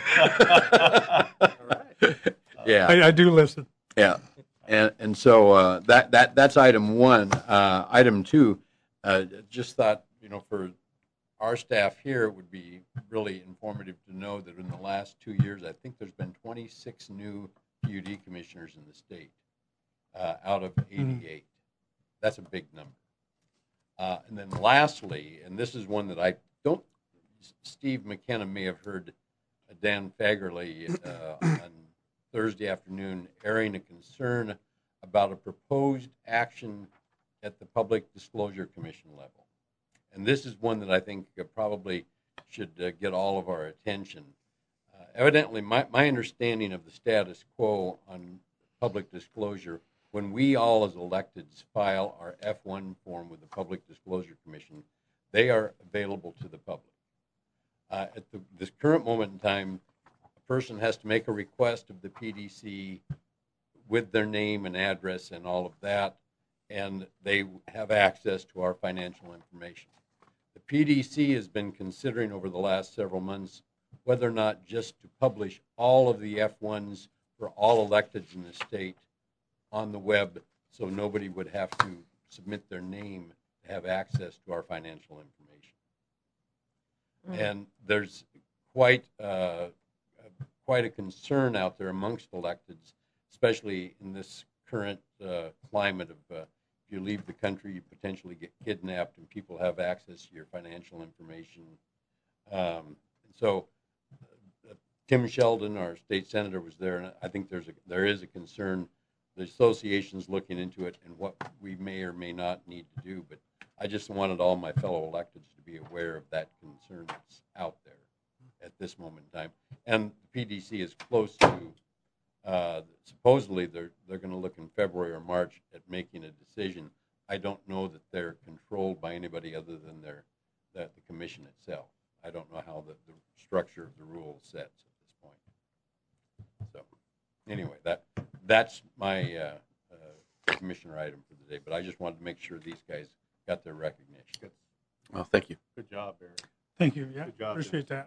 Speaker 2: Yeah,
Speaker 6: I do listen.
Speaker 2: Yeah, and so that's item one. Item two, just thought, for our staff here, it would be really informative to know that in the last 2 years, I think there's been 26 new PUD commissioners in the state out of 88. That's a big number. And then lastly, and this is one that I don't, Steve McKenna may have heard Dan Fagerly on Thursday afternoon airing a concern about a proposed action at the Public Disclosure Commission level. And this is one that I think probably should get all of our attention. Evidently, my understanding of the status quo on public disclosure, when we all as electeds file our F1 form with the Public Disclosure Commission, they are available to the public. At this current moment in time, a person has to make a request of the PDC with their name and address and all of that, and they have access to our financial information. The PDC has been considering over the last several months whether or not just to publish all of the F1s for all electeds in the state on the web so nobody would have to submit their name to have access to our financial information. And there's quite a concern out there amongst electeds, especially in this current climate of if you leave the country, you potentially get kidnapped, and people have access to your financial information. And so Tim Sheldon, our state senator, was there, and I think there is a concern. The association's looking into it and what we may or may not need to do, but I just wanted all my fellow electeds to be aware of that concern that's out there at this moment in time. And the PDC is close to, supposedly they're going to look in February or March at making a decision. I don't know that they're controlled by anybody other than the commission itself. I don't know how the structure of the rule sets at this point. So anyway, that's my commissioner item for the day, but I just wanted to make sure these guys got their recognition. Good.
Speaker 8: Well, thank you.
Speaker 1: Good job, Eric.
Speaker 6: Thank you. Yeah,
Speaker 1: Good job,
Speaker 6: appreciate that.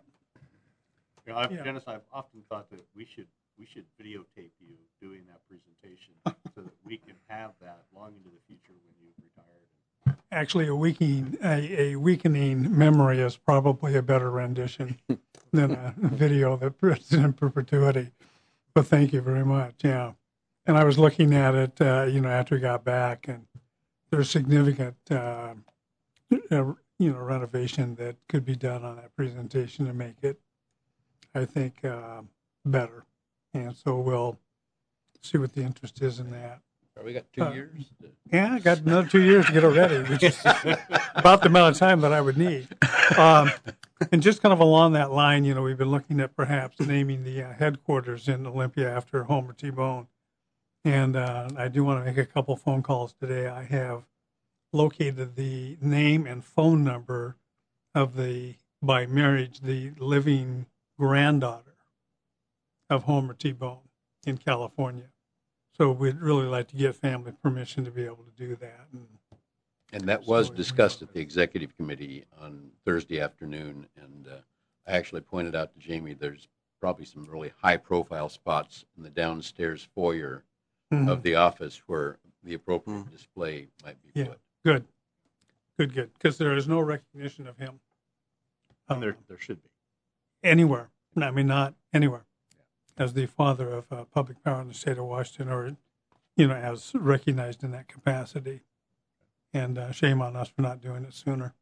Speaker 1: Dennis, I've often thought that we should videotape you doing that presentation so that we can have that long into the future when you've retired.
Speaker 6: Actually, a weakening memory is probably a better rendition than a video that puts in perpetuity. But thank you very much. Yeah, and I was looking at it, after we got back, and there's significant renovation that could be done on that presentation to make it, I think, better. And so we'll see what the interest is in that.
Speaker 2: We got 2 years.
Speaker 6: Yeah, I got another 2 years to get it ready, which is about the amount of time that I would need. And just kind of along that line, we've been looking at perhaps naming the headquarters in Olympia after Homer T. Bone. And I do want to make a couple phone calls today. I have located the name and phone number of by marriage, the living granddaughter of Homer T. Bone in California. So we'd really like to get family permission to be able to do that.
Speaker 2: And that was discussed at the executive committee on Thursday afternoon. And I actually pointed out to Jamie there's probably some really high-profile spots in the downstairs foyer of the office where the appropriate display might be put.
Speaker 6: Good. Because there is no recognition of him.
Speaker 1: There should be.
Speaker 6: Anywhere. I mean, not anywhere. As the father of public power in the state of Washington, or, as recognized in that capacity. And shame on us for not doing it sooner.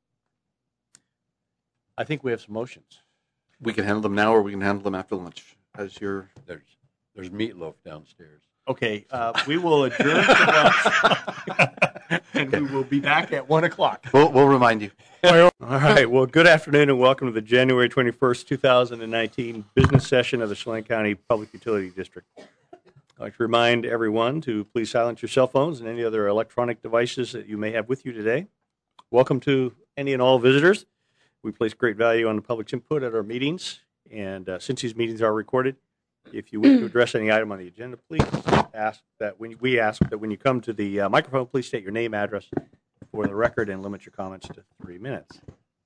Speaker 1: I think we have some motions.
Speaker 8: We can handle them now, or we can handle them after lunch. As your
Speaker 2: There's meatloaf downstairs.
Speaker 1: Okay, we will adjourn to lunch, and we will be back at 1 o'clock.
Speaker 8: We'll remind you.
Speaker 1: All right. Well, good afternoon, and welcome to the January 21st, 2019 business session of the Chelan County Public Utility District. I'd like to remind everyone to please silence your cell phones and any other electronic devices that you may have with you today. Welcome to any and all visitors. We place great value on the public's input at our meetings, and since these meetings are recorded, if you wish to address any item on the agenda, please ask that when you come to the microphone, please state your name, address for the record, and limit your comments to 3 minutes.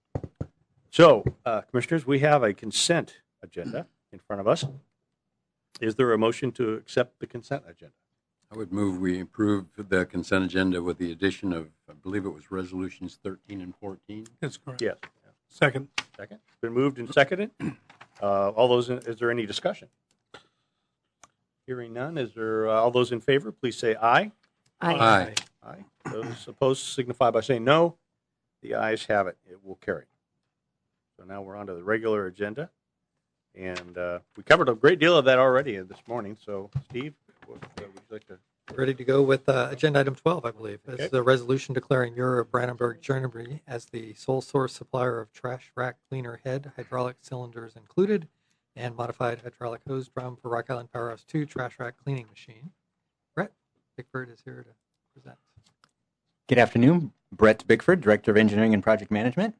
Speaker 1: So, Commissioners, we have a consent agenda in front of us. Is there a motion to accept the consent agenda?
Speaker 2: I would move we approve the consent agenda with the addition of, I believe it was resolutions 13 and 14.
Speaker 6: That's correct.
Speaker 1: Yes.
Speaker 6: Second.
Speaker 1: It's been moved and seconded. Is there any discussion? Hearing none, is there all those in favor, please say aye.
Speaker 2: Aye.
Speaker 1: Aye. Those opposed signify by saying no. The ayes have it. It will carry. So now we're on to the regular agenda. And we covered a great deal of that already this morning. So, Steve, would you like to?
Speaker 4: Ready to go with agenda item 12, I believe.
Speaker 1: Okay.
Speaker 4: It's the resolution declaring Euro Brandenburg, Germany as the sole source supplier of trash rack cleaner head, hydraulic cylinders included, and modified hydraulic hose drum for Rock Island Powerhouse 2 trash rack cleaning machine. Brett Bickford is here to present.
Speaker 19: Good afternoon. Brett Bickford, Director of Engineering and Project Management.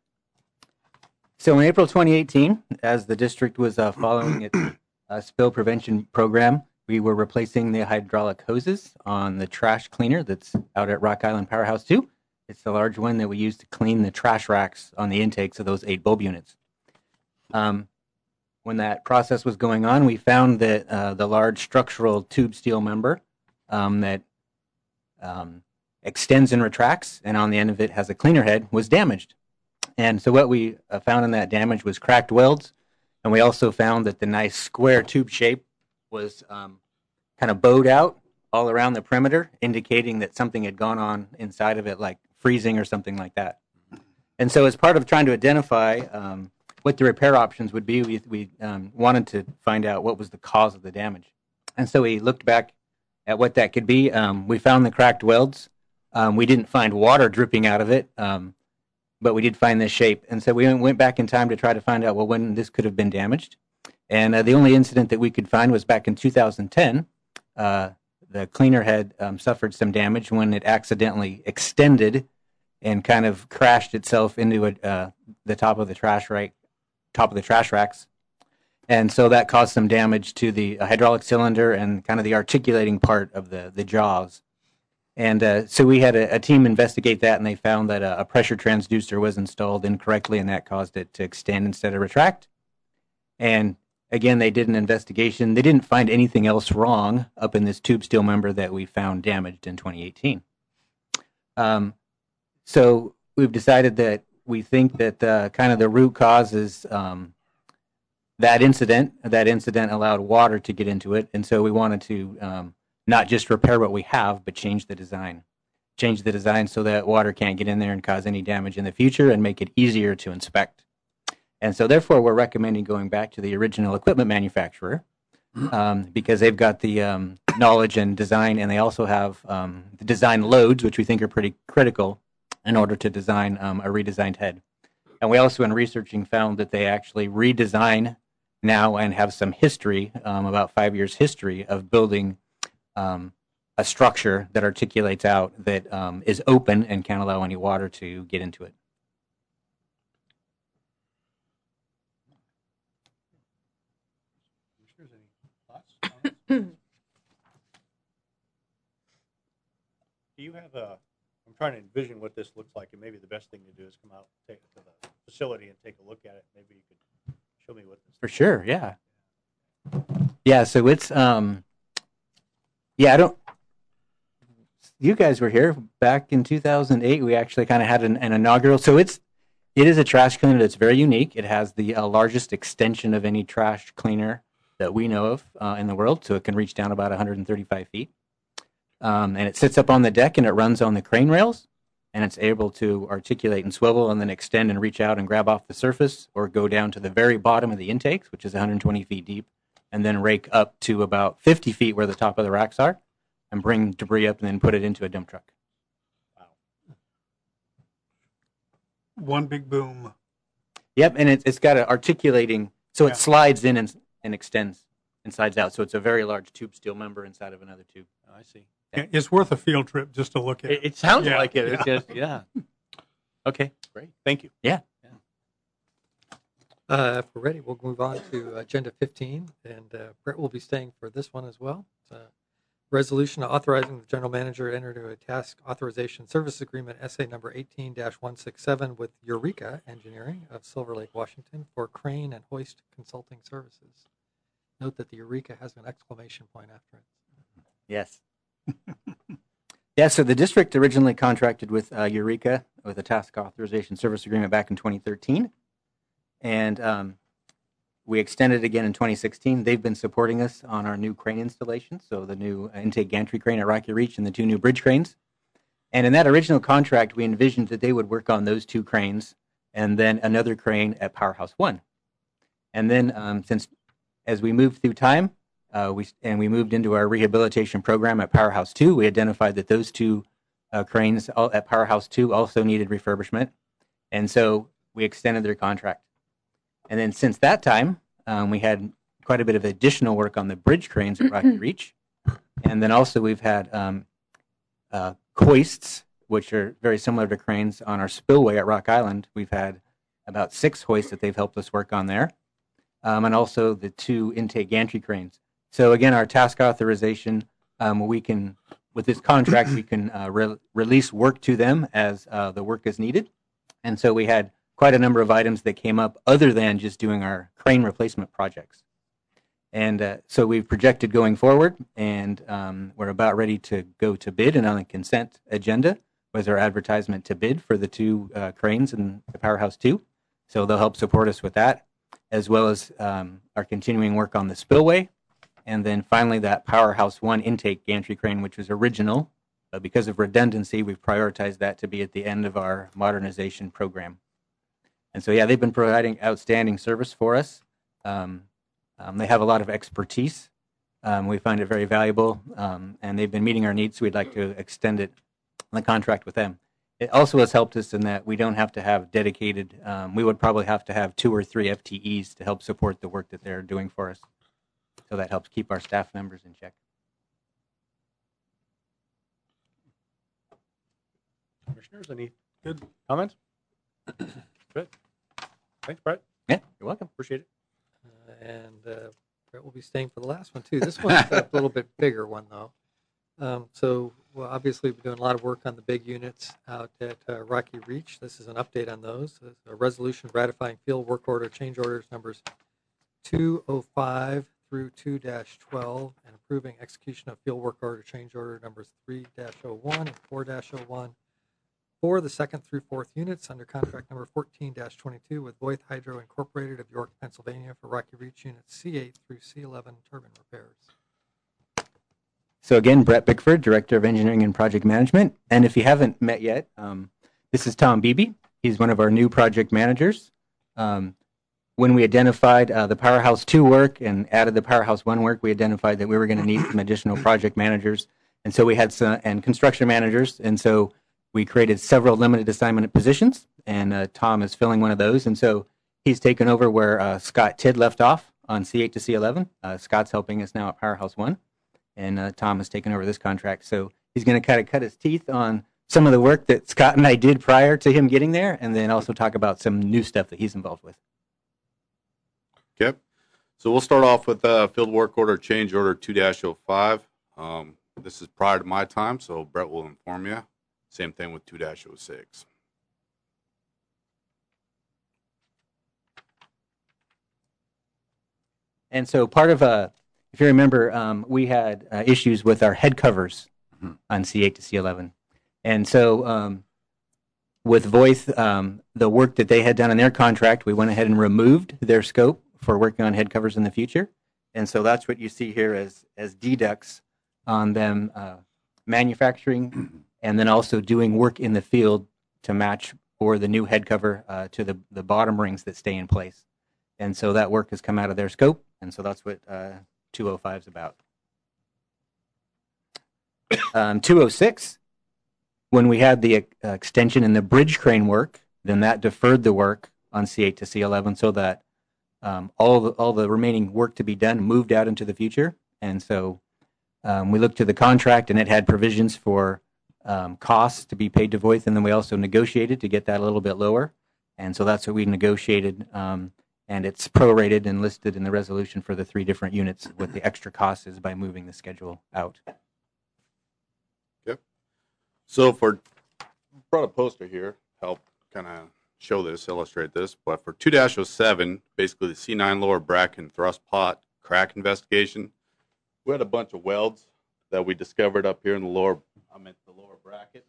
Speaker 19: So in April 2018, as the district was following its spill prevention program, we were replacing the hydraulic hoses on the trash cleaner that's out at Rock Island Powerhouse 2. It's the large one that we use to clean the trash racks on the intakes of those 8 bulb units. When that process was going on, we found that the large structural tube steel member that extends and retracts, and on the end of it has a cleaner head, was damaged. And so what we found in that damage was cracked welds, and we also found that the nice square tube shape was kind of bowed out all around the perimeter, indicating that something had gone on inside of it, like freezing or something like that. And so as part of trying to identify what the repair options would be, we wanted to find out what was the cause of the damage. And so we looked back at what that could be. We found the cracked welds. We didn't find water dripping out of it, but we did find this shape. And so we went back in time to try to find out, well, when this could have been damaged. And the only incident that we could find was back in 2010. The cleaner head suffered some damage when it accidentally extended and kind of crashed itself into the top of the trash racks. And so that caused some damage to the hydraulic cylinder and kind of the articulating part of the jaws. And so we had a team investigate that, and they found that a pressure transducer was installed incorrectly, and that caused it to extend instead of retract. And again, they did an investigation. They didn't find anything else wrong up in this tube steel member that we found damaged in 2018. So we've decided that we think that kind of the root cause is that incident. That incident allowed water to get into it, and so we wanted to not just repair what we have, but change the design. change the design so that water can't get in there and cause any damage in the future, and make it easier to inspect. And so therefore, we're recommending going back to the original equipment manufacturer because they've got the knowledge and design, and they also have the design loads, which we think are pretty critical in order to design a redesigned head. And we also, in researching, found that they actually redesign now and have some history, about 5 years history, of building a structure that articulates out, that is open and can't allow any water to get into it.
Speaker 1: Do you have a? I'm trying to envision what this looks like, and maybe the best thing to do is come out, take it to the facility, and take a look at it. Maybe you could show me what this.
Speaker 19: For sure, yeah. Yeah, so it's yeah, I don't. You guys were here back in 2008. We actually kind of had an inaugural. So it is a trash cleaner that's very unique. It has the largest extension of any trash cleaner that we know of in the world. So it can reach down about 135 feet. And it sits up on the deck, and it runs on the crane rails, and it's able to articulate and swivel and then extend and reach out and grab off the surface, or go down to the very bottom of the intakes, which is 120 feet deep, and then rake up to about 50 feet where the top of the racks are, and bring debris up and then put it into a dump truck.
Speaker 6: One big boom.
Speaker 19: Yep, and it's got an articulating, so it slides in and extends and slides out. So it's a very large tube steel member inside of another tube.
Speaker 1: Oh, I see.
Speaker 6: It's worth a field trip just to look at it.
Speaker 1: It sounds
Speaker 6: Yeah,
Speaker 1: like it.
Speaker 6: yeah.
Speaker 1: It's just, yeah. Okay, great. Thank you.
Speaker 19: Yeah.
Speaker 4: If we're ready, we'll move on to Agenda 15, and Brett will be staying for this one as well. It's a resolution authorizing the general manager to enter into a task authorization service agreement, SA number 18-167, with Eureka Engineering of Silver Lake, Washington, for crane and hoist consulting services. Note that the Eureka has an exclamation point after it.
Speaker 19: Yes. Yeah, so the district originally contracted with Eureka with a task authorization service agreement back in 2013. And we extended again in 2016. They've been supporting us on our new crane installation, so the new intake gantry crane at Rocky Reach and the two new bridge cranes. And in that original contract, we envisioned that they would work on those two cranes and then another crane at Powerhouse 1. And then since as we moved through time, we moved into our rehabilitation program at Powerhouse 2, we identified that those two cranes at Powerhouse 2 also needed refurbishment. And so we extended their contract. And then since that time, we had quite a bit of additional work on the bridge cranes at Rocky Reach. And then also we've had hoists, which are very similar to cranes, on our spillway at Rock Island. We've had about 6 hoists that they've helped us work on there. And also the 2 intake gantry cranes. So again, our task authorization, we can, with this contract, we can release work to them as the work is needed. And so we had quite a number of items that came up other than just doing our crane replacement projects. And so we've projected going forward, and we're about ready to go to bid, and on the consent agenda was our advertisement to bid for the 2 cranes in the Powerhouse 2. So they'll help support us with that, as well as our continuing work on the spillway. And then finally that Powerhouse 1 intake gantry crane, which was original, but because of redundancy, we've prioritized that to be at the end of our modernization program. And so, yeah, they've been providing outstanding service for us. They have a lot of expertise. We find it very valuable, and they've been meeting our needs, so we'd like to extend it on the contract with them. It also has helped us in that we don't have to have dedicated, we would probably have to have 2 or 3 FTEs to help support the work that they're doing for us. So that helps keep our staff members in check.
Speaker 1: Commissioners, any good comments? Good. Thanks, Brett.
Speaker 19: Yeah, you're welcome.
Speaker 1: Appreciate it.
Speaker 4: And Brett will be staying for the last one, too. This one's a little bit bigger one, though. Well, obviously, we're doing a lot of work on the big units out at Rocky Reach. This is an update on those. This is a resolution ratifying field work order change orders numbers 205 through 2-12 and approving execution of field work order change order numbers 3-01 and 4-01 for the 2nd through 4th units under contract number 14-22 with Voith Hydro Incorporated of York, Pennsylvania for Rocky Reach units C8 through C11 turbine repairs.
Speaker 19: So again, Brett Bickford, Director of Engineering and Project Management. And if you haven't met yet, this is Tom Beebe. He's one of our new project managers. When we identified the Powerhouse 2 work and added the Powerhouse 1 work, we identified that we were going to need some additional project managers. And so we had some, and construction managers. And so we created several limited assignment positions, and Tom is filling one of those. And so he's taken over where Scott Tidd left off on C8 to C11. Scott's helping us now at Powerhouse 1, and Tom has taken over this contract. So he's going to kind of cut his teeth on some of the work that Scott and I did prior to him getting there, and then also talk about some new stuff that he's involved with.
Speaker 20: Okay. So we'll start off with field work order change order 2-05. This is prior to my time, so Brett will inform you. Same thing with 2-06.
Speaker 19: And so part of, if you remember, we had issues with our head covers on C8 to C11. And so with Voith, the work that they had done on their contract, we went ahead and removed their scope for working on head covers in the future. And so that's what you see here as deducts on them manufacturing and then also doing work in the field to match for the new head cover to the bottom rings that stay in place. And so that work has come out of their scope, and so that's what 205 is about. 206, when we had the extension in the bridge crane work, then that deferred the work on C8 to C11 so that all the remaining work to be done moved out into the future. And so we looked to the contract, and it had provisions for costs to be paid to Voith, and then we also negotiated to get that a little bit lower. And so that's what we negotiated, and it's prorated and listed in the resolution for the 3 different units what the extra cost is by moving the schedule out.
Speaker 20: Yep. So brought a poster here, help kind of show this, illustrate this, but for 2-07, basically the C9 lower bracket and thrust pot crack investigation, we had a bunch of welds that we discovered up here in the lower bracket.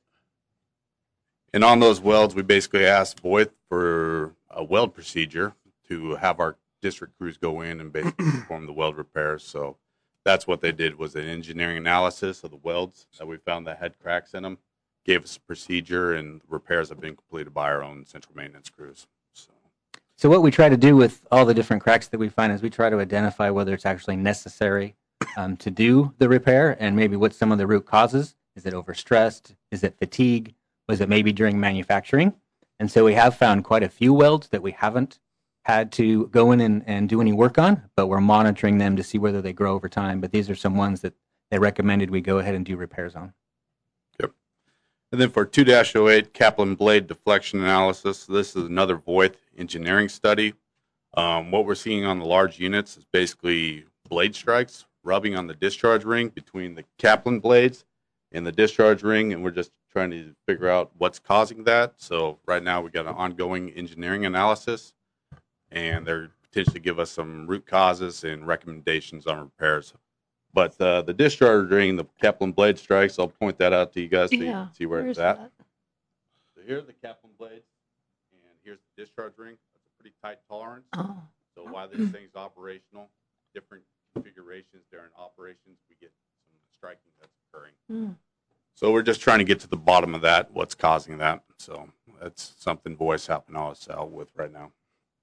Speaker 20: And on those welds, we basically asked Voith for a weld procedure to have our district crews go in and basically perform the weld repairs. So that's what they did, was an engineering analysis of the welds that we found that had cracks in them, gave us a procedure, and repairs have been completed by our own central maintenance crews.
Speaker 19: So what we try to do with all the different cracks that we find is we try to identify whether it's actually necessary to do the repair, and maybe what some of the root causes. Is it overstressed? Is it fatigue? Was it maybe during manufacturing? And so we have found quite a few welds that we haven't had to go in and do any work on, but we're monitoring them to see whether they grow over time. But these are some ones that they recommended we go ahead and do repairs on.
Speaker 20: Yep. And then for 2-08, Kaplan blade deflection analysis, this is another Voith engineering study. What we're seeing on the large units is basically blade strikes, rubbing on the discharge ring between the Kaplan blades and the discharge ring, and we're just trying to figure out what's causing that. So right now we got an ongoing engineering analysis, and they're potentially give us some root causes and recommendations on repairs. But the discharge ring, the Kaplan blade strikes, I'll point that out to you guys so you can see where it's at. So here's the Kaplan blades, and here's the discharge ring. That's a pretty tight tolerance. So while this thing's operational, different configurations during operations, we get some striking that's occurring. So we're just trying to get to the bottom of that, what's causing that. So that's something Voith helping us out with right now.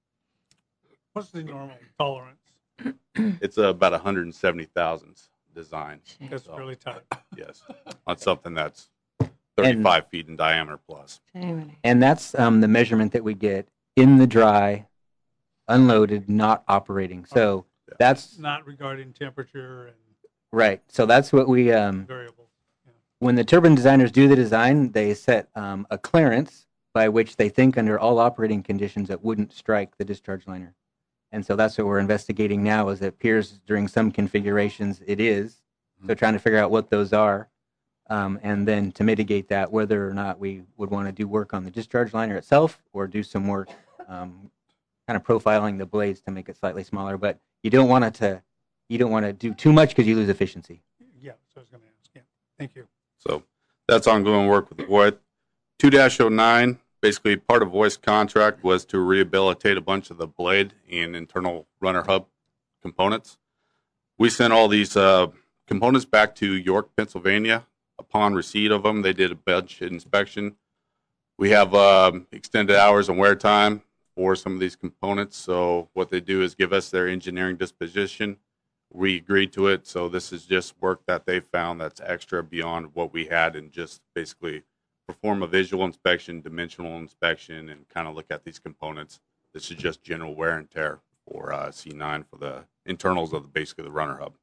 Speaker 6: What's the normal tolerance?
Speaker 20: It's about 170 thousandths design.
Speaker 6: That's really tight.
Speaker 20: Yes, on something that's 35 feet in diameter plus.
Speaker 19: And that's the measurement that we get in the dry, unloaded, not operating. So that's
Speaker 6: not regarding temperature and
Speaker 19: right. So that's what we
Speaker 6: variable.
Speaker 19: When the turbine designers do the design, they set a clearance by which they think under all operating conditions it wouldn't strike the discharge liner. And so that's what we're investigating now, is it appears during some configurations it is. So trying to figure out what those are, and then to mitigate that, whether or not we would want to do work on the discharge liner itself or do some work kind of profiling the blades to make it slightly smaller. But you don't want to do too much because you lose efficiency.
Speaker 6: Yeah, so I was going to ask. Yeah, thank you.
Speaker 20: So that's ongoing work with Voith. 2-09, basically part of Voith's contract was to rehabilitate a bunch of the blade and internal runner hub components. We sent all these components back to York, Pennsylvania. Upon receipt of them, they did a bench inspection. We have extended hours and wear time for some of these components. So what they do is give us their engineering disposition. We agreed to it. So this is just work that they found that's extra beyond what we had, and just basically perform a visual inspection, dimensional inspection, and kind of look at these components. This is just general wear and tear for C9 for the internals of basically the runner hub.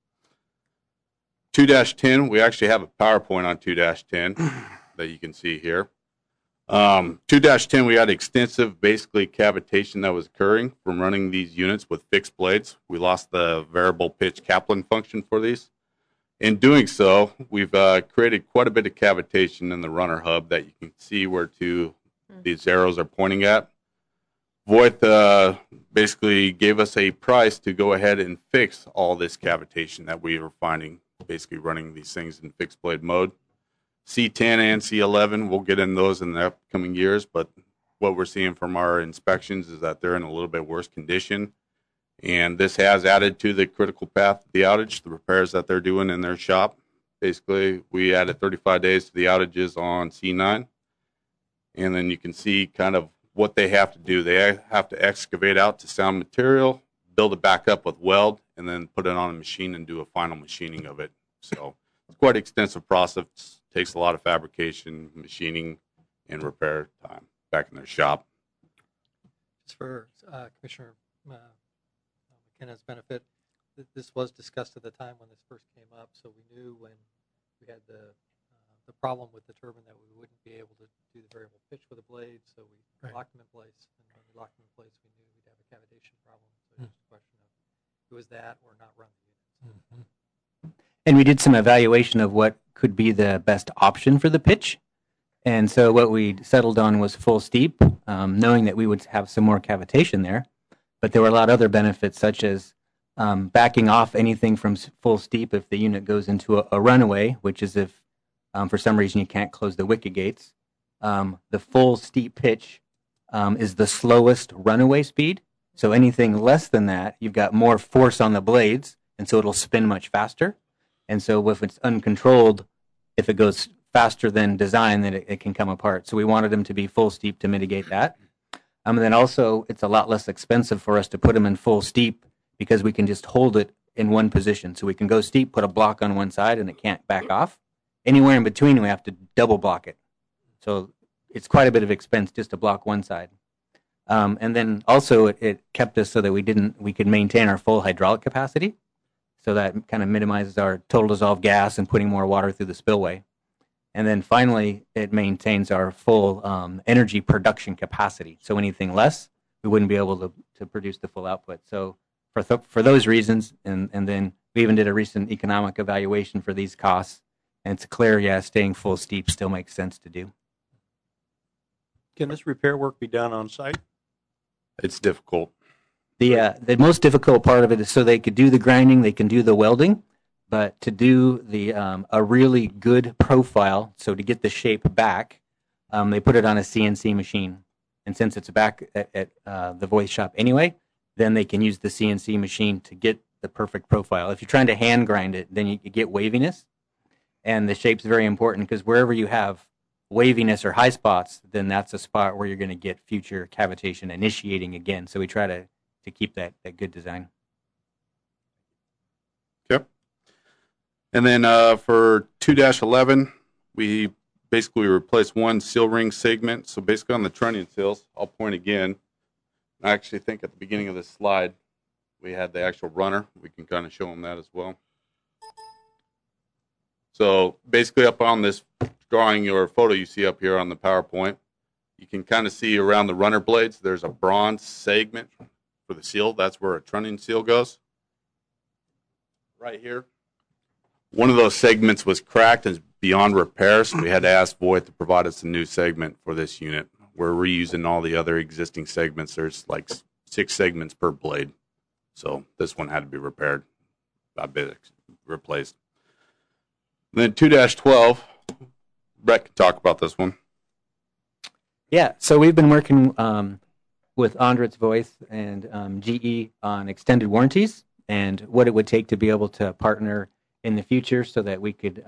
Speaker 20: 2-10, we actually have a PowerPoint on 2-10 that you can see here. 2-10, we had extensive basically cavitation that was occurring from running these units with fixed blades. We lost the variable pitch Kaplan function for these. In doing so, we've created quite a bit of cavitation in the runner hub that you can see where these arrows are pointing at. Voith basically gave us a price to go ahead and fix all this cavitation that we were finding, basically running these things in fixed blade mode. C10 and C11, we'll get in those in the upcoming years, but what we're seeing from our inspections is that they're in a little bit worse condition. And this has added to the critical path of the outage, the repairs that they're doing in their shop. Basically, we added 35 days to the outages on C9. And then you can see kind of what they have to do. They have to excavate out to sound material, build it back up with weld, and then put it on a machine and do a final machining of it. So it's quite an extensive process. It takes a lot of fabrication, machining, and repair time back in their shop.
Speaker 4: Just for Commissioner McKenna's benefit, this was discussed at the time when this first came up, so we knew when we had the problem with the turbine that we wouldn't be able to do the variable pitch with the blades, so we locked them in place. And when we locked them in place, we knew we'd have a cavitation problem. So it's just a question of it was that or not run the units.
Speaker 19: And we did some evaluation of what could be the best option for the pitch. And so what we settled on was full steep, knowing that we would have some more cavitation there. But there were a lot of other benefits, such as backing off anything from full steep if the unit goes into a runaway, which is if for some reason you can't close the wicket gates. The full steep pitch is the slowest runaway speed. So anything less than that, you've got more force on the blades, and so it'll spin much faster. And so if it's uncontrolled, if it goes faster than design, then it can come apart. So we wanted them to be full steep to mitigate that. And then also, it's a lot less expensive for us to put them in full steep because we can just hold it in one position. So we can go steep, put a block on one side, and it can't back off. Anywhere in between, we have to double block it. So it's quite a bit of expense just to block one side. And then also, it kept us so that we could maintain our full hydraulic capacity. So that kind of minimizes our total dissolved gas and putting more water through the spillway. And then finally, it maintains our full energy production capacity. So anything less, we wouldn't be able to produce the full output. So for those reasons, and then we even did a recent economic evaluation for these costs, and it's clear, yeah, staying full steep still makes sense to do.
Speaker 1: Can this repair work be done on site?
Speaker 20: It's difficult.
Speaker 19: The most difficult part of it is so they could do the grinding, they can do the welding, but to do a really good profile, so to get the shape back, they put it on a CNC machine. And since it's back at the Voith shop anyway, then they can use the CNC machine to get the perfect profile. If you're trying to hand grind it, then you get waviness. And the shape's very important because wherever you have waviness or high spots, then that's a spot where you're going to get future cavitation initiating again. So we try to keep that good design.
Speaker 20: Yep. And then for 2-11, we basically replaced one seal ring segment. So basically on the trunnion seals, I'll point again. I actually think at the beginning of this slide, we had the actual runner. We can kind of show them that as well. So basically up on this drawing or photo you see up here on the PowerPoint, you can kind of see around the runner blades, there's a bronze segment for the seal. That's where a trunnion seal goes. Right here. One of those segments was cracked and is beyond repair, so we had to ask Voith to provide us a new segment for this unit. We're reusing all the other existing segments. There's like 6 segments per blade. So this one had to be repaired, a bit replaced. And then 2-12, Brett can talk about this one.
Speaker 19: Yeah, so we've been working with Andritz Voith and GE on extended warranties and what it would take to be able to partner in the future so that we could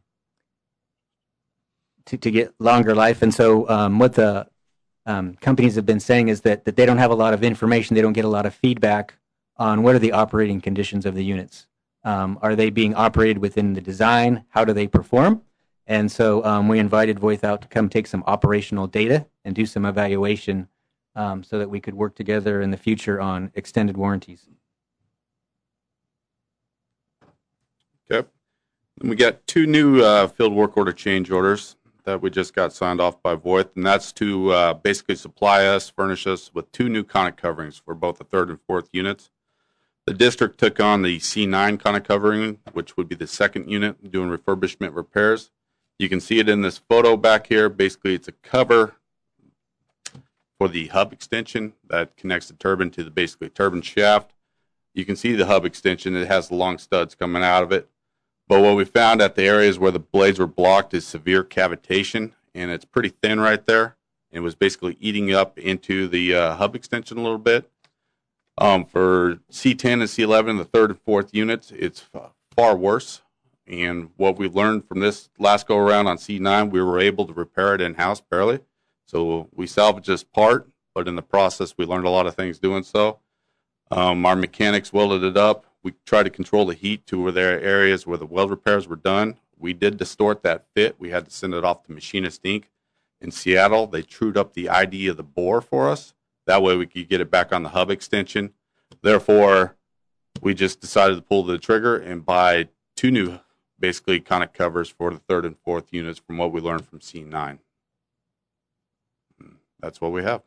Speaker 19: to get longer life. And so what the companies have been saying is that they don't have a lot of information. They don't get a lot of feedback on what are the operating conditions of the units. Are they being operated within the design? How do they perform? And so we invited Voith out to come take some operational data and do some evaluation so that we could work together in the future on extended warranties.
Speaker 20: Okay. And we got 2 new field work order change orders that we just got signed off by Voith, and that's to basically furnish us with 2 new conic coverings for both the 3rd and 4th units. The district took on the C9 conic covering, which would be the 2nd unit, doing refurbishment repairs. You can see it in this photo back here. Basically, it's a cover for the hub extension that connects the turbine to the basically turbine shaft. You can see the hub extension. It has the long studs coming out of it. But what we found at the areas where the blades were blocked is severe cavitation, and it's pretty thin right there. It was basically eating up into the hub extension a little bit. For C10 and C11, the 3rd and 4th units, it's far worse. And what we learned from this last go around on C9, we were able to repair it in-house barely. So we salvaged this part, but in the process, we learned a lot of things doing so. Our mechanics welded it up. We tried to control the heat to where there are areas where the weld repairs were done. We did distort that fit. We had to send it off to Machinist Inc. in Seattle. They trued up the ID of the bore for us. That way we could get it back on the hub extension. Therefore, we just decided to pull the trigger and buy 2 new basically conic covers for the 3rd and 4th units from what we learned from C9. That's what we have.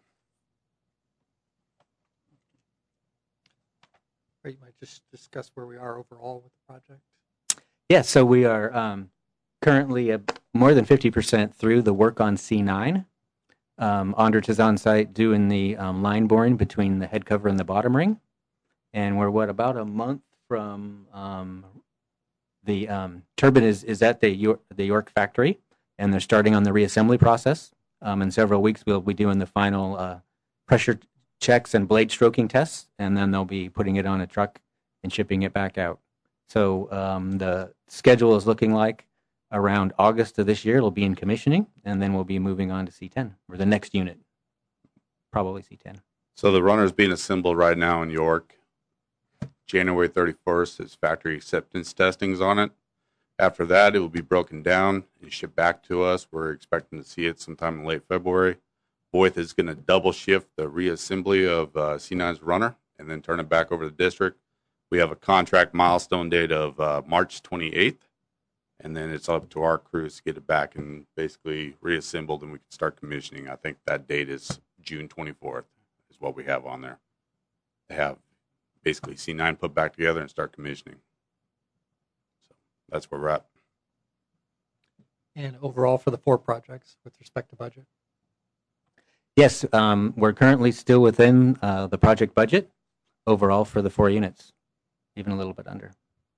Speaker 4: You might just discuss where we are overall with the project.
Speaker 19: Yeah, so we are currently more than 50% through the work on C9. Andrit is on site doing the line boring between the head cover and the bottom ring. And we're, about a month from the turbine is at the York factory, and they're starting on the reassembly process. In several weeks, we'll be doing the final pressure checks and blade stroking tests, and then they'll be putting it on a truck and shipping it back out. So the schedule is looking like around August of this year, it'll be in commissioning, and then we'll be moving on to C10, or the next unit, probably C10.
Speaker 20: So the runner is being assembled right now in York. January 31st is factory acceptance testings on it. After that, it will be broken down and shipped back to us. We're expecting to see it sometime in late February. Voith is going to double shift the reassembly of C9's runner and then turn it back over to the district. We have a contract milestone date of March 28th, and then it's up to our crews to get it back and basically reassembled, and we can start commissioning. I think that date is June 24th is what we have on there. To have basically C9 put back together and start commissioning. So that's where we're at.
Speaker 4: And overall for the 4 projects with respect to budget?
Speaker 19: Yes, we're currently still within the project budget overall for the 4 units, even a little bit under.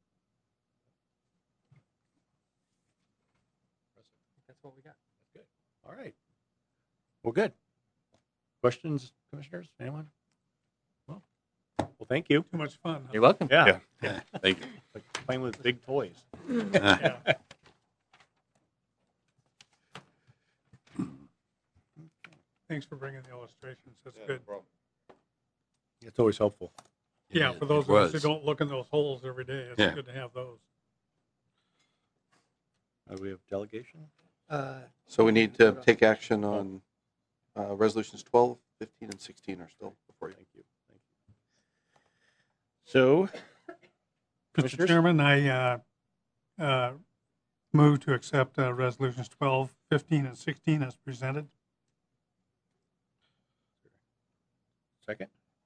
Speaker 1: That's what we got. That's good. All right. Well, good. Questions, commissioners? Anyone? Well, thank you.
Speaker 6: Too much fun.
Speaker 19: You're welcome.
Speaker 1: Yeah.
Speaker 20: Thank you.
Speaker 1: Like playing with big toys.
Speaker 6: Yeah. Thanks for bringing the illustrations. That's good.
Speaker 1: It's always helpful.
Speaker 6: Yeah, for those of us who don't look in those holes every day, it's good to have those.
Speaker 1: We have delegation?
Speaker 8: So we need to take action on resolutions 12, 15, and 16 are still before you.
Speaker 1: Thank you. So,
Speaker 6: Mr. Chairman, I move to accept resolutions 12, 15, and 16 as presented.
Speaker 1: Second?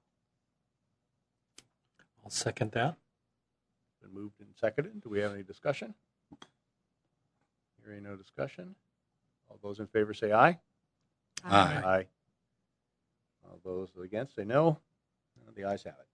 Speaker 7: I'll second that.
Speaker 1: Been moved and seconded. Do we have any discussion? Hearing no discussion. All those in favor say aye.
Speaker 20: Aye.
Speaker 1: Aye. All those against say no. The ayes have it.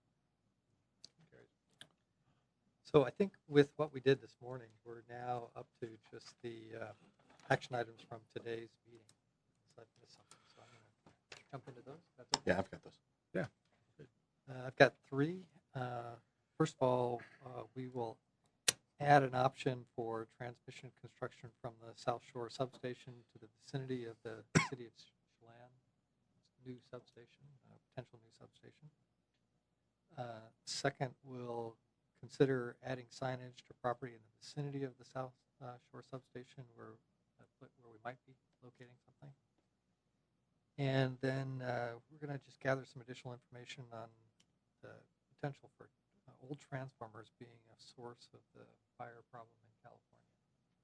Speaker 4: So I think with what we did this morning, we're now up to just the action items from today's meeting. So I missed something. So I'm going to jump into those. That's okay.
Speaker 8: Yeah, I've got those.
Speaker 1: Yeah.
Speaker 4: I've got 3. First of all, we will add an option for transmission construction from the South Shore substation to the vicinity of the city of Chelan, new substation, potential new substation. Second, we'll consider adding signage to property in the vicinity of the South Shore substation where we might be locating something. And then we're going to just gather some additional information on the potential for old transformers being a source of the fire problem in California.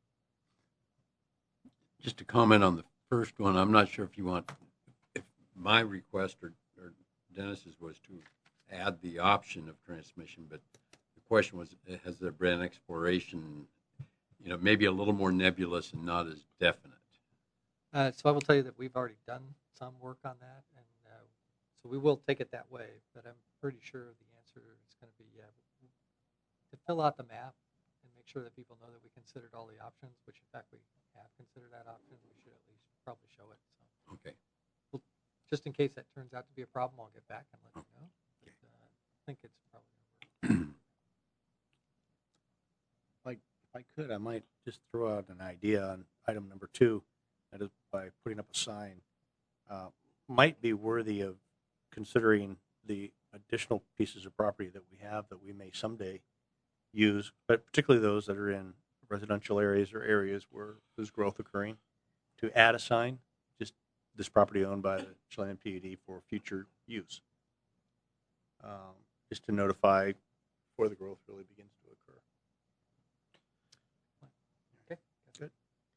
Speaker 2: Just to comment on the first one, I'm not sure if my request or Dennis's was to add the option of transmission, but the question was, has there been exploration, maybe a little more nebulous and not as definite?
Speaker 4: So I will tell you that we've already done some work on that, and so we will take it that way, but I'm pretty sure the answer is going to be to fill out the map and make sure that people know that we considered all the options, which in fact we have considered that option. We should at least probably show it. So.
Speaker 2: Okay.
Speaker 4: Well, just in case that turns out to be a problem, I'll get back and let you know. But, I think it's probably
Speaker 1: If I could, I might just throw out an idea on item number 2, that is by putting up a sign, might be worthy of considering the additional pieces of property that we have that we may someday use, but particularly those that are in residential areas or areas where there's growth occurring, to add a sign, just this property owned by the Chelan PUD for future use, just to notify before the growth really begins to occur.
Speaker 4: Okay,
Speaker 1: good.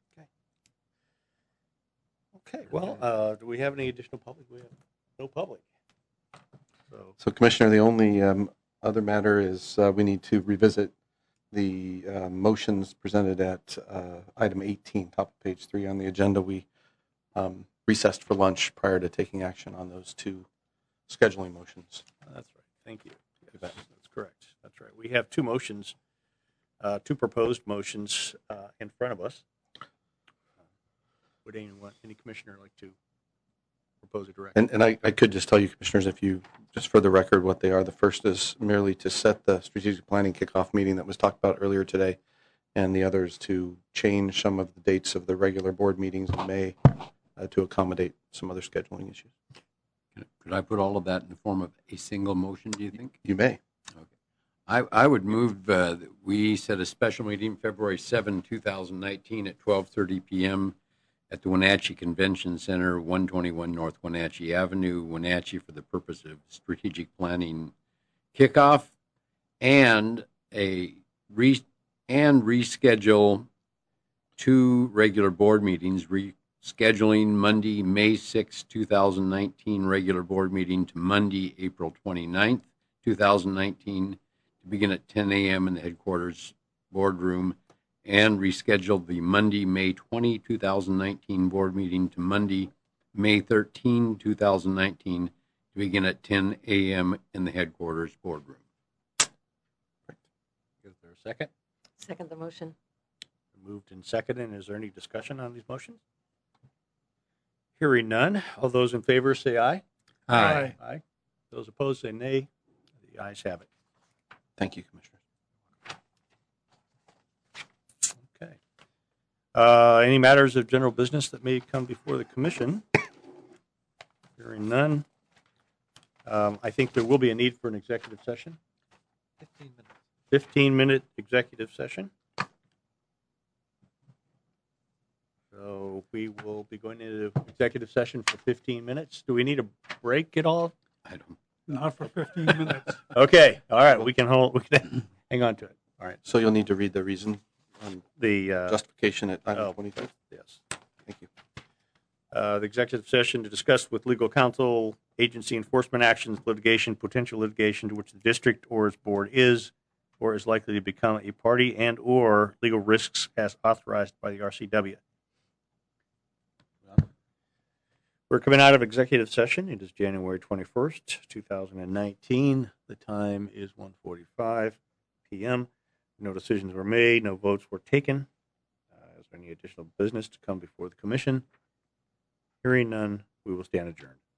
Speaker 1: Okay, well, do we have any additional public? We have no public.
Speaker 8: So, Commissioner, the only other matter is we need to revisit the motions presented at item 18, top of page 3 on the agenda. We recessed for lunch prior to taking action on those 2 scheduling motions.
Speaker 1: That's right. Thank you. Yes, that's correct. That's right. We have 2 motions, 2 proposed motions in front of us. Would any commissioner like to propose a direction?
Speaker 8: And I could just tell you, Commissioners, if you, just for the record, what they are. The first is merely to set the strategic planning kickoff meeting that was talked about earlier today, and the other is to change some of the dates of the regular board meetings in May to accommodate some other scheduling issues.
Speaker 2: Could I put all of that in the form of a single motion, do you think?
Speaker 8: You may.
Speaker 2: Okay. I would move that we set a special meeting February 7, 2019 at 12:30 p.m. at the Wenatchee Convention Center, 121 North Wenatchee Avenue, Wenatchee, for the purpose of strategic planning kickoff, and reschedule 2 regular board meetings, rescheduling Monday, May 6, 2019 regular board meeting to Monday, April 29th, 2019, to begin at 10 a.m. in the headquarters boardroom, and rescheduled the Monday, May 20, 2019 board meeting to Monday, May 13, 2019, to begin at 10 a.m. in the headquarters boardroom. Is there a second?
Speaker 9: Second the motion.
Speaker 1: Moved and seconded. Is there any discussion on these motions? Hearing none. All those in favor say aye.
Speaker 2: Aye.
Speaker 1: Aye. Those opposed say nay. The ayes have it.
Speaker 8: Thank you, Commissioner.
Speaker 1: Okay. Any matters of general business that may come before the commission? Hearing none. I think there will be a need for an executive session.
Speaker 4: 15 minutes.
Speaker 1: 15-minute executive session. So we will be going into executive session for 15 minutes. Do we need a break at all?
Speaker 2: I don't.
Speaker 6: Not for 15 minutes.
Speaker 1: Okay. All right. We can hang on to it. All right.
Speaker 8: So you'll need to read the reason on
Speaker 1: the
Speaker 8: justification at item 23.
Speaker 1: Yes.
Speaker 8: Thank you.
Speaker 1: The executive session to discuss with legal counsel, agency enforcement actions, litigation, potential litigation to which the district or its board is or is likely to become a party, and or legal risks as authorized by the RCW. We're coming out of executive session. It is January 21st, 2019. The time is 1:45 p.m. No decisions were made. No votes were taken. Is there any additional business to come before the commission? Hearing none, we will stand adjourned.